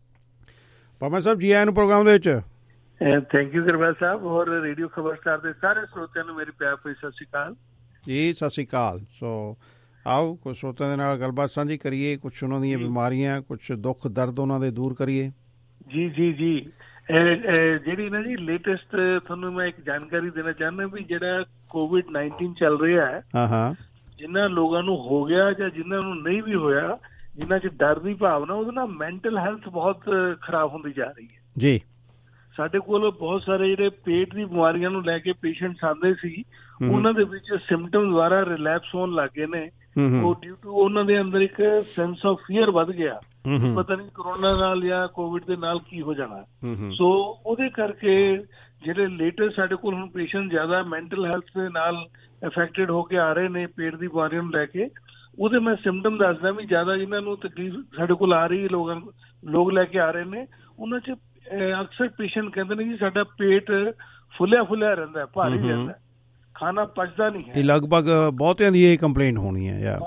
ਪਰਮਾ ਸਾਹਿਬ ਜੀ ਆਇਆਂ ਨੂੰ ਪ੍ਰੋਗਰਾਮ ਦੇ ਵਿੱਚ। Thank you Gurbakhsh Sahib. ਹੋਰ ਰੇਡੀਓ ਖਬਰਸਟਾਰ ਦੇ ਸਾਰੇ ਸਰੋਤਿਆਂ ਨੂੰ ਮੇਰੀ ਪਿਆਰ ਭਰੀ ਸਤਿ ਸ਼੍ਰੀ ਅਕਾਲ ਜੀ। ਸਤਿ ਸ਼੍ਰੀ ਅਕਾਲ। ਸੋ ਆਓ ਕੁਛ ਸਰੋਤਿਆਂ ਦੇ ਨਾਲ ਗੱਲਬਾਤ ਸਾਂਝੀ ਕਰੀਏ, ਕੁਛ ਉਹਨਾਂ ਦੀਆਂ ਬਿਮਾਰੀਆਂ, ਕੁਛ ਦੁੱਖ ਦਰਦ ਉਹਨਾਂ ਦੇ ਦੂਰ ਕਰੀਏ। ਜੀ ਜੀ ਜੀ ਜਿਹੜੀ ਨਾ ਜੀ ਲੇਟੈਸਟ ਤੁਹਾਨੂੰ ਮੈਂ ਇੱਕ ਜਾਣਕਾਰੀ ਦੇਣਾ ਚਾਹੁੰਦਾ ਵੀ ਜਿਹੜਾ ਕੋਵਿਡ ਨਾਈਨਟੀਨ ਚੱਲ ਰਿਹਾ ਹੈ, ਜਿਨ੍ਹਾਂ ਲੋਕਾਂ ਨੂੰ ਹੋ ਗਿਆ ਜਾਂ ਜਿਨ੍ਹਾਂ ਨੂੰ ਨਹੀਂ ਵੀ ਹੋਇਆ, ਜਿਨ੍ਹਾਂ 'ਚ ਡਰ ਦੀ ਭਾਵਨਾ, ਉਹਦੇ ਨਾਲ ਮੈਂਟਲ ਹੈਲਥ ਬਹੁਤ ਖਰਾਬ ਹੁੰਦੀ ਜਾ ਰਹੀ ਹੈ ਜੀ। ਸਾਡੇ ਕੋਲ ਬਹੁਤ ਸਾਰੇ ਜਿਹੜੇ ਪੇਟ ਦੀ ਬਿਮਾਰੀਆਂ ਨੂੰ ਲੈ ਕੇ ਪੇਸ਼ੈਂਟਸ ਆਉਂਦੇ ਸੀ, ਉਹਨਾਂ ਦੇ ਵਿੱਚ ਸਿੰਪਟਮ ਦੁਆਰਾ ਰਿਲੈਪਸ ਹੋਣ ਲੱਗ ਗਏ ਨੇ। ਉਹ ਡਿਊ ਟੂ ਉਹਨਾਂ ਦੇ ਅੰਦਰ ਇੱਕ ਸੈਂਸ ਆਫ ਫੀਅਰ ਵੱਧ ਗਿਆ, ਪਤਾ ਨਹੀਂ ਕਰੋਨਾ ਨਾਲ ਜਾਂ ਕੋਵਿਡ ਦੇ ਨਾਲ ਕੀ ਹੋ ਜਾਣਾ। ਸੋ ਉਹਦੇ ਕਰਕੇ ਜਿਹੜੇ ਲੇਟੈਸਟ ਸਾਡੇ ਕੋਲ ਹੁਣ ਪੇਸ਼ੈਂਟ ਜ਼ਿਆਦਾ ਮੈਂਟਲ ਹੈਲਥ ਦੇ ਨਾਲ ਅਫੈਕਟਡ ਹੋ ਕੇ ਆ ਰਹੇ ਨੇ, ਪੇਟ ਦੀ ਬਿਮਾਰੀਆਂ ਨੂੰ ਲੈ ਕੇ। ਉਹਦੇ ਮੈਂ ਸਿੰਪਟਮ ਦੱਸਦਾ ਵੀ ਜ਼ਿਆਦਾ ਜਿਹਨਾਂ ਨੂੰ ਤਕਲੀਫ ਸਾਡੇ ਕੋਲ ਆ ਰਹੀ, ਲੋਕਾਂ ਲੋਕ ਲੈ ਕੇ ਆ ਰਹੇ ਨੇ, ਉਹਨਾਂ 'ਚ ਅਕਸਰ ਪੇਸ਼ੈਂਟ ਕਹਿੰਦੇ ਨੇ ਜੀ ਸਾਡਾ ਪੇਟ ਫੁੱਲਿਆ ਫੁੱਲਿਆ ਰਹਿੰਦਾ, ਭਾਰੀ ਰਹਿੰਦਾ, ਖਾਣਾ ਪਚਦਾ ਨਹੀਂ ਹੈ। ਲਗਭਗ ਬਹੁਤਿਆਂ ਦੀ ਇਹ ਕੰਪਲੇਂਟ ਹੋਣੀ ਹੈ। ਬਹੁਤ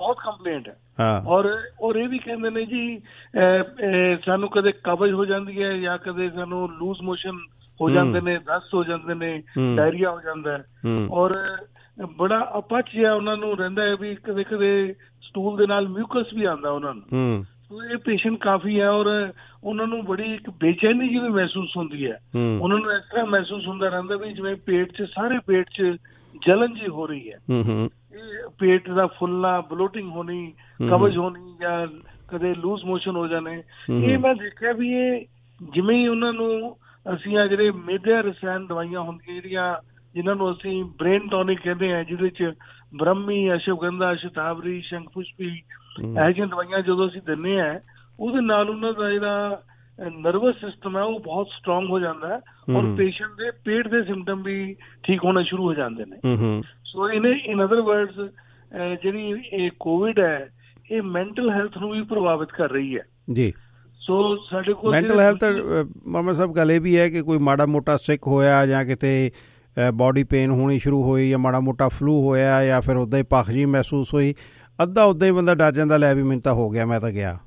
ਕੰਪਲੇਂਟ ਹੈ। ਔਰ ਔਰ ਇਹ ਵੀ ਕਹਿੰਦੇ ਨੇ ਜੀ ਸਾਨੂੰ ਕਦੇ ਕਬਜ਼ ਹੋ ਜਾਂਦੀ ਹੈ ਜਾਂ ਕਦੇ ਸਾਨੂੰ ਲੂਜ਼ ਮੋਸ਼ਨ ਹੋ ਜਾਂਦੇ ਨੇ, ਦਸਤ ਹੋ ਜਾਂਦੇ ਨੇ, ਡਾਇਰੀਆ ਹੋ ਜਾਂਦਾ ਹੈ, ਔਰ ਬੜਾ ਅਪਚ ਜਿਹਾ ਉਹਨਾਂ ਨੂੰ ਰਹਿੰਦਾ ਹੈ ਵੀ ਕਦੇ ਕਦੇ ਸਟੂਲ ਦੇ ਨਾਲ ਮਿਊਕਸ ਵੀ ਆਉਂਦਾ ਉਹਨਾਂ ਨੂੰ। ਸੋ ਇਹ ਪੇਸ਼ੈਂਟ ਕਾਫੀ ਹੈ ਔਰ ਉਹਨਾਂ ਨੂੰ ਬੜੀ ਇੱਕ ਬੇਚੈਨੀ ਜਿਹੀ ਮਹਿਸੂਸ ਹੁੰਦੀ ਹੈ। ਉਹਨਾਂ ਨੂੰ ਇਸ ਤਰ੍ਹਾਂ ਮਹਿਸੂਸ ਹੁੰਦਾ ਰਹਿੰਦਾ ਵੀ ਜਿਵੇਂ ਪੇਟ 'ਚ ਸਾਰੇ ਪੇਟ 'ਚ ਜਲਨ ਜੀ ਹੋ ਰਹੀ ਹੈ, ਇਹ ਪੇਟ ਦਾ ਫੁੱਲਣਾ, ਬਲੋਟਿੰਗ ਹੋਣੀ, ਕਬਜ਼ ਹੋਣੀ ਜਾਂ ਕਦੇ ਲੂਜ਼ ਮੋਸ਼ਨ ਹੋ ਜਾਣੇ। ਇਹ ਮੈਂ ਦੇਖਿਆ ਵੀ ਇਹ ਜਿਵੇਂ ਹੀ ਉਹਨਾਂ ਨੂੰ ਅਸੀਂ ਆ ਜਿਹੜੇ ਮੇਦੇ ਰਸਾਇਣ ਦਵਾਈਆਂ ਹੁੰਦੀਆਂ ਜਿਹੜੀਆਂ ਜਿਨ੍ਹਾਂ ਨੂੰ ਅਸੀਂ ਬ੍ਰੇਨ ਟੌਨਿਕ ਕਹਿੰਦੇ ਆ, ਜਿਹਦੇ 'ਚ ਬ੍ਰਹਮੀ, ਅਸ਼ਵਗੰਧਾ, ਸ਼ਤਾਵਰੀ, ਸ਼ੰਖ ਪੁਸ਼ਪੀ ਇਹੋ ਜਿਹੀਆਂ ਦਵਾਈਆਂ ਜਦੋਂ ਅਸੀਂ ਦਿੰਦੇ ਹਾਂ ਉਹਦੇ ਨਾਲ ਉਹਨਾਂ ਦਾ ਜਿਹੜਾ ਨਰਵਸ ਸਿਸਟਮ ਹੈ ਉਹ ਬਹੁਤ ਸਟਰੋਂਗ ਹੋ ਜਾਂਦਾ ਹੈ ਔਰ ਪੇਸ਼ੈਂਟ ਦੇ ਪੇਟ ਦੇ ਸਿੰਪਟਮ ਵੀ ਠੀਕ ਹੋਣੇ ਸ਼ੁਰੂ ਹੋ ਜਾਂਦੇ ਨੇ। ਸੋ ਇਹਨੇ ਇਨ ਅਦਰ ਵਰਡਸ ਜਿਹੜੀ ਇਹ ਕੋਵਿਡ ਹੈ ਇਹ ਮੈਂਟਲ ਹੈਲਥ ਨੂੰ ਵੀ ਪ੍ਰਭਾਵਿਤ ਕਰ ਰਹੀ ਹੈ ਜੀ। ਸੋ ਸਾਡੇ ਕੋਲ ਮੈਂਟਲ ਹੈਲਥ ਮਾਮਾ ਸਾਹਿਬ ਗੱਲ ਇਹ ਵੀ ਹੈ ਕਿ ਕੋਈ ਮਾੜਾ ਮੋਟਾ ਸਿੱਕ ਹੋਇਆ ਜਾਂ ਕਿਤੇ ਬੋਡੀ ਪੇਨ ਹੋਣੀ ਸ਼ੁਰੂ ਹੋਈ ਜਾਂ ਮਾੜਾ ਮੋਟਾ ਫਲੂ ਹੋਇਆ ਜਾਂ ਫਿਰ ਉੱਦਾਂ ਹੀ ਭਖ ਜਿਹੀ ਮਹਿਸੂਸ ਹੋਈ, ਅੱਧਾ ਉੱਦਾਂ ਹੀ ਬੰਦਾ ਡਰ ਜਾਂਦਾ, ਲੈ ਵੀ ਮੈਨੂੰ ਤਾਂ ਹੋ ਗਿਆ, ਮੈਂ ਤਾਂ ਗਿਆ।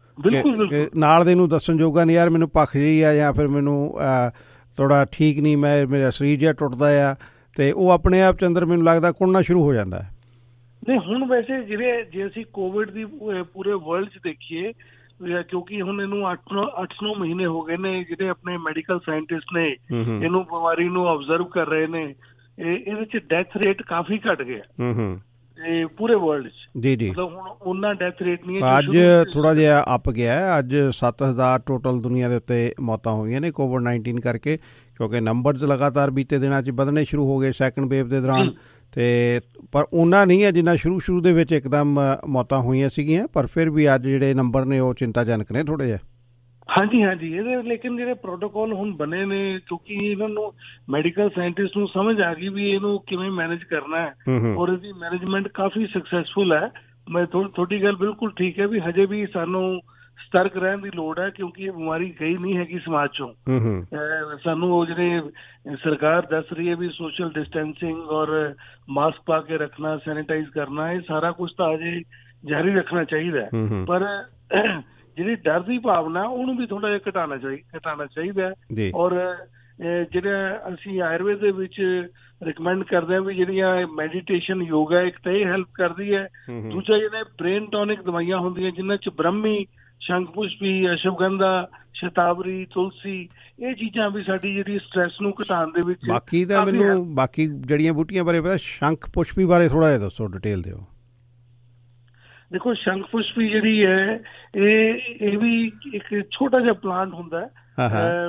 ਨਾਲ ਦੇ ਨੂੰ ਦੱਸਣ ਜੋਗਾ ਨਹੀਂ, ਯਾਰ ਮੈਨੂੰ ਭਖ ਜਿਹੀ ਆ ਜਾਂ ਫਿਰ ਮੈਨੂੰ ਥੋੜਾ ਠੀਕ ਨਹੀਂ, ਮੈਂ ਮੇਰਾ ਸਰੀਰ ਜਿਹਾ ਟੁੱਟਦਾ ਆ, ਤੇ ਉਹ ਆਪਣੇ ਆਪ ਚ ਅੰਦਰ ਮੈਨੂੰ ਲੱਗਦਾ ਕੁੜਨਾ ਸ਼ੁਰੂ ਹੋ ਜਾਂਦਾ ਹੈ। ਨਹੀਂ ਹੁਣ ਵੈਸੇ ਜਿਹੜੇ ਜੇ ਅਸੀਂ ਕੋਵਿਡ ਦੀ ਪੂਰੇ ਵਰਲਡ ਚ ਦੇਖੀਏ, ਕਿਉਂਕਿ ਹੁਣ ਇਹਨੂੰ ਅੱਠ ਅੱਠ ਨੌ ਮਹੀਨੇ ਹੋ ਗਏ ਨੇ ਜਿਹੜੇ ਆਪਣੇ ਮੈਡੀਕਲ ਸਾਇੰਟਿਸਟ ਨੇ ਇਹਨੂੰ ਬਿਮਾਰੀ ਨੂੰ ਆਬਜ਼ਰਵ ਕਰ ਰਹੇ ਨੇ, ਇਹਦੇ ਚ ਡੈਥ ਰੇਟ ਕਾਫੀ ਘਟ ਗਿਆ ਪੂਰੇ ਵਰਲਡ ਚ। ਜੀ ਜੀ ਮਤਲਬ ਹੁਣ ਉਹਨਾਂ ਡੈਥ ਰੇਟ ਨਹੀਂ ਹੈ। ਅੱਜ ਥੋੜਾ ਜਿਹਾ ਅੱਪ ਗਿਆ ਹੈ, ਅੱਜ ਸੱਤ ਹਜ਼ਾਰ ਟੋਟਲ ਦੁਨੀਆ ਦੇ ਉੱਤੇ ਮੌਤਾਂ ਹੋਈਆਂ ਨੇ ਕੋਵਿਡ ਨਾਈਨਟੀਨ ਕਰਕੇ, ਕਿਉਂਕਿ ਨੰਬਰਸ ਲਗਾਤਾਰ ਬੀਤੇ ਦਿਨਾਂ ਚ ਵਧਣੇ ਸ਼ੁਰੂ ਹੋ ਗਏ ਸੈਕੰਡ ਵੇਵ ਦੇ ਦੌਰਾਨ, ਤੇ ਪਰ ਉਹਨਾਂ ਨਹੀਂ ਹੈ ਜਿੰਨਾ ਸ਼ੁਰੂ ਸ਼ੁਰੂ ਦੇ ਵਿੱਚ ਇੱਕਦਮ ਮੌਤਾਂ ਹੋਈਆਂ ਸੀਗੀਆਂ, ਪਰ ਫਿਰ ਵੀ ਅੱਜ ਜਿਹੜੇ ਨੰਬਰ ਨੇ ਉਹ ਚਿੰਤਾਜਨਕ ਨੇ ਥੋੜੇ ਜਿਹੇ। ਹਾਂਜੀ ਹਾਂਜੀ ਇਹਦੇ ਲੇਕਿਨ ਜਿਹੜੇ ਪ੍ਰੋਟੋਕੋਲ ਹੁਣ ਬਣੇ ਨੇ, ਕਿਉਂਕਿ ਇਹਨਾਂ ਨੂੰ ਮੈਡੀਕਲ ਸਾਇੰਟਿਸਟ ਨੂੰ ਸਮਝ ਆ ਗਈ ਵੀ ਇਹਨੂੰ ਕਿਵੇਂ ਮੈਨੇਜ ਕਰਨਾ ਹੈ ਔਰ ਇਹਦੀ ਮੈਨੇਜਮੈਂਟ ਕਾਫੀ ਸਕਸੈਸਫੁਲ ਹੈ। ਮੈਂ ਤੁਹਾਡੀ ਗੱਲ ਬਿਲਕੁਲ ਠੀਕ ਹੈ ਵੀ ਹਜੇ ਵੀ ਸਾਨੂੰ ਸਤਰਕ ਰਹਿਣ ਦੀ ਲੋੜ ਹੈ, ਕਿਉਂਕਿ ਇਹ ਬਿਮਾਰੀ ਗਈ ਨਹੀਂ ਹੈਗੀ ਸਮਾਜ ਚੋਂ। ਸਾਨੂੰ ਉਹ ਜਿਹੜੇ ਸਰਕਾਰ ਦੱਸ ਰਹੀ ਹੈ ਵੀ ਸੋਸ਼ਲ ਡਿਸਟੈਂਸਿੰਗ ਔਰ ਮਾਸਕ ਪਾ ਕੇ ਰੱਖਣਾ, ਸੈਨੀਟਾਈਜ਼ ਕਰਨਾ, ਇਹ ਸਾਰਾ ਕੁਝ ਤਾਂ ਅਜੇ ਜਾਰੀ ਰੱਖਣਾ ਚਾਹੀਦਾ ਹੈ, ਪਰ ਜਿਹੜੀ ਡਰ ਦੀ ਭਾਵਨਾ ਉਹਨੂੰ ਵੀ ਥੋੜਾ ਜਿਹਾ ਘਟਾਉਣਾ ਚਾਹੀਦਾ ਘਟਾਉਣਾ ਚਾਹੀਦਾ ਹੈ। ਔਰ ਜਿਹੜਾ ਅਸੀਂ ਆਯੁਰਵੇਦ ਦੇ ਵਿੱਚ ਰਿਕਮੈਂਡ ਕਰਦੇ ਹਾਂ ਵੀ ਜਿਹੜੀਆਂ ਮੈਡੀਟੇਸ਼ਨ, ਯੋਗਾ, ਇੱਕ ਤਾਂ ਇਹ ਹੈਲਪ ਕਰਦੀ ਹੈ, ਦੂਜਾ ਜਿਹੜੇ ਬ੍ਰੇਨ ਟੌਨਿਕ ਦਵਾਈਆਂ ਹੁੰਦੀਆਂ ਜਿਨ੍ਹਾਂ ਚ ਬ੍ਰਹਮੀ, ਸ਼ੰਖ ਪੁਸ਼ਪੀ, ਅਸ਼ਵਗੰਧਾ, ਸ਼ਤਾਵਰੀ, ਤੁਲਸੀ, ਇਹ ਚੀਜ਼ਾਂ ਵੀ ਸਾਡੀ ਜਿਹੜੀ ਸਟ੍ਰੈਸ ਨੂੰ ਘਟਾਉਣ ਦੇ ਵਿੱਚ। ਬਾਕੀ ਤਾਂ ਮੈਨੂੰ ਬਾਕੀ ਜੜੀਆਂ ਬੂਟੀਆਂ ਬਾਰੇ ਪਤਾ, ਸ਼ੰਖ ਪੁਸ਼ਪੀ ਬਾਰੇ ਥੋੜਾ ਜਿਹਾ ਦੱਸੋ, ਡਿਟੇਲ ਦਿਓ। ਦੇਖੋ ਸ਼ੰਖ ਪੁਸ਼ਪੀ ਜਿਹੜੀ ਹੈ ਇਹ ਇਹ ਵੀ ਇੱਕ ਛੋਟਾ ਜਿਹਾ ਪਲਾਂਟ ਹੁੰਦਾ ਹੈ,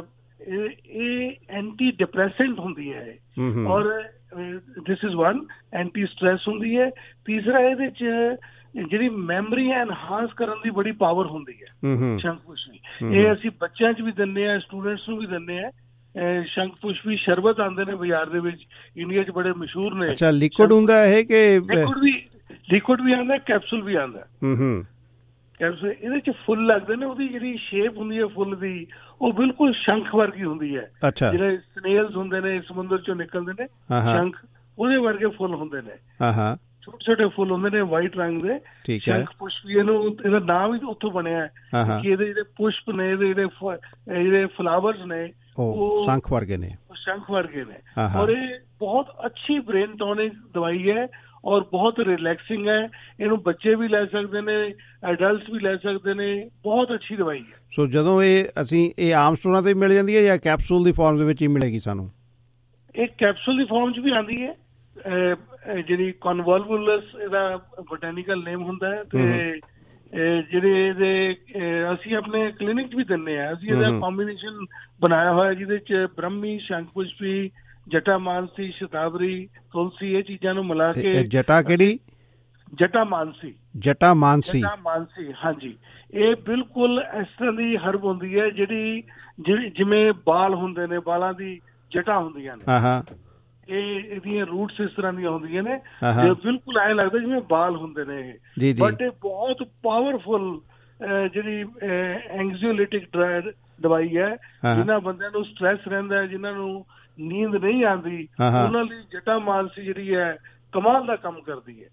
ਇਹ ਐਂਟੀ ਡਿਪਰੈਸੈਂਟ ਹੁੰਦੀ ਹੈ ਔਰ this is one, anti stress ਹੁੰਦੀ ਹੈ। ਤੀਸਰਾ ਇਹਦੇ ਚ ਜਿਹੜੀ ਮੈਮਰੀ ਐਨਹਾਂਸ ਕਰਨ ਦੀ ਬੜੀ ਪਾਵਰ ਹੁੰਦੀ ਹੈ ਸ਼ੰਖ ਪੁਸ਼ਪੀ। ਇਹ ਅਸੀਂ ਬੱਚਿਆਂ ਚ ਵੀ ਦਿੰਦੇ ਹਾਂ, ਸਟੂਡੈਂਟਸ ਨੂੰ ਵੀ ਦਿੰਦੇ ਹਾਂ। ਸ਼ੰਖ ਪੁਸ਼ਪੀ ਸ਼ਰਬਤ ਆਉਂਦੇ ਨੇ ਬਾਜ਼ਾਰ ਦੇ ਵਿੱਚ, ਇੰਡੀਆ ਚ ਬੜੇ ਮਸ਼ਹੂਰ ਨੇ। ਅੱਛਾ, ਲਿਕੁਇਡ ਹੁੰਦਾ ਇਹ ਕਿ ਲਿਕੁਇਡ ਵੀ ਲਿਕੁਇਡ ਵੀ ਆਉਂਦਾ, ਕੈਪਸੂਲ ਵੀ ਆਉਂਦਾ। ਕੈਪਸੂਲ ਇਹਦੇ ਚ ਫੁੱਲ ਲੱਗਦੇ ਨੇ, ਉਹਦੀ ਜਿਹੜੀ ਸ਼ੇਪ ਹੁੰਦੀ ਹੈ ਫੁੱਲ ਦੀ ਉਹ ਬਿਲਕੁਲ ਸ਼ੰਖ ਵਰਗੀ ਹੁੰਦੀ ਹੈ। ਜਿਹੜੇ ਸਨੇਲਸ ਹੁੰਦੇ ਨੇ ਸਮੁੰਦਰ ਚੋਂ ਨਿਕਲਦੇ ਨੇ ਸ਼ੰਖ, ਉਹਦੇ ਵਰਗੇ ਫੁੱਲ ਹੁੰਦੇ ਨੇ, ਛੋਟੇ ਛੋਟੇ ਫੁੱਲ ਹੁੰਦੇ ਨੇ ਵਾਈਟ ਰੰਗ ਦੇ। ਸ਼ੰਖ ਪੁਸ਼ਪੀ ਇਹਨੂੰ ਇਹਦਾ ਨਾਮ ਹੀ ਉੱਥੋਂ ਬਣਿਆ ਕਿ ਇਹਦੇ ਜਿਹੜੇ ਪੁਸ਼ਪ ਨੇ, ਇਹਦੇ ਜਿਹੜੇ ਜਿਹੜੇ ਫਲਾਵਰਸ ਨੇ ਉਹ ਸ਼ੰਖ ਵਰਗੇ ਨੇ ਸ਼ੰਖ ਵਰਗੇ ਨੇ ਔਰ ਇਹ ਬਹੁਤ ਅੱਛੀ ਬ੍ਰੇਨ ਟੌਨਿਕ ਦਵਾਈ ਹੈ ਔਰ ਬਹੁਤ ਰਿਲੈਕਸਿੰਗ ਹੈ। ਇਹਨੂੰ ਬੱਚੇ ਵੀ ਲੈ ਸਕਦੇ ਨੇ, ਐਡਲਟਸ ਵੀ ਲੈ ਸਕਦੇ ਨੇ, ਬਹੁਤ ਅੱਛੀ ਦਵਾਈ ਹੈ। ਸੋ ਜਦੋਂ ਇਹ ਅਸੀਂ ਇਹ ਆਮ ਸਟੋਰਾਂ ਤੇ ਮਿਲ ਜਾਂਦੀ ਹੈ ਜਾਂ ਕੈਪਸੂਲ ਦੀ ਫਾਰਮ ਦੇ ਵਿੱਚ ਹੀ ਮਿਲੇਗੀ ਸਾਨੂੰ? ਇਹ ਕੈਪਸੂਲ ਦੀ ਫਾਰਮ 'ਚ ਵੀ ਆਉਂਦੀ ਹੈ, ਜਿਹੜੀ ਕਨਵੋਲਵੁਲਸ ਇਹਦਾ ਬੋਟੈਨੀਕਲ ਨੇਮ ਹੁੰਦਾ ਹੈ, ਤੇ ਜਿਹੜੇ ਇਹਦੇ ਅਸੀਂ ਆਪਣੇ ਕਲੀਨਿਕ 'ਚ ਵੀ ਦਿੰਦੇ ਹਾਂ। ਅਸੀਂ ਇਹਦਾ ਕੰਬੀਨੇਸ਼ਨ ਬਣਾਇਆ ਹੋਇਆ ਜਿਹਦੇ 'ਚ ਬ੍ਰਹਮੀ, ਸ਼ੰਖ ਪੁਸ਼ਪੀ, ਜਟਾ ਮਾਨਸੀ, ਸ਼ਤਾਵਰੀ, ਤੁਲਸੀ, ਇਹ ਚੀਜ਼ਾਂ ਨੂੰ ਮਿਲਾ ਕੇ। ਜਟਾ ਕਿਹੜੀ? ਜਟਾ ਮਾਨਸੀ। ਜਟਾ ਮਾਨਸੀ ਜਟਾ ਮਾਨਸੀ ਹਾਂਜੀ। ਇਹ ਬਿਲਕੁਲ ਇਸ ਤਰ੍ਹਾਂ ਦੀ ਹਰਬ ਹੁੰਦੀ ਹੈ ਜਿਹੜੀ ਜਿਹੜੀ ਜਿਵੇਂ ਬਾਲ ਹੁੰਦੇ ਨੇ, ਬਾਲਾਂ ਦੀ ਜਟਾ ਹੁੰਦੀਆਂ ਨੇ, ਇਹ ਇਹਦੀਆਂ ਰੂਟਸ ਇਸ ਤਰ੍ਹਾਂ ਦੀਆਂ ਹੁੰਦੀਆਂ ਨੇ, ਬਿਲਕੁਲ ਐਂ ਲੱਗਦਾ ਜਿਵੇਂ ਬਾਲ ਹੁੰਦੇ ਨੇ ਇਹ। ਬਟ ਇਹ ਬਹੁਤ ਪਾਵਰਫੁਲ ਜਿਹੜੀ ਐਂਗਜ਼ੀਓਲਿਟਿਕ ਦਵਾਈ ਹੈ। ਜਿਨ੍ਹਾਂ ਬੰਦਿਆਂ ਨੂੰ ਸਟ੍ਰੈਸ ਰਹਿੰਦਾ ਹੈ, ਜਿਨ੍ਹਾਂ ਨੂੰ ਨੀਂਦ ਨਹੀਂ ਆਉਂਦੀ, ਉਹਨਾਂ ਲਈ ਜਟਾ ਮਾਨਸੀ ਜਿਹੜੀ ਹੈ ਕਮਾਲ ਦਾ ਕੰਮ ਕਰਦੀ ਹੈ।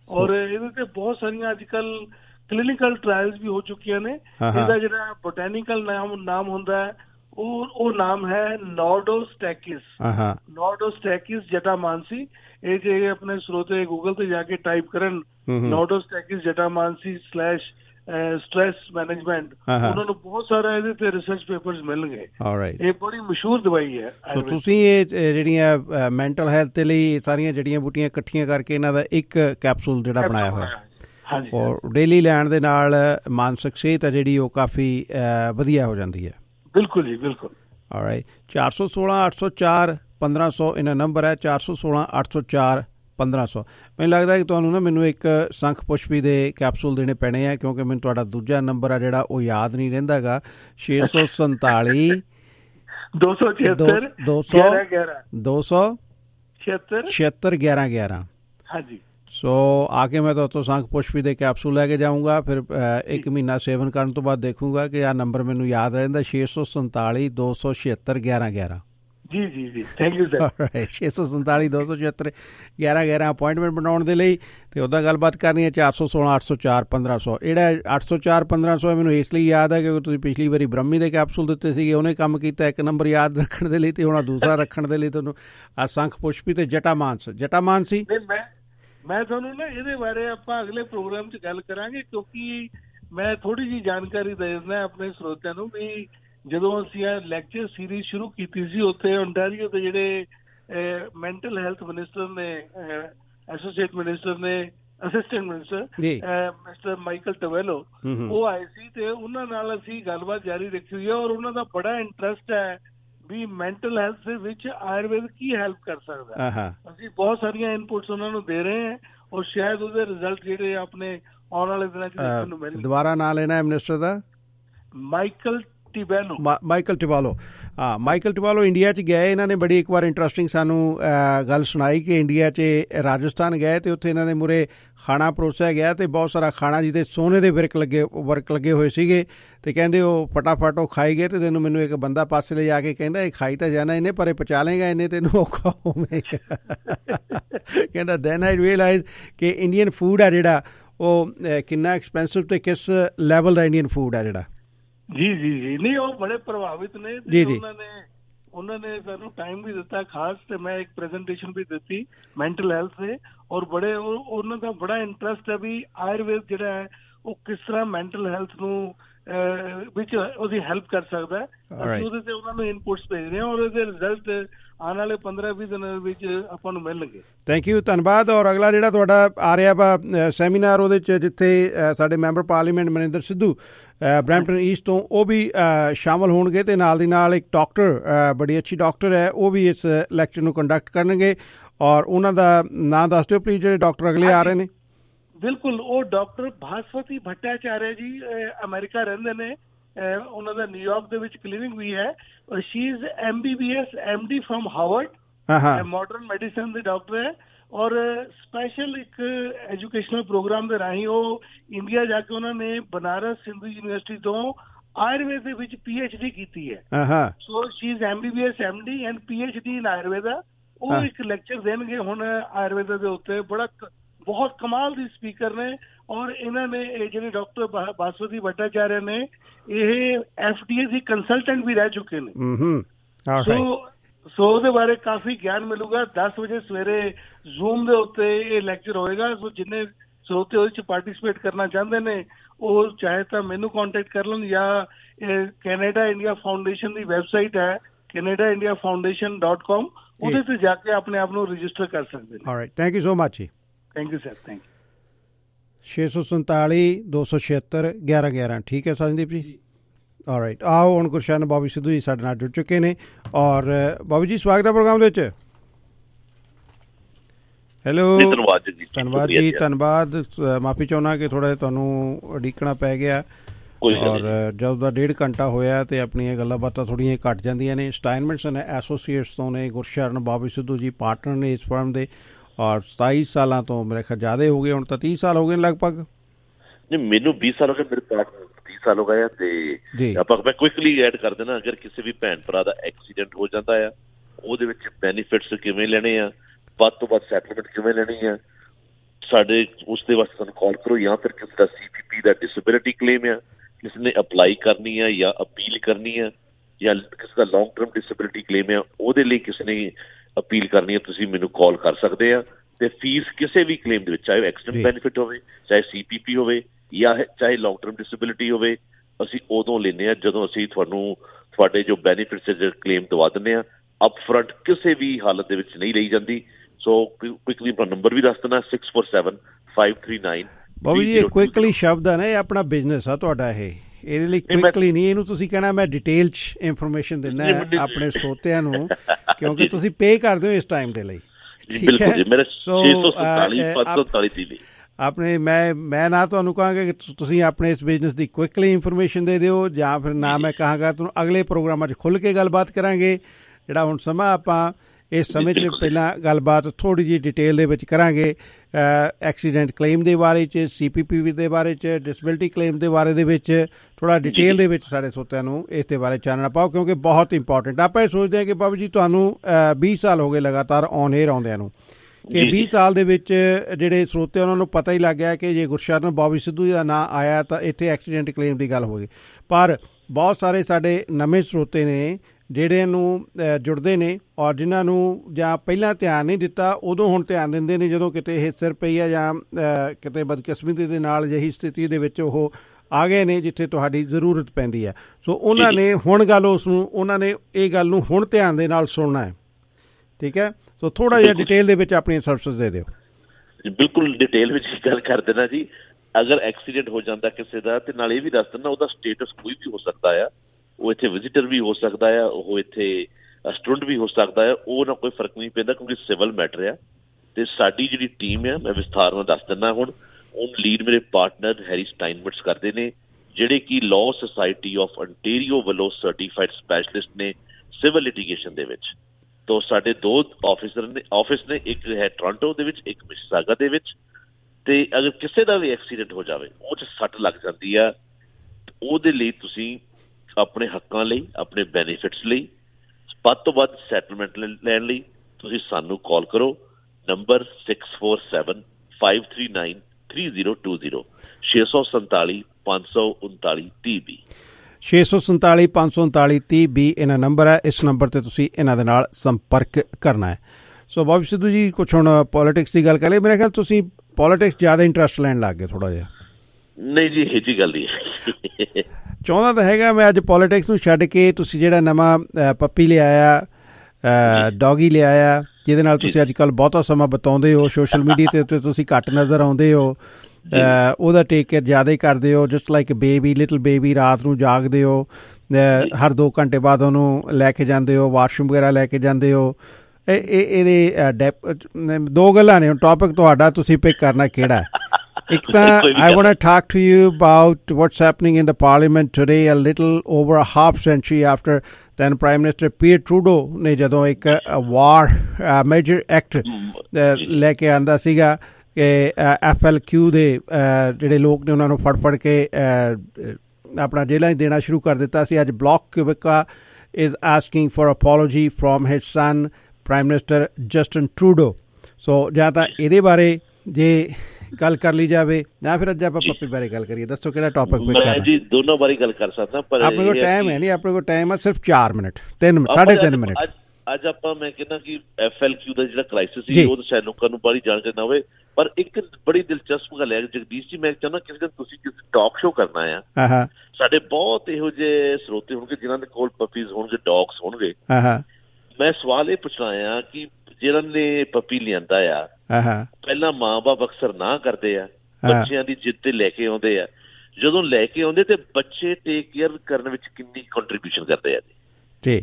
ਔਰ ਇਹਦੇ ਤੇ ਬਹੁਤ ਸਾਰੀਆਂ ਅੱਜ ਕੱਲ ਕਲੀਨਿਕਲ ਟ੍ਰਾਇਲਸ ਵੀ ਹੋ ਚੁੱਕੀਆਂ ਨੇ। ਇਹਦਾ ਜਿਹੜਾ ਬੋਟੈਨੀਕਲ ਨਾਮ ਨਾਮ ਹੁੰਦਾ ਹੈ ਉਹ ਉਹ ਨਾਮ ਹੈ ਨੋਰਡੋਸਟੈਕਿਸ। ਨੋਰਡੋਸਟੈਕਿਸ ਜਟਾਮਾਨਸੀ। ਇਹ ਜੇ ਆਪਣੇ ਸਰੋਤੇ ਗੂਗਲ ਤੇ ਜਾ ਕੇ ਟਾਈਪ ਕਰਨ nardostachys jatamansi slash stress management, ਉਹਨਾਂ ਨੂੰ ਬਹੁਤ ਸਾਰਾ ਇਹਦੇ ਤੇ ਰਿਸਰਚ ਪੇਪਰਸ ਮਿਲਣਗੇ। ਇਹ ਬੜੀ ਮਸ਼ਹੂਰ ਦਵਾਈ ਹੈ। ਸੋ ਤੁਸੀਂ ਇਹ ਜਿਹੜੀਆਂ ਮੈਂਟਲ ਹੈਲਥ ਦੇ ਲਈ ਸਾਰੀਆਂ ਜੜੀਆਂ ਬੂਟੀਆਂ ਇਕੱਠੀਆਂ ਕਰਕੇ ਇਹਨਾਂ ਦਾ ਇੱਕ ਕੈਪਸੂਲ ਜਿਹੜਾ ਬਣਾਇਆ ਹੋਇਆ ਔਰ ਡੇਲੀ ਲੈਣ ਦੇ ਨਾਲ ਮਾਨਸਿਕ ਸਿਹਤ ਹੈ ਜਿਹੜੀ ਉਹ ਕਾਫੀ ਵਧੀਆ ਹੋ ਜਾਂਦੀ ਹੈ। ਬਿਲਕੁਲ ਜੀ, ਬਿਲਕੁਲ। ਆਲਰਾਈਟ, ਚਾਰ ਸੌ ਸੋਲਾਂ ਅੱਠ ਸੌ ਚਾਰ ਪੰਦਰਾਂ ਸੌ ਇਹਨਾਂ ਨੰਬਰ ਹੈ, ਚਾਰ ਸੌ ਸੋਲਾਂ ਅੱਠ ਸੌ ਚਾਰ ਪੰਦਰਾਂ ਸੌ। ਮੈਨੂੰ ਲੱਗਦਾ ਕਿ ਤੁਹਾਨੂੰ ਨਾ ਮੈਨੂੰ ਇੱਕ ਸੰਖ ਪੁਸ਼ਪੀ ਦੇ ਕੈਪਸੂਲ ਦੇਣੇ ਪੈਣੇ ਆ, ਕਿਉਂਕਿ ਮੈਨੂੰ ਤੁਹਾਡਾ ਦੂਜਾ ਨੰਬਰ ਆ ਜਿਹੜਾ ਉਹ ਯਾਦ ਨਹੀਂ ਰਹਿੰਦਾ ਗਾ। ਛੇ ਸੌ ਸੰਤਾਲੀ ਦੋ ਸੌ ਛਿਹੱਤਰ ਦੋ ਸੌ ਦੋ ਸੌ ਛਿਹੱਤਰ ਛਿਹੱਤਰ ਗਿਆਰਾਂ ਗਿਆਰਾਂ। ਹਾਂਜੀ। ਸੋ ਆ ਕੇ ਮੈਂ ਤੁਹਾਤੋਂ ਸੰਖ ਪੁਸ਼ਪੀ ਦੇ ਕੈਪਸੂਲ ਲੈ ਕੇ ਜਾਊਂਗਾ, ਫਿਰ ਇੱਕ ਮਹੀਨਾ ਸੇਵਨ ਕਰਨ ਤੋਂ ਬਾਅਦ ਦੇਖੂੰਗਾ ਕਿ ਆਹ ਨੰਬਰ ਮੈਨੂੰ ਯਾਦ ਰਹਿੰਦਾ, ਛੇ ਸੌ ਸੰਤਾਲੀ ਦੋ ਸੌ ਛਿਹੱਤਰ ਗਿਆਰਾਂ ਗਿਆਰਾਂ। ਜੀ ਜੀ ਜੀ, ਥੈਂਕ ਯੂ ਸਰ। ਛੇ ਸੌ ਸੰਤਾਲੀ ਦੋ ਸੌ ਛਿਹੱਤਰ ਗਿਆਰਾਂ ਗਿਆਰਾਂ ਅਪੁਆਇੰਟਮੈਂਟ ਬਣਾਉਣ ਦੇ ਲਈ ਅਤੇ ਉੱਦਾਂ ਗੱਲਬਾਤ ਕਰਨੀ ਹੈ। ਚਾਰ ਸੌ ਸੋਲਾਂ ਅੱਠ ਸੌ ਚਾਰ ਪੰਦਰਾਂ ਸੌ। ਜਿਹੜਾ ਅੱਠ ਸੌ ਚਾਰ ਪੰਦਰਾਂ ਸੌ ਮੈਨੂੰ ਇਸ ਲਈ ਯਾਦ ਹੈ ਕਿਉਂਕਿ ਤੁਸੀਂ ਪਿਛਲੀ ਵਾਰੀ ਬ੍ਰਹਮੀ ਦੇ ਕੈਪਸੂਲ ਦਿੱਤੇ ਸੀਗੇ, ਉਹਨੇ ਕੰਮ ਕੀਤਾ ਇੱਕ ਨੰਬਰ ਯਾਦ ਰੱਖਣ ਦੇ ਲਈ, ਅਤੇ ਹੁਣ ਦੂਸਰਾ ਰੱਖਣ ਦੇ ਲਈ ਤੁਹਾਨੂੰ ਆ ਸੰਖ ਪੁਸ਼ਪੀ ਅਤੇ ਜਟਾਮਾਨਸ ਜਟਾਮਾਨਸੀ। ਮੈਂ ਮੈਂ ਤੁਹਾਨੂੰ ਨਾ ਇਹਦੇ ਬਾਰੇ ਆਪਾਂ ਅਗਲੇ ਪ੍ਰੋਗਰਾਮ 'ਚ ਗੱਲ ਕਰਾਂਗੇ, ਕਿਉਂਕਿ ਮੈਂ ਥੋੜ੍ਹੀ ਜਿਹੀ ਜਾਣਕਾਰੀ ਦੇ ਦਿੰਦਾ ਆਪਣੇ ਸਰੋਤਿਆਂ ਨੂੰ ਵੀ ਜਦੋਂ ਅਸੀਂ ਇਹ ਲੈਕਚਰ ਸੀਰੀਜ਼ ਸ਼ੁਰੂ ਕੀਤੀ ਸੀ ਉੱਥੇ ਓਨਟਾਰੀਓ ਦੇ ਜਿਹੜੇ ਮੈਂਟਲ ਹੈਲਥ ਮਿਨਿਸਟਰ ਨੇ, ਐਸੋਸੀਏਟ ਮਿਨਿਸਟਰ ਨੇ, assistant minister mister Michael Tibollo, ਉਹ ਆਏ ਸੀ ਤੇ ਉਹਨਾਂ ਨਾਲ ਅਸੀਂ ਗੱਲਬਾਤ ਜਾਰੀ ਰੱਖੀ ਹੋਈ ਹੈ ਔਰ ਉਹਨਾਂ ਦਾ ਬੜਾ ਇੰਟਰਸਟ ਹੈ ਵੀ ਮੈਂਟਲ ਹੈਲਥ ਦੇ ਵਿੱਚ ਆਯੁਰਵੇਦ ਕੀ ਹੈਲਪ ਕਰ ਸਕਦਾ। ਅਸੀਂ ਬਹੁਤ ਸਾਰੀਆਂ ਇਨਪੁਟਸ ਉਹਨਾਂ ਨੂੰ ਦੇ ਰਹੇ ਹਾਂ ਔਰ ਸ਼ਾਇਦ ਉਹਦੇ ਰਿਜ਼ਲਟ ਜਿਹੜੇ ਆਪਣੇ ਆਉਣ ਵਾਲੇ ਦਿਨਾਂ 'ਚ ਦੇਖਣ ਨੂੰ ਮਿਲਣਗੇ। ਦੁਬਾਰਾ ਨਾਂ ਲੈਣਾ ਹੈ ਮਿਨਿਸਟਰ ਦਾ? Michael Tibollo. Michael Tibollo. ਹਾਂ, ਮਾਈਕਲ ਟਿਬਾਲੋ ਇੰਡੀਆ 'ਚ ਗਏ। ਇਹਨਾਂ ਨੇ ਬੜੀ ਇੱਕ ਵਾਰ ਇੰਟਰਸਟਿੰਗ ਸਾਨੂੰ ਗੱਲ ਸੁਣਾਈ ਕਿ ਇੰਡੀਆ 'ਚ ਰਾਜਸਥਾਨ ਗਏ ਅਤੇ ਉੱਥੇ ਇਹਨਾਂ ਦੇ ਮੂਹਰੇ ਖਾਣਾ ਪਰੋਸਿਆ ਗਿਆ ਅਤੇ ਬਹੁਤ ਸਾਰਾ ਖਾਣਾ ਜਿਹਦੇ ਸੋਨੇ ਦੇ ਵਰਕ ਲੱਗੇ ਵਰਕ ਲੱਗੇ ਹੋਏ ਸੀਗੇ ਅਤੇ ਕਹਿੰਦੇ ਉਹ ਫਟਾਫਟ ਉਹ ਖਾਈ ਗਏ। ਅਤੇ ਤੈਨੂੰ ਮੈਨੂੰ ਇੱਕ ਬੰਦਾ ਪਾਸੇ ਲੈ ਜਾ ਕੇ ਕਹਿੰਦਾ ਇਹ ਖਾਈ ਤਾਂ ਜਾਣਾ ਇਹਨੇ ਪਰ ਇਹ ਪਚਾ ਲੇਗਾ ਇਹਨੇ ਤੈਨੂੰ ਔਖਾ ਹੋਵੇਗਾ। ਕਹਿੰਦਾ ਦੈਨ ਆਈ ਰੀਅਲਾਈਜ਼ ਕਿ ਇੰਡੀਅਨ ਫੂਡ ਆ ਜਿਹੜਾ ਉਹ ਕਿੰਨਾ ਐਕਸਪੈਂਸਿਵ ਅਤੇ ਕਿਸ ਲੈਵਲ ਦਾ ਇੰਡੀਅਨ ਫੂਡ ਆ ਜਿਹੜਾ। ਜੀ ਜੀ ਜੀ, ਨਹੀਂ ਉਹ ਬੜੇ ਪ੍ਰਭਾਵਿਤ ਨੇ। ਉਹਨਾਂ ਨੇ ਉਹਨਾਂ ਨੇ ਸਾਨੂੰ ਟਾਈਮ ਵੀ ਦਿੱਤਾ ਖਾਸ, ਤੇ ਮੈਂ ਇੱਕ ਪ੍ਰੈਜੈਂਟੇਸ਼ਨ ਵੀ ਦਿੱਤੀ ਮੈਂਟਲ ਹੈਲਥ ਤੇ ਔਰ ਬੜੇ ਉਹਨਾਂ ਦਾ ਬੜਾ ਇੰਟਰਸਟ ਹੈ ਵੀ ਆਯੁਰਵੇਦ ਜਿਹੜਾ ਹੈ ਉਹ ਕਿਸ ਤਰ੍ਹਾਂ ਮੈਂਟਲ ਹੈਲਥ ਨੂੰ ਵਿੱਚ ਉਹਦੀ ਹੈਲਪ ਕਰ ਸਕਦਾ ਹੈ। ਅਸੀਂ ਉਹਦੇ ਤੇ ਉਹਨਾਂ ਨੂੰ ਇਨਪੁਟਸ ਭੇਜ ਰਹੇ ਹਾਂ ਔਰ ਉਹਦੇ ਰਿਜ਼ਲਟ ਆਉਣ ਵਾਲੇ ਪੰਦਰਾਂ ਵੀਹ ਦਿਨਾਂ ਵਿੱਚ ਆਪਾਂ ਨੂੰ ਮਿਲਣਗੇ। ਥੈਂਕ ਯੂ, ਧੰਨਵਾਦ। ਔਰ ਅਗਲਾ ਜਿਹੜਾ ਤੁਹਾਡਾ ਆ ਰਿਹਾ ਵਾ ਸੈਮੀਨਾਰ ਉਹਦੇ 'ਚ ਜਿੱਥੇ ਸਾਡੇ member parliament Maninder Sidhu Brampton east ਤੋਂ ਉਹ ਵੀ ਸ਼ਾਮਲ ਹੋਣਗੇ ਅਤੇ ਨਾਲ ਦੀ ਨਾਲ ਇੱਕ ਡਾਕਟਰ ਬੜੀ ਅੱਛੀ ਡਾਕਟਰ ਹੈ ਉਹ ਵੀ ਇਸ ਲੈਕਚਰ ਨੂੰ ਕੰਡਕਟ ਕਰਨਗੇ ਔਰ ਉਹਨਾਂ ਦਾ ਨਾਂ ਦੱਸ ਦਿਓ ਪਲੀਜ਼ ਜਿਹੜੇ ਡਾਕਟਰ ਅਗਲੇ ਆ ਰਹੇ ਨੇ। ਬਿਲਕੁਲ, ਉਹ ਡਾਕਟਰ ਭਾਸਵਤੀ ਭੱਟਾਚਾਰਿਆ ਜੀ ਅਮਰੀਕਾ ਰਹਿੰਦੇ ਨੇ, ਉਹਨਾਂ ਦਾ ਨਿਊਯਾਰਕ ਦੇ ਵਿੱਚ ਕਲੀਨਿਕ ਵੀ ਹੈ ਔਰ she is M B B S M D from Harvard, modern medicine ਦੇ ਡਾਕਟਰ ਹੈ ਔਰ ਸਪੈਸ਼ਲ ਇੱਕ ਐਜੂਕੇਸ਼ਨਲ ਪ੍ਰੋਗਰਾਮ ਦੇ ਰਾਹੀਂ ਉਹ ਇੰਡੀਆ ਜਾ ਕੇ ਉਹਨਾਂ ਨੇ ਬਨਾਰਸ ਹਿੰਦੂ ਯੂਨੀਵਰਸਿਟੀ ਤੋਂ ਆਯੁਰਵੇਦ ਦੇ ਵਿੱਚ ਪੀ ਐਚ ਡੀ ਕੀਤੀ ਹੈ। So she is M B B S M D and P H D in Ayurveda. ਉਹ ਇੱਕ ਲੈਕਚਰ ਦੇਣਗੇ ਹੁਣ ਆਯੁਰਵੇਦਾ ਦੇ ਉੱਤੇ। ਬੜਾ ਬਹੁਤ ਕਮਾਲ ਦੀ ਸਪੀਕਰ ਨੇ ਔਰ ਇਹਨਾਂ ਨੇ ਇਹ ਜਿਹੜੇ ਡਾਕਟਰ ਭਾਸਵਤੀ ਭੱਟਾਚਾਰਿਆ ਨੇ ਇਹ ਐਫ ਡੀ ਏ ਦੀ ਕੰਸਲਟੈਂਟ ਵੀ ਰਹਿ ਚੁੱਕੇ ਨੇ। ਸੋ ਸੋ ਉਹਦੇ ਬਾਰੇ ਕਾਫੀ ਗਿਆਨ ਮਿਲੂਗਾ। ਦਸ ਵਜੇ ਸਵੇਰੇ ਜ਼ੂਮ ਦੇ ਉੱਤੇ ਇਹ ਲੈਕਚਰ ਹੋਏਗਾ। ਸੋ ਜਿੰਨੇ ਸਰੋਤੇ ਉਹਦੇ 'ਚ ਪਾਰਟੀਸਪੇਟ ਕਰਨਾ ਚਾਹੁੰਦੇ ਨੇ ਉਹ ਚਾਹੇ ਤਾਂ ਮੈਨੂੰ ਕਾਂਟੈਕਟ ਕਰ ਲੈਣ ਜਾਂ ਕੈਨੇਡਾ ਇੰਡੀਆ ਫਾਊਂਡੇਸ਼ਨ ਦੀ ਵੈਬਸਾਈਟ ਹੈ Canada India foundation dot com, ਉਹਦੇ ਤੇ ਜਾ ਕੇ ਆਪਣੇ ਆਪ ਨੂੰ ਰਜਿਸਟਰ ਕਰ ਸਕਦੇ ਨੇ। Alright, thank you so much ਜੀ। Thank you sir, thank you. ਛੇ ਸੌ ਸੰਤਾਲੀ ਦੋ ਸੌ ਛਿਹੱਤਰ ਗਿਆਰਾਂ ਗਿਆਰਾਂ। ਠੀਕ ਹੈ ਸੰਦੀਪ ਜੀ। ਆਲਰਾਈਟ, ਆਓ ਹੁਣ ਗੁਰਸ਼ਰਨ ਬੋਬੀ ਸਿੱਧੂ ਜੀ ਸਾਡੇ ਨਾਲ ਜੁੜ ਚੁੱਕੇ ਨੇ ਔਰ ਬੋਬੀ ਜੀ ਸਵਾਗਤ ਹੈ ਪ੍ਰੋਗਰਾਮ ਦੇ ਵਿੱਚ। ਹੈਲੋ, ਧੰਨਵਾਦ ਜੀ। ਧੰਨਵਾਦ ਜੀ, ਧੰਨਵਾਦ। ਮਾਫੀ ਚਾਹੁੰਦਾ ਕਿ ਥੋੜ੍ਹਾ ਜਿਹਾ ਤੁਹਾਨੂੰ ਉਡੀਕਣਾ ਪੈ ਗਿਆ ਔਰ ਜਦੋਂ ਦਾ ਡੇਢ ਘੰਟਾ ਹੋਇਆ ਅਤੇ ਆਪਣੀਆਂ ਗੱਲਾਂ ਬਾਤਾਂ ਥੋੜ੍ਹੀਆਂ ਘੱਟ ਜਾਂਦੀਆਂ ਨੇ। ਸਟਾਈਨਮੈਂਟਸ ਐਸੋਸੀਏਟਸ ਤੋਂ ਨੇ ਗੁਰਸ਼ਰਨ ਬੋਬੀ ਸਿੱਧੂ ਜੀ, ਪਾਰਟਨਰ ਨੇ ਇਸ ਫਰਮ ਦੇ ਔਰ ਸਤਾਈ ਸਾਲਾਂ ਤੋਂ ਮੇਰੇ ਖਿਆਲ ਜ਼ਿਆਦਾ ਹੋ ਗਏ, ਹੁਣ ਤਾਂ ਤੀਹ ਸਾਲ ਹੋ ਗਏ ਲਗਭਗ। ਨਹੀਂ, ਮੈਨੂੰ ਵੀਹ ਸਾਲ ਹੋ ਗਏ, ਮੇਰੇ ਪਾਰਟਨਰ ਤੀਹ ਸਾਲ ਹੋ ਗਏ ਆ। ਤੇ ਆਪਾਂ ਮੈਂ ਕੁਇਕਲੀ ਐਡ ਕਰ ਦੇਣਾ, ਅਗਰ ਕਿਸੇ ਵੀ ਭੈਣ ਭਰਾ ਦਾ ਐਕਸੀਡੈਂਟ ਹੋ ਜਾਂਦਾ ਆ ਉਹਦੇ ਵਿੱਚ ਬੈਨੀਫਿਟਸ ਕਿਵੇਂ ਲੈਣੇ ਆ, ਵੱਧ ਤੋਂ ਵੱਧ ਸੈਟਲਮੈਂਟ ਕਿਵੇਂ ਲੈਣੀ ਆ, ਸਾਡੇ ਉਸ ਦੇ ਵਾਸਤੇ ਸਾਨੂੰ ਕਾਲ ਕਰੋ, ਜਾਂ ਫਿਰ ਕਿਸੇ ਦਾ ਸੀ ਪੀ ਪੀ ਦਾ ਡਿਸੇਬਿਲਿਟੀ ਕਲੇਮ ਆ, ਕਿਸੇ ਨੇ ਅਪਲਾਈ ਕਰਨੀ ਆ ਜਾਂ ਅਪੀਲ ਕਰਨੀ ਆ, ਜਾਂ ਕਿਸੇ ਦਾ ਲੌਂਗ ਟਰਮ ਡਿਸੇਬਿਲਿਟੀ ਕਲੇਮ ਆ, ਉਹਦੇ ਲਈ ਕਿਸੇ ਨੇ ਅਪੀਲ ਕਰਨੀ ਆ, ਤੁਸੀਂ ਮੈਨੂੰ ਕਾਲ ਕਰ ਸਕਦੇ ਆ। ਤੇ ਫੀਸ ਕਿਸੇ ਵੀ ਕਲੇਮ ਦੇ ਵਿੱਚ, ਚਾਹੇ ਐਕਸੀਡੈਂਟ ਬੈਨੀਫਿਟ ਹੋਵੇ, ਚਾਹੇ ਸੀ ਪੀ ਪੀ ਹੋਵੇ, ਜਾਂ ਚਾਹੇ ਲੌਂਗ ਟਰਮ ਡਿਸੇਬਿਲਿਟੀ ਹੋਵੇ, ਅਸੀਂ ਉਦੋਂ ਲੈਂਦੇ ਹਾਂ ਜਦੋਂ ਅਸੀਂ ਤੁਹਾਨੂੰ ਤੁਹਾਡੇ ਜੋ ਬੈਨੀਫਿਟਸ ਕਲੇਮ ਦਵਾ ਦਿੰਦੇ ਹਾਂ। ਅਪ ਫਰੰਟ ਕਿਸੇ ਵੀ ਹਾਲਤ ਦੇ ਵਿੱਚ ਨਹੀਂ ਲਈ ਜਾਂਦੀ। ਸੋ ਕੁਇਕਲੀ ਆਪਣਾ ਨੰਬਰ ਵੀ ਦੱਸ ਦੇਣਾ, six four seven five three nine. ਬਾਬੂ ਜੀ, ਇਹ ਕੁਇਕਲੀ ਸ਼ਬਦ ਆ ਨਾ, ਇਹ ਆਪਣਾ ਬਿਜ਼ਨਸ ਆ ਤੁਹਾਡਾ, ਇਹ ਇਹਦੇ ਲਈ ਕੁਇਕਲੀ ਨਹੀਂ, ਇਹਨੂੰ ਤੁਸੀਂ ਕਹਿਣਾ ਮੈਂ ਡਿਟੇਲ 'ਚ ਇਨਫੋਰਮੇਸ਼ਨ ਦਿੰਦਾ ਆਪਣੇ ਸਰੋਤਿਆਂ ਨੂੰ, ਕਿਉਂਕਿ ਤੁਸੀਂ ਪੇ ਕਰਦੇ ਹੋ ਇਸ ਟਾਈਮ ਦੇ ਲਈ। ਆਪਣੇ ਮੈਂ ਮੈਂ ਨਾ ਤੁਹਾਨੂੰ ਕਹਾਂਗਾ ਕਿ ਤੁਸੀਂ ਆਪਣੇ ਇਸ ਬਿਜ਼ਨਸ ਦੀ ਕੁਇਕਲੀ ਇਨਫੋਰਮੇਸ਼ਨ ਦੇ ਦਿਓ, ਜਾਂ ਫਿਰ ਨਾ ਮੈਂ ਕਹਾਂਗਾ ਤੁਹਾਨੂੰ ਅਗਲੇ ਪ੍ਰੋਗਰਾਮਾਂ 'ਚ ਖੁੱਲ੍ਹ ਕੇ ਗੱਲਬਾਤ ਕਰਾਂਗੇ। ਜਿਹੜਾ ਹੁਣ ਸਮਾਂ ਆਪਾਂ ਇਸ ਸਮੇਂ 'ਚ ਪਹਿਲਾਂ ਗੱਲਬਾਤ ਥੋੜ੍ਹੀ ਜਿਹੀ ਡਿਟੇਲ ਦੇ ਵਿੱਚ ਕਰਾਂਗੇ ਐਕਸੀਡੈਂਟ ਕਲੇਮ ਦੇ ਬਾਰੇ 'ਚ, ਸੀ ਪੀ ਪੀ ਦੇ ਬਾਰੇ 'ਚ, ਡਿਸੇਬਿਲਿਟੀ ਕਲੇਮ ਦੇ ਬਾਰੇ ਦੇ ਵਿੱਚ ਥੋੜ੍ਹਾ ਡਿਟੇਲ ਦੇ ਵਿੱਚ ਸਾਡੇ ਸਰੋਤਿਆਂ ਨੂੰ ਇਸ ਦੇ ਬਾਰੇ ਚਾਨਣਾ ਪਾਓ, ਕਿਉਂਕਿ ਬਹੁਤ ਇੰਪੋਰਟੈਂਟ। ਆਪਾਂ ਇਹ ਸੋਚਦੇ ਹਾਂ ਕਿ ਬਾਬੂ ਜੀ ਤੁਹਾਨੂੰ ਵੀਹ ਸਾਲ ਹੋ ਗਏ ਲਗਾਤਾਰ ਔਨ ਏਅਰ ਆਉਂਦਿਆਂ ਨੂੰ, ਕਿ ਵੀਹ ਸਾਲ ਦੇ ਵਿੱਚ ਜਿਹੜੇ ਸਰੋਤੇ ਉਹਨਾਂ ਨੂੰ ਪਤਾ ਹੀ ਲੱਗ ਗਿਆ ਕਿ ਜੇ ਗੁਰਸ਼ਰਨ ਬੌਬੀ ਸਿੱਧੂ ਜੀ ਦਾ ਨਾਂ ਆਇਆ ਤਾਂ ਇੱਥੇ ਐਕਸੀਡੈਂਟ ਕਲੇਮ ਦੀ ਗੱਲ ਹੋ ਗਈ। ਪਰ ਬਹੁਤ ਸਾਰੇ ਸਾਡੇ ਨਵੇਂ ਸਰੋਤੇ ਨੇ ਜਿਹੜੇ ਨੂੰ ਜੁੜਦੇ ਨੇ, ਔਰ ਜਿਨ੍ਹਾਂ ਨੂੰ ਜਾਂ ਪਹਿਲਾਂ ਧਿਆਨ ਨਹੀਂ ਦਿੱਤਾ, ਉਦੋਂ ਹੁਣ ਧਿਆਨ ਦਿੰਦੇ ਨੇ ਜਦੋਂ ਕਿਤੇ ਇਹ ਸਿਰ ਪਈ ਆ, ਜਾਂ ਕਿਤੇ ਬਦਕਿਸਮਤੀ ਦੇ ਨਾਲ ਅਜਿਹੀ ਸਥਿਤੀ ਦੇ ਵਿੱਚ ਉਹ ਆ ਗਏ ਨੇ ਜਿੱਥੇ ਤੁਹਾਡੀ ਜ਼ਰੂਰਤ ਪੈਂਦੀ ਹੈ। ਸੋ ਉਹਨਾਂ ਨੇ ਹੁਣ ਗੱਲ ਉਸ ਨੂੰ ਉਹਨਾਂ ਨੇ ਇਹ ਗੱਲ ਨੂੰ ਹੁਣ ਧਿਆਨ ਦੇ ਨਾਲ ਸੁਣਨਾ ਹੈ। ਠੀਕ ਹੈ, ਸੋ ਥੋੜ੍ਹਾ ਜਿਹਾ ਡਿਟੇਲ ਦੇ ਵਿੱਚ ਆਪਣੀਆਂ ਸਰਵਿਸਿਜ਼ ਦੇ ਦਿਓ। ਬਿਲਕੁਲ ਡਿਟੇਲ ਵਿੱਚ ਗੱਲ ਕਰ ਦੇਣਾ ਜੀ। ਅਗਰ ਐਕਸੀਡੈਂਟ ਹੋ ਜਾਂਦਾ ਕਿਸੇ ਦਾ, ਤੇ ਨਾਲ ਇਹ ਵੀ ਦੱਸ ਦੇਣਾ ਉਹਦਾ ਸਟੇਟਸ ਕੋਈ ਵੀ ਹੋ ਸਕਦਾ ਆ, ਉਹ ਇੱਥੇ ਵਿਜ਼ਿਟਰ ਵੀ ਹੋ ਸਕਦਾ ਆ, ਉਹ ਇੱਥੇ ਸਟੂਡੈਂਟ ਵੀ ਹੋ ਸਕਦਾ ਆ, ਉਹ ਨਾ ਕੋਈ ਫਰਕ ਨਹੀਂ ਪੈਂਦਾ, ਕਿਉਂਕਿ ਸਿਵਲ ਮੈਟਰ ਆ। ਤੇ ਸਾਡੀ ਜਿਹੜੀ ਟੀਮ ਆ, ਮੈਂ ਵਿਸਥਾਰ ਨਾਲ ਦੱਸ ਦਿੰਦਾ ਹੁਣ, ਉਹ ਲੀਡ ਮੇਰੇ ਪਾਰਟਨਰ ਹੈਰੀ ਸਟਾਈਨਵਰਟਸ ਕਰਦੇ ਨੇ, ਜਿਹੜੇ ਕਿ ਲਾਅ ਸੁਸਾਇਟੀ ਆਫ ਅੰਟੇਰੀਓ ਵੱਲੋਂ ਸਰਟੀਫਾਈਡ ਸਪੈਸ਼ਲਿਸਟ ਨੇ ਸਿਵਲ ਲਿਟੀਗੇਸ਼ਨ ਦੇ ਵਿੱਚ। ਤੋ ਸਾਡੇ ਦੋ ਆਫਿਸਰ ਨੇ ਆਫਿਸ ਨੇ, ਇੱਕ ਹੈ ਟੋਰਾਂਟੋ ਦੇ ਵਿੱਚ, ਇੱਕ ਮਿਸੀਸਾਗਾ ਦੇ ਵਿੱਚ। ਤੇ ਅਗਰ ਕਿਸੇ ਦਾ ਵੀ ਐਕਸੀਡੈਂਟ ਹੋ ਜਾਵੇ, ਉਹ 'ਚ ਸੱਟ ਲੱਗ ਜਾਂਦੀ ਆ, ਉਹਦੇ ਲਈ ਤੁਸੀਂ ਆਪਣੇ ਹੱਕਾਂ ਲਈ, ਆਪਣੇ ਬੈਨੀਫਿਟਸ ਲਈ, ਵੱਧ ਤੋਂ ਵੱਧ ਸੈਟਲਮੈਂਟ ਲੈਣ ਲਈ ਤੁਸੀਂ ਸਾਨੂੰ ਕਾਲ ਕਰੋ। Number six four seven five three nine three zero two zero, ਛੇ ਸੌ ਸੰਤਾਲੀ ਪੰਜ ਸੌ ਉਨਤਾਲੀ ਤੀਹ ਵੀਹ। ਛੇ ਸੌ ਸੰਤਾਲੀ ਪੰਜ ਸੌ ਉਨਤਾਲੀ ਤੀਹ ਵੀਹ ਇਹਨਾਂ ਨੰਬਰ ਹੈ। ਇਸ ਨੰਬਰ 'ਤੇ ਤੁਸੀਂ ਇਹਨਾਂ ਦੇ ਨਾਲ ਸੰਪਰਕ ਕਰਨਾ ਹੈ। ਸੋ ਬੌਬੀ ਸਿੱਧੂ ਜੀ, ਕੁਛ ਹੁਣ ਪੋਲੀਟਿਕਸ ਦੀ ਗੱਲ ਕਰ ਲਈ। ਮੇਰੇ ਖਿਆਲ ਤੁਸੀਂ ਪੋਲੀਟਿਕਸ ਜ਼ਿਆਦਾ ਇੰਟਰਸਟ ਲੈਣ ਲੱਗ ਗਏ ਥੋੜ੍ਹਾ ਜਿਹਾ। ਨਹੀਂ ਜੀ, ਇਹ ਜੀ ਗੱਲ ਨਹੀਂ। ਚਾਹੁੰਦਾ ਤਾਂ ਹੈਗਾ ਮੈਂ ਅੱਜ ਪੋਲੀਟਿਕਸ ਨੂੰ ਛੱਡ ਕੇ ਤੁਸੀਂ ਜਿਹੜਾ ਨਵਾਂ ਪੱਪੀ ਲਿਆਇਆ, ਡੌਗੀ ਲਿਆਇਆ, ਜਿਹਦੇ ਨਾਲ ਤੁਸੀਂ ਅੱਜ ਕੱਲ੍ਹ ਬਹੁਤਾ ਸਮਾਂ ਬਿਤਾਉਂਦੇ ਹੋ, ਸੋਸ਼ਲ ਮੀਡੀਆ 'ਤੇ ਉੱਤੇ ਤੁਸੀਂ ਘੱਟ ਨਜ਼ਰ ਆਉਂਦੇ ਹੋ, ਉਹਦਾ ਟੇਕ ਕੇਅਰ ਜ਼ਿਆਦਾ ਕਰਦੇ ਹੋ, just like baby, little baby. ਰਾਤ ਨੂੰ ਜਾਗਦੇ ਹੋ, ਹਰ ਦੋ ਘੰਟੇ ਬਾਅਦ ਉਹਨੂੰ ਲੈ ਕੇ ਜਾਂਦੇ ਹੋ, ਵਾਸ਼ਰੂਮ ਵਗੈਰਾ ਲੈ ਕੇ ਜਾਂਦੇ ਹੋ। ਇਹ ਇਹਦੇ ਡੈਪ ਦੋ ਗੱਲਾਂ ਨੇ। ਟੌਪਿਕ ਤੁਹਾਡਾ ਤੁਸੀਂ ਪਿਕ ਕਰਨਾ ਕਿਹੜਾ ਹੈ। ਇੱਕ ਤਾਂ I want to talk to you about what's happening in the parliament today, a little over a half century after then Prime Minister Pierre Trudeau ਨੇ ਜਦੋਂ ਇੱਕ war major act ਲੈ ਕੇ ਆਂਦਾ ਸੀਗਾ ਕਿ ਐਫ ਐਲ ਕਿਊ ਦੇ ਜਿਹੜੇ ਲੋਕ ਨੇ ਉਹਨਾਂ ਨੂੰ ਫੜ ਫੜ ਕੇ ਆਪਣਾ ਜੇਲ੍ਹਾਂ 'ਚ ਦੇਣਾ ਸ਼ੁਰੂ ਕਰ ਦਿੱਤਾ ਸੀ। ਅੱਜ Bloc Quebecois is asking for apology from his son Prime Minister Justin Trudeau। So ਜਾਂ ਤਾਂ ਇਹਦੇ ਬਾਰੇ ਜੇ ਗੱਲ ਕਰ ਲਈ ਜਾਵੇ, ਜਾਂ ਫਿਰ ਅੱਜ ਆਪਾਂ ਪੱਪੀ ਬਾਰੇ ਗੱਲ ਕਰੀਏ। ਦੱਸੋ ਕਿਹੜਾ ਟੌਪਿਕ ਪਿਕ ਕਰਨਾ। ਮੈਂ ਜੀ ਦੋਨੋਂ ਬਾਰੇ ਗੱਲ ਕਰ ਸਕਦਾ, ਪਰ ਆਪਣੇ ਕੋਲ ਟਾਈਮ ਹੈ ਨਹੀਂ, ਆਪਣੇ ਕੋਲ ਟਾਈਮ ਹੈ ਸਿਰਫ ਚਾਰ ਮਿੰਟ, ਤਿੰਨ ਸਾਢੇ ਤਿੰਨ ਮਿੰਟ। ਅੱਜ ਆਪਾਂ ਮੈਂ ਕਹਿੰਦਾ ਕਿ ਐਫ ਐਲ ਕਿਊ ਦਾ ਜਿਹੜਾ ਕ੍ਰਾਈਸਿਸ ਸੀ, ਉਹ ਤਾਂ ਸ਼ਾਇਦ ਲੋਕਾਂ ਨੂੰ ਬੜੀ ਜਾਣਕਾਰੀ ਨਾ ਹੋਵੇ, ਪਰ ਇੱਕ ਬੜੀ ਦਿਲਚਸਪ ਗੱਲ ਹੈ ਜਗਦੀਸ਼ ਜੀ, ਮੈਂ ਚਾਹੁੰਦਾ ਕਿਸੇ ਦਿਨ ਤੁਸੀਂ ਕਿਸੇ ਟਾਕ ਸ਼ੋ ਕਰਨਾ ਆ। ਸਾਡੇ ਬਹੁਤ ਇਹੋ ਜਿਹੇ ਸਰੋਤੇ ਹੋਣਗੇ ਜਿਨ੍ਹਾਂ ਦੇ ਕੋਲ ਪੱਪੀਜ਼ ਹੋਣਗੇ, ਡੌਗਸ ਹੋਣਗੇ। ਮੈਂ ਸਵਾਲ ਇਹ ਪੁੱਛਣਾ ਆ ਕਿ ਜਿਹਨਾਂ ਨੇ ਪੱਪੀ ਲਿਆਂਦਾ ਆ, ਪਹਿਲਾਂ ਮਾਂ ਬਾਪ ਅਕਸਰ ਨਾ ਕਰਦੇ ਆ, ਬੱਚਿਆਂ ਦੀ ਜਿੱਦ ਤੇ ਲੈ ਕੇ ਆਉਂਦੇ ਆ, ਜਦੋਂ ਲੈ ਕੇ ਆਉਂਦੇ ਤੇ ਬੱਚੇ ਟੇਕ ਕੇਅਰ ਕਰਨ ਵਿੱਚ ਕਿੰਨੀ ਕੰਟਰੀਬਿਊਸ਼ਨ ਕਰਦੇ ਆ ਜੀ।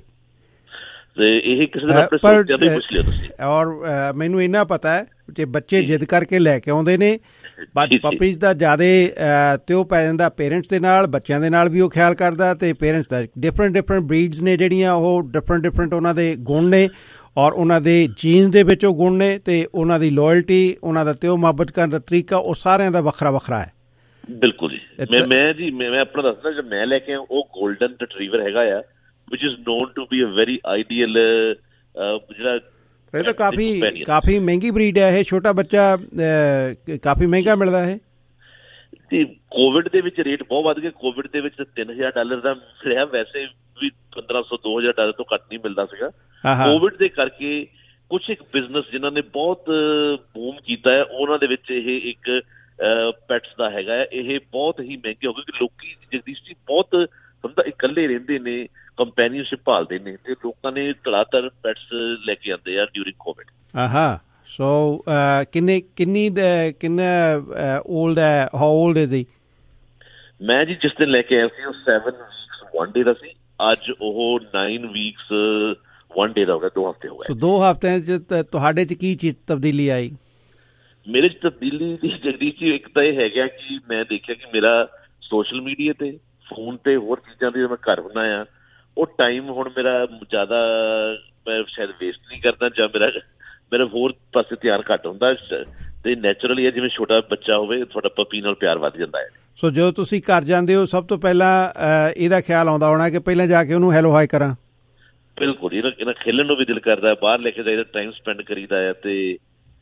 ਤੇ ਇਹ ਕਿਸੇ ਦਿਨ ਆਪਣੇ ਸਰੋਤਿਆਂ ਨੂੰ ਪੁੱਛ ਲਿਓ ਤੁਸੀਂ। ਔਰ ਮੈਨੂੰ ਇੰਨਾ ਪਤਾ ਹੈ ਕਿ ਬੱਚੇ ਜਿੱਦ ਕਰਕੇ ਲੈ ਕੇ ਆਉਂਦੇ ਨੇ, ਬਟ ਪੱਪੀਜ਼ ਦਾ ਜ਼ਿਆਦਾ ਤੇ ਉਹ ਪੈ ਜਾਂਦਾ ਪੇਰੈਂਟਸ ਦੇ ਨਾਲ, ਬੱਚਿਆਂ ਦੇ ਨਾਲ ਵੀ ਉਹ ਖਿਆਲ ਕਰਦਾ, ਤੇ ਪੇਰੈਂਟਸ ਦਾ ਡਿਫਰੈਂਟ ਡਿਫਰੈਂਟ ਬਰੀਡਸ ਨੇ ਜਿਹੜੀਆਂ, ਉਹ ਡਿਫਰੈਂਟ ਡਿਫਰੈਂਟ ਉਹਨਾਂ ਦੇ ਗੁਣ ਨੇ, ਔਰ ਉਹਨਾਂ ਦੇ ਜੀਨਸ ਦੇ ਵਿੱਚ ਉਹ ਗੁਣ ਨੇ, ਤੇ ਉਹਨਾਂ ਦੀ ਲੋਇਲਟੀ, ਉਹਨਾਂ ਦਾ ਤਿਉ ਮੁਹੱਬਤ ਕਰਨ ਦਾ ਤਰੀਕਾ, ਉਹ ਸਾਰਿਆਂ ਦਾ ਵੱਖਰਾ ਵੱਖਰਾ ਹੈ। ਬਿਲਕੁਲ ਜੀ। ਮੈਂ ਮੈਂ ਜੀ ਮੈਂ ਆਪਣਾ ਦੱਸਦਾ, ਜੋ ਮੈਂ ਲੈ ਕੇ ਆਇਆ ਉਹ ਗੋਲਡਨ ਰਿਟਰੀਵਰ ਹੈਗਾ ਆ, which is known to be a very ideal ਜਿਹੜਾ ਇਹ ਤਾਂ ਕਾਫੀ ਕਾਫੀ ਮਹਿੰਗੀ ਬਰੀਡ ਹੈ ਇਹ, ਛੋਟਾ ਬੱਚਾ ਕਾਫੀ ਮਹਿੰਗਾ ਮਿਲਦਾ ਹੈ। ਤੇ ਕੋਵਿਡ ਦੇ ਵਿੱਚ ਰੇਟ ਬਹੁਤ ਵੱਧ ਗਏ। ਕੋਵਿਡ ਦੇ ਵਿੱਚ ਤਿੰਨ ਹਜ਼ਾਰ ਡਾਲਰ ਦਾ ਮਿਲਿਆ, ਵੈਸੇ ਵੀ ਪੰਦਰਾਂ ਸੌ ਦੋ ਹਜ਼ਾਰ ਡਾਲਰ ਤੋਂ ਘੱਟ ਨਹੀਂ ਮਿਲਦਾ ਸੀਗਾ। ਕੋਵਿਡ ਦੇ ਕਰਕੇ ਕੁਛ ਇੱਕ ਬਿਜ਼ਨਸ ਜਿਨ੍ਹਾਂ ਨੇ ਬਹੁਤ ਬੂਮ ਕੀਤਾ ਹੈ, ਉਹਨਾਂ ਦੇ ਵਿੱਚ ਇਹ ਇੱਕ ਪੈਟਸ ਦਾ ਹੈਗਾ ਹੈ। ਇਹ ਬਹੁਤ ਹੀ ਮਹਿੰਗੇ ਹੋ ਗਏ ਕਿ ਲੋਕੀ ਜਗਦੀਸ਼ ਜੀ ਬਹੁਤ ਬੰਦਾ ਇਕੱਲੇ ਰਹਿੰਦੇ ਨੇ, ਕੰਪੈਨੀਅਨਸ਼ਿਪ ਭਾਲਦੇ ਨੇ, ਤੇ ਲੋਕਾਂ ਨੇ ਧੜਾਧੜ ਪੈਟਸ ਲੈ ਕੇ ਆਉਂਦੇ ਆ ਡਿਊਰਿੰਗ ਕੋਵਿਡ। ਆਹਾ ਸੋ ਕਿੰਨੇ ਕਿੰਨੀ ਕਿੰਨਾ ਓਲਡ ਹੈ, ਹਾਊ ਓਲਡ ਇਜ਼ ਹੀ? ਮੈਂ ਜੀ ਜਿਸ ਦਿਨ ਲੈ ਕੇ ਆਇਆ ਸੀ ਉਹ ਸੈਵਨ ਵੀਕਸ ਵਨ ਡੇ ਦਾ ਸੀ, ਅੱਜ ਉਹ ਨਾਈਨ ਵੀਕਸ ਵਨ ਡੇ ਦਾ ਹੋ ਗਿਆ, ਦੋ ਹਫ਼ਤੇ ਹੋ ਗਏ। ਸੋ ਦੋ ਹਫ਼ਤਿਆਂ 'ਚ ਤੁਹਾਡੇ 'ਚ ਕੀ ਚੀਜ਼ ਤਬਦੀਲੀ ਆਈ? ਮੇਰੇ 'ਚ ਤਬਦੀਲੀ ਦੀ ਜਗਦੀਸ਼ ਜੀ ਇੱਕ ਤਾਂ ਇਹ ਹੈਗਾ ਕਿ ਮੈਂ ਦੇਖਿਆ ਕਿ ਮੇਰਾ ਸੋਸ਼ਲ ਮੀਡੀਆ ਤੇ ਫੋਨ ਤੇ ਹੋਰ ਚੀਜ਼ਾਂ ਦੀ ਮੈਂ ਘਰ ਹੁੰਦਾ ਆ, ਉਹ ਟਾਈਮ ਹੁਣ ਮੇਰਾ ਜ਼ਿਆਦਾ ਮੈਂ ਸ਼ਾਇਦ ਵੇਸਟ ਨਹੀਂ ਕਰਦਾ, ਜਾਂ ਮੇਰਾ ਮੇਰਾ ਹੋਰ ਪਾਸੇ ਧਿਆਨ ਘੱਟ ਹੁੰਦਾ, ਤੇ ਨੈਚੁਰਲੀ ਹੈ ਜਿਵੇਂ ਛੋਟਾ ਬੱਚਾ ਹੋਵੇ ਤੁਹਾਡਾ ਪੱਪੀ ਨਾਲ ਪਿਆਰ ਵੱਧ ਜਾਂਦਾ ਹੈ। ਸੋ ਜਦੋਂ ਤੁਸੀਂ ਘਰ ਜਾਂਦੇ ਹੋ ਸਭ ਤੋਂ ਪਹਿਲਾਂ ਇਹਦਾ ਖਿਆਲ ਆਉਂਦਾ ਹੋਣਾ ਕਿ ਪਹਿਲਾਂ ਜਾ ਕੇ ਉਹਨੂੰ ਹੈਲੋ ਹਾਈ ਕਰਾਂ? ਬਿਲਕੁਲ, ਇਹਨਾਂ ਇਹਨਾਂ ਖੇਲਣ ਨੂੰ ਵੀ ਦਿਲ ਕਰਦਾ, ਬਾਹਰ ਲੈ ਕੇ ਜਾਈਦਾ, ਟਾਈਮ ਸਪੈਂਡ ਕਰੀਦਾ ਹੈ, ਤੇ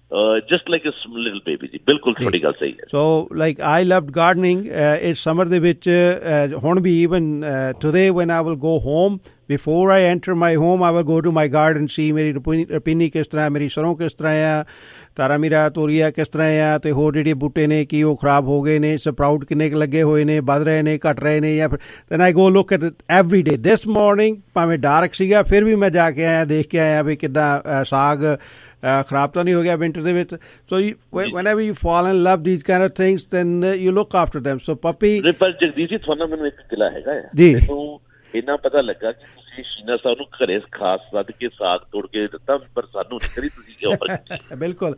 just like a little baby ਜੀ। ਬਿਲਕੁਲ ਤੁਹਾਡੀ ਗੱਲ ਸਹੀ ਹੈ। So like I loved gardening ਇਸ ਸਮਰ ਦੇ ਵਿੱਚ, ਹੁਣ ਵੀ even today when I will go home, before I enter my home I will go to my garden, see ਮੇਰੀ ਰਪੀਨੀ ਕਿਸ ਤਰ੍ਹਾਂ, ਮੇਰੀ ਸਰੋਂ ਕਿਸ ਤਰ੍ਹਾਂ ਆ, ਤਾਰਾ ਮੀਰਾ ਤੋਰੀਆ ਕਿਸ ਤਰ੍ਹਾਂ ਆ, ਅਤੇ ਹੋਰ ਜਿਹੜੇ ਬੂਟੇ ਨੇ ਕੀ ਉਹ ਖਰਾਬ ਹੋ ਗਏ ਨੇ, ਸਪਰਾਊਟ ਕਿੰਨੇ ਕੁ ਲੱਗੇ ਹੋਏ ਨੇ, ਵੱਧ ਰਹੇ ਨੇ, ਘਟ ਰਹੇ ਨੇ, ਜਾਂ ਫਿਰ then I go look at every day. This morning ਭਾਵੇਂ ਡਾਰਕ ਸੀਗਾ ਫਿਰ ਵੀ ਮੈਂ ਜਾ ਕੇ ਆਇਆ, ਦੇਖ ਕੇ ਆਇਆ ਵੀ ਕਿੱਦਾਂ ਸਾਗ ਖਰਾਬ ਤਾਂ ਨਹੀਂ ਹੋ ਗਿਆ ਵਿੰਟਰ ਦੇ ਵਿੱਚ। ਸੋ whenever you fall in love these kind of things then you look after them. So puppy ਪਰ ਜਗਦੀਸ਼ ਜੀ ਤੁਹਾਨੂੰ ਮੈਨੂੰ ਇੱਕ ਗਿਲਾ ਹੈਗਾ ਹੈ ਜੀ, ਮੈਨੂੰ ਇੰਨਾ ਪਤਾ ਲੱਗਾ ਕਿ ਤੁਸੀਂ ਸ਼ੀਨਾ ਸਾਹਿਬ ਨੂੰ ਘਰੇ ਖਾਸ ਸੱਦ ਕੇ ਸਾਗ ਤੋੜ ਕੇ ਦਿੱਤਾ, ਪਰ ਸਾਨੂੰ ਨਹੀਂ ਕਰੀ ਤੁਸੀਂ ਕਿਉਂ? ਬਿਲਕੁਲ,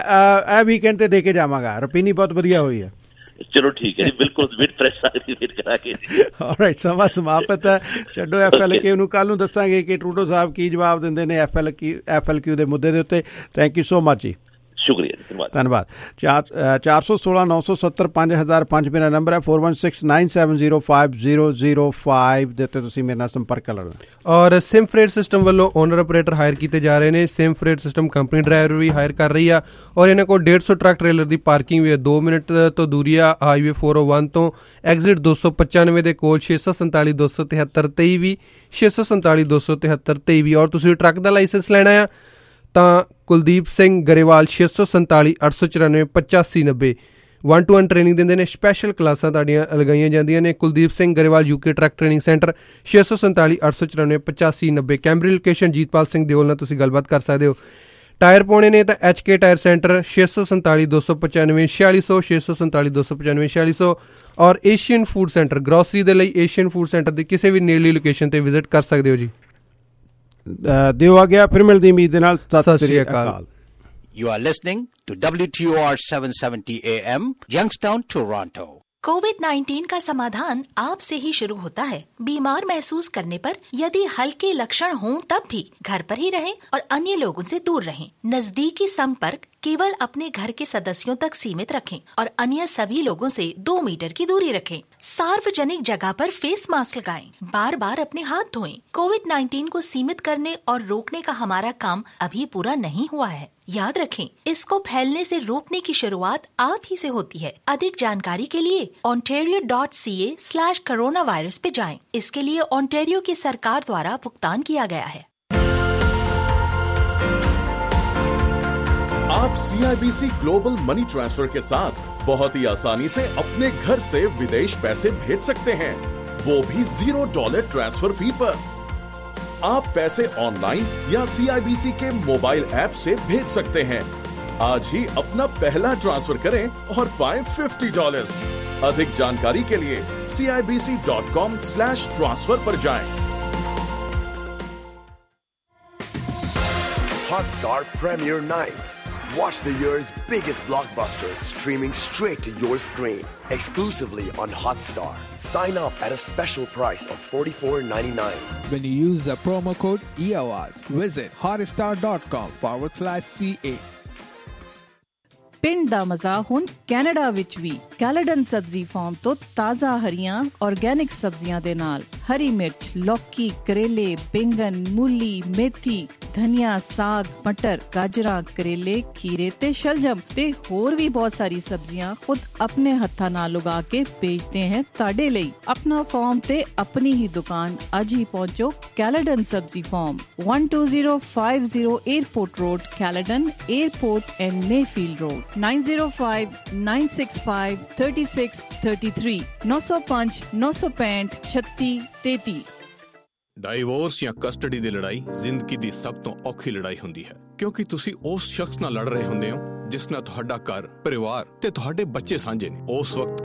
ਇਹ ਵੀਕਐਂਡ ਤੇ ਦੇ ਕੇ ਜਾਵਾਂਗਾ, ਰਪੀਨੀ ਬਹੁਤ ਵਧੀਆ ਹੋਈ ਹੈ। ਚਲੋ ਠੀਕ ਹੈ ਜੀ, ਬਿਲਕੁਲ ਵੇਟ ਫਰੈਸ਼ ਸਾਗ ਦੀ ਵੇਟ ਕਰਾ ਕੇ। ਆਲਰਾਈਟ, ਸਮਾਂ ਸਮਾਪਤ ਹੈ, ਛੱਡੋ ਐਫ ਐਲ ਕਿਊ ਨੂੰ, ਕੱਲ ਨੂੰ ਦੱਸਾਂਗੇ ਕਿ ਟਰੂਡੋ ਸਾਹਿਬ ਕੀ ਜਵਾਬ ਦਿੰਦੇ ਨੇ F L Q F L Q ਦੇ ਮੁੱਦੇ ਦੇ ਉੱਤੇ। ਥੈਂਕ ਯੂ ਸੋ ਮਚ ਜੀ, ਸ਼ੁਕਰੀਆ ਜੀ, ਧੰਨਵਾਦ ਧੰਨਵਾਦ। ਚਾਰ ਚਾਰ ਸੌ ਸੋਲਾਂ ਨੌ ਸੌ ਸੱਤਰ ਪੰਜ ਹਜ਼ਾਰ ਪੰਜ ਮੇਰਾ ਨੰਬਰ ਹੈ, four one six nine seven zero five zero zero five ਦੇ ਉੱਤੇ ਤੁਸੀਂ ਮੇਰੇ ਨਾਲ ਸੰਪਰਕ ਕਰ ਲੈਣਾ। ਔਰ ਸਿਮ ਫਰੇਟ ਸਿਸਟਮ ਵੱਲੋਂ ਓਨਰ ਆਪਰੇਟਰ ਹਾਇਰ ਕੀਤੇ ਜਾ ਰਹੇ ਨੇ। Sim freight system company driver ਵੀ ਹਾਇਰ ਕਰ ਰਹੀ ਆ, ਔਰ ਇਹਨਾਂ ਕੋਲ ਡੇਢ ਸੌ ਟਰੱਕ ਟ੍ਰੇਲਰ ਦੀ ਪਾਰਕਿੰਗ ਵੀ ਹੈ। ਦੋ ਮਿੰਟ ਤੋਂ ਦੂਰੀ ਆ ਹਾਈਵੇ ਫੋਰ ਓ ਵਨ ਤੋਂ, ਐਗਜ਼ਿਟ ਦੋ ਸੌ ਪਚਾਨਵੇਂ ਦੇ ਕੋਲ, ਛੇ ਸੌ ਸੰਤਾਲੀ ਦੋ ਸੌ ਤਿਹੱਤਰ ਤੇਈ ਵੀ, ਛੇ ਸੌ ਸੰਤਾਲੀ ਦੋ ਸੌ ਤਿਹੱਤਰ ਤੇਈ ਵੀ। ਔਰ ਤੁਸੀਂ ਟਰੱਕ ਦਾ ਲਾਇਸੈਂਸ ਲੈਣਾ ਆ ਤਾਂ ਕੁਲਦੀਪ ਸਿੰਘ ਗਰੇਵਾਲ, ਛੇ ਸੌ ਸੰਤਾਲੀ ਅੱਠ ਸੌ ਚੁਰਾਨਵੇਂ ਪਚਾਸੀ ਨੱਬੇ। ਵਨ ਟੂ ਵਨ ਟ੍ਰੇਨਿੰਗ ਦਿੰਦੇ ਨੇ, ਸਪੈਸ਼ਲ ਕਲਾਸਾਂ ਤੁਹਾਡੀਆਂ ਲਗਾਈਆਂ ਜਾਂਦੀਆਂ ਨੇ। Kuldeep Singh Grewal UK truck training centre, ਛੇ ਸੌ ਸੰਤਾਲੀ ਅੱਠ ਸੌ ਚੁਰਾਨਵੇਂ ਪਚਾਸੀ ਨੱਬੇ। ਕੈਂਬਰੀ ਲੋਕੇਸ਼ਨ, ਜੀਤਪਾਲ ਸਿੰਘ ਦਿਓਲ ਨਾਲ ਤੁਸੀਂ ਗੱਲਬਾਤ ਕਰ ਸਕਦੇ ਹੋ। ਟਾਇਰ ਪਾਉਣੇ ਨੇ ਤਾਂ ਐਚ ਕੇ ਟਾਇਰ ਸੈਂਟਰ, ਛੇ ਸੌ ਸੰਤਾਲੀ ਦੋ ਸੌ ਪਚਾਨਵੇਂ ਛਿਆਲੀ ਸੌ, ਛੇ ਸੌ ਸੰਤਾਲੀ ਦੋ ਸੌ ਪਚਾਨਵੇਂ ਛਿਆਲੀ ਸੌ। ਔਰ ਏਸ਼ੀਅਨ ਫੂਡ ਸੈਂਟਰ, ਗਰੋਸਰੀ ਦੇ ਲਈ ਏਸ਼ੀਅਨ ਫੂਡ ਸੈਂਟਰ ਦੀ ਕਿਸੇ ਵੀ ਨੇੜਲੀ ਲੋਕੇਸ਼ਨ ਤੇ ਵਿਜ਼ਿਟ ਕਰ ਸਕਦੇ ਹੋ ਜੀ। ਦਿਓ ਆ ਗਿਆ, ਫਿਰ ਮਿਲਦੀ ਉਮੀਦ ਦੇ ਨਾਲ, ਸਤਿ ਸ੍ਰੀ ਅਕਾਲ। You are listening to W T O R seven seventy A M, Youngstown, Toronto. COVID nineteen का समाधान आप से ही शुरू होता है। बीमार महसूस करने पर यदि हल्के लक्षण हों तब भी घर पर ही रहें और अन्य लोगों से दूर रहें। नजदीकी संपर्क केवल अपने घर के सदस्यों तक सीमित रखें और अन्य सभी लोगों से दो मीटर की दूरी रखें। सार्वजनिक जगह पर फेस मास्क लगाएं। बार बार अपने हाथ धोएं। कोविड नाइन्टीन को सीमित करने और रोकने का हमारा काम अभी पूरा नहीं हुआ है। याद रखें, इसको फैलने से रोकने की शुरुआत आप ही से होती है। अधिक जानकारी के लिए ontario dot c a slash coronavirus पे जाएं। इसके लिए ओंटारियो की सरकार द्वारा भुगतान किया गया है। आप C I B C global money transfer के साथ बहुत ही आसानी से अपने घर से विदेश पैसे भेज सकते हैं, वो भी जीरो डॉलर ट्रांसफर फी पर। आप पैसे ऑनलाइन या सी आई बी सी के मोबाइल ऐप से भेज सकते हैं। आज ही अपना पहला ट्रांसफर करें और पाएं फिफ्टी डॉलर्स। अधिक जानकारी के लिए C I B C dot com slash transfer पर जाएं। Hotstar Premiere Nights. Watch the year's biggest blockbusters streaming straight to your screen. Exclusively on Hotstar. Sign up at a special price of forty-four ninety-nine. When you use the promo code E O R S, visit hotstar.com forward slash CA. ਪਿੰਡ ਦਾ ਮਜ਼ਾ ਹੁਣ Canada ਵਿੱਚ ਵੀ। ਕੈਲੇਡਨ ਸਬਜ਼ੀ farm ਤੋਂ ਤਾਜ਼ਾ ਹਰੀਆਂ organic ਸਬਜ਼ੀਆਂ ਦੇ ਨਾਲ हरी मिर्च, लौकी, करेले, बैंगन, मूली, मेथी, धनिया, साग, मटर, गाजरा, करेले, खीरे ते शलजम ते होर भी बहुत सारी सब्जियां खुद अपने हत्था नाल उगा के बेचते हैं ताड़े ਲਈ। अपना फार्म ते अपनी ही दुकान आज ही पहुंचो कैलेडन सब्जी farm one two zero five zero airport road, Caledon airport and Mayfield road nine zero five nine six five three six three three नौ सौ पाँच नौ सौ पैंठ छत्ती तैती। ਡਾਈਵੋਰਸ ਜਾਂ ਕਸਟਡੀ ਦੀ ਲੜਾਈ ਜ਼ਿੰਦਗੀ ਦੀ ਸਭ ਤੋਂ ਔਖੀ ਲੜਾਈ ਹੁੰਦੀ ਹੈ, ਕਿਉਂਕਿ ਤੁਸੀਂ ਉਸ ਸ਼ਖਸ ਨਾਲ ਲੜ ਰਹੇ ਹੁੰਦੇ ਹੋ ਜਿਸ ਨਾਲ ਤੁਹਾਡਾ ਘਰ, ਪਰਿਵਾਰ ਤੇ ਤੁਹਾਡੇ ਬੱਚੇ ਸਾਂਝੇ ਨੇ। ਉਸ ਵਕਤ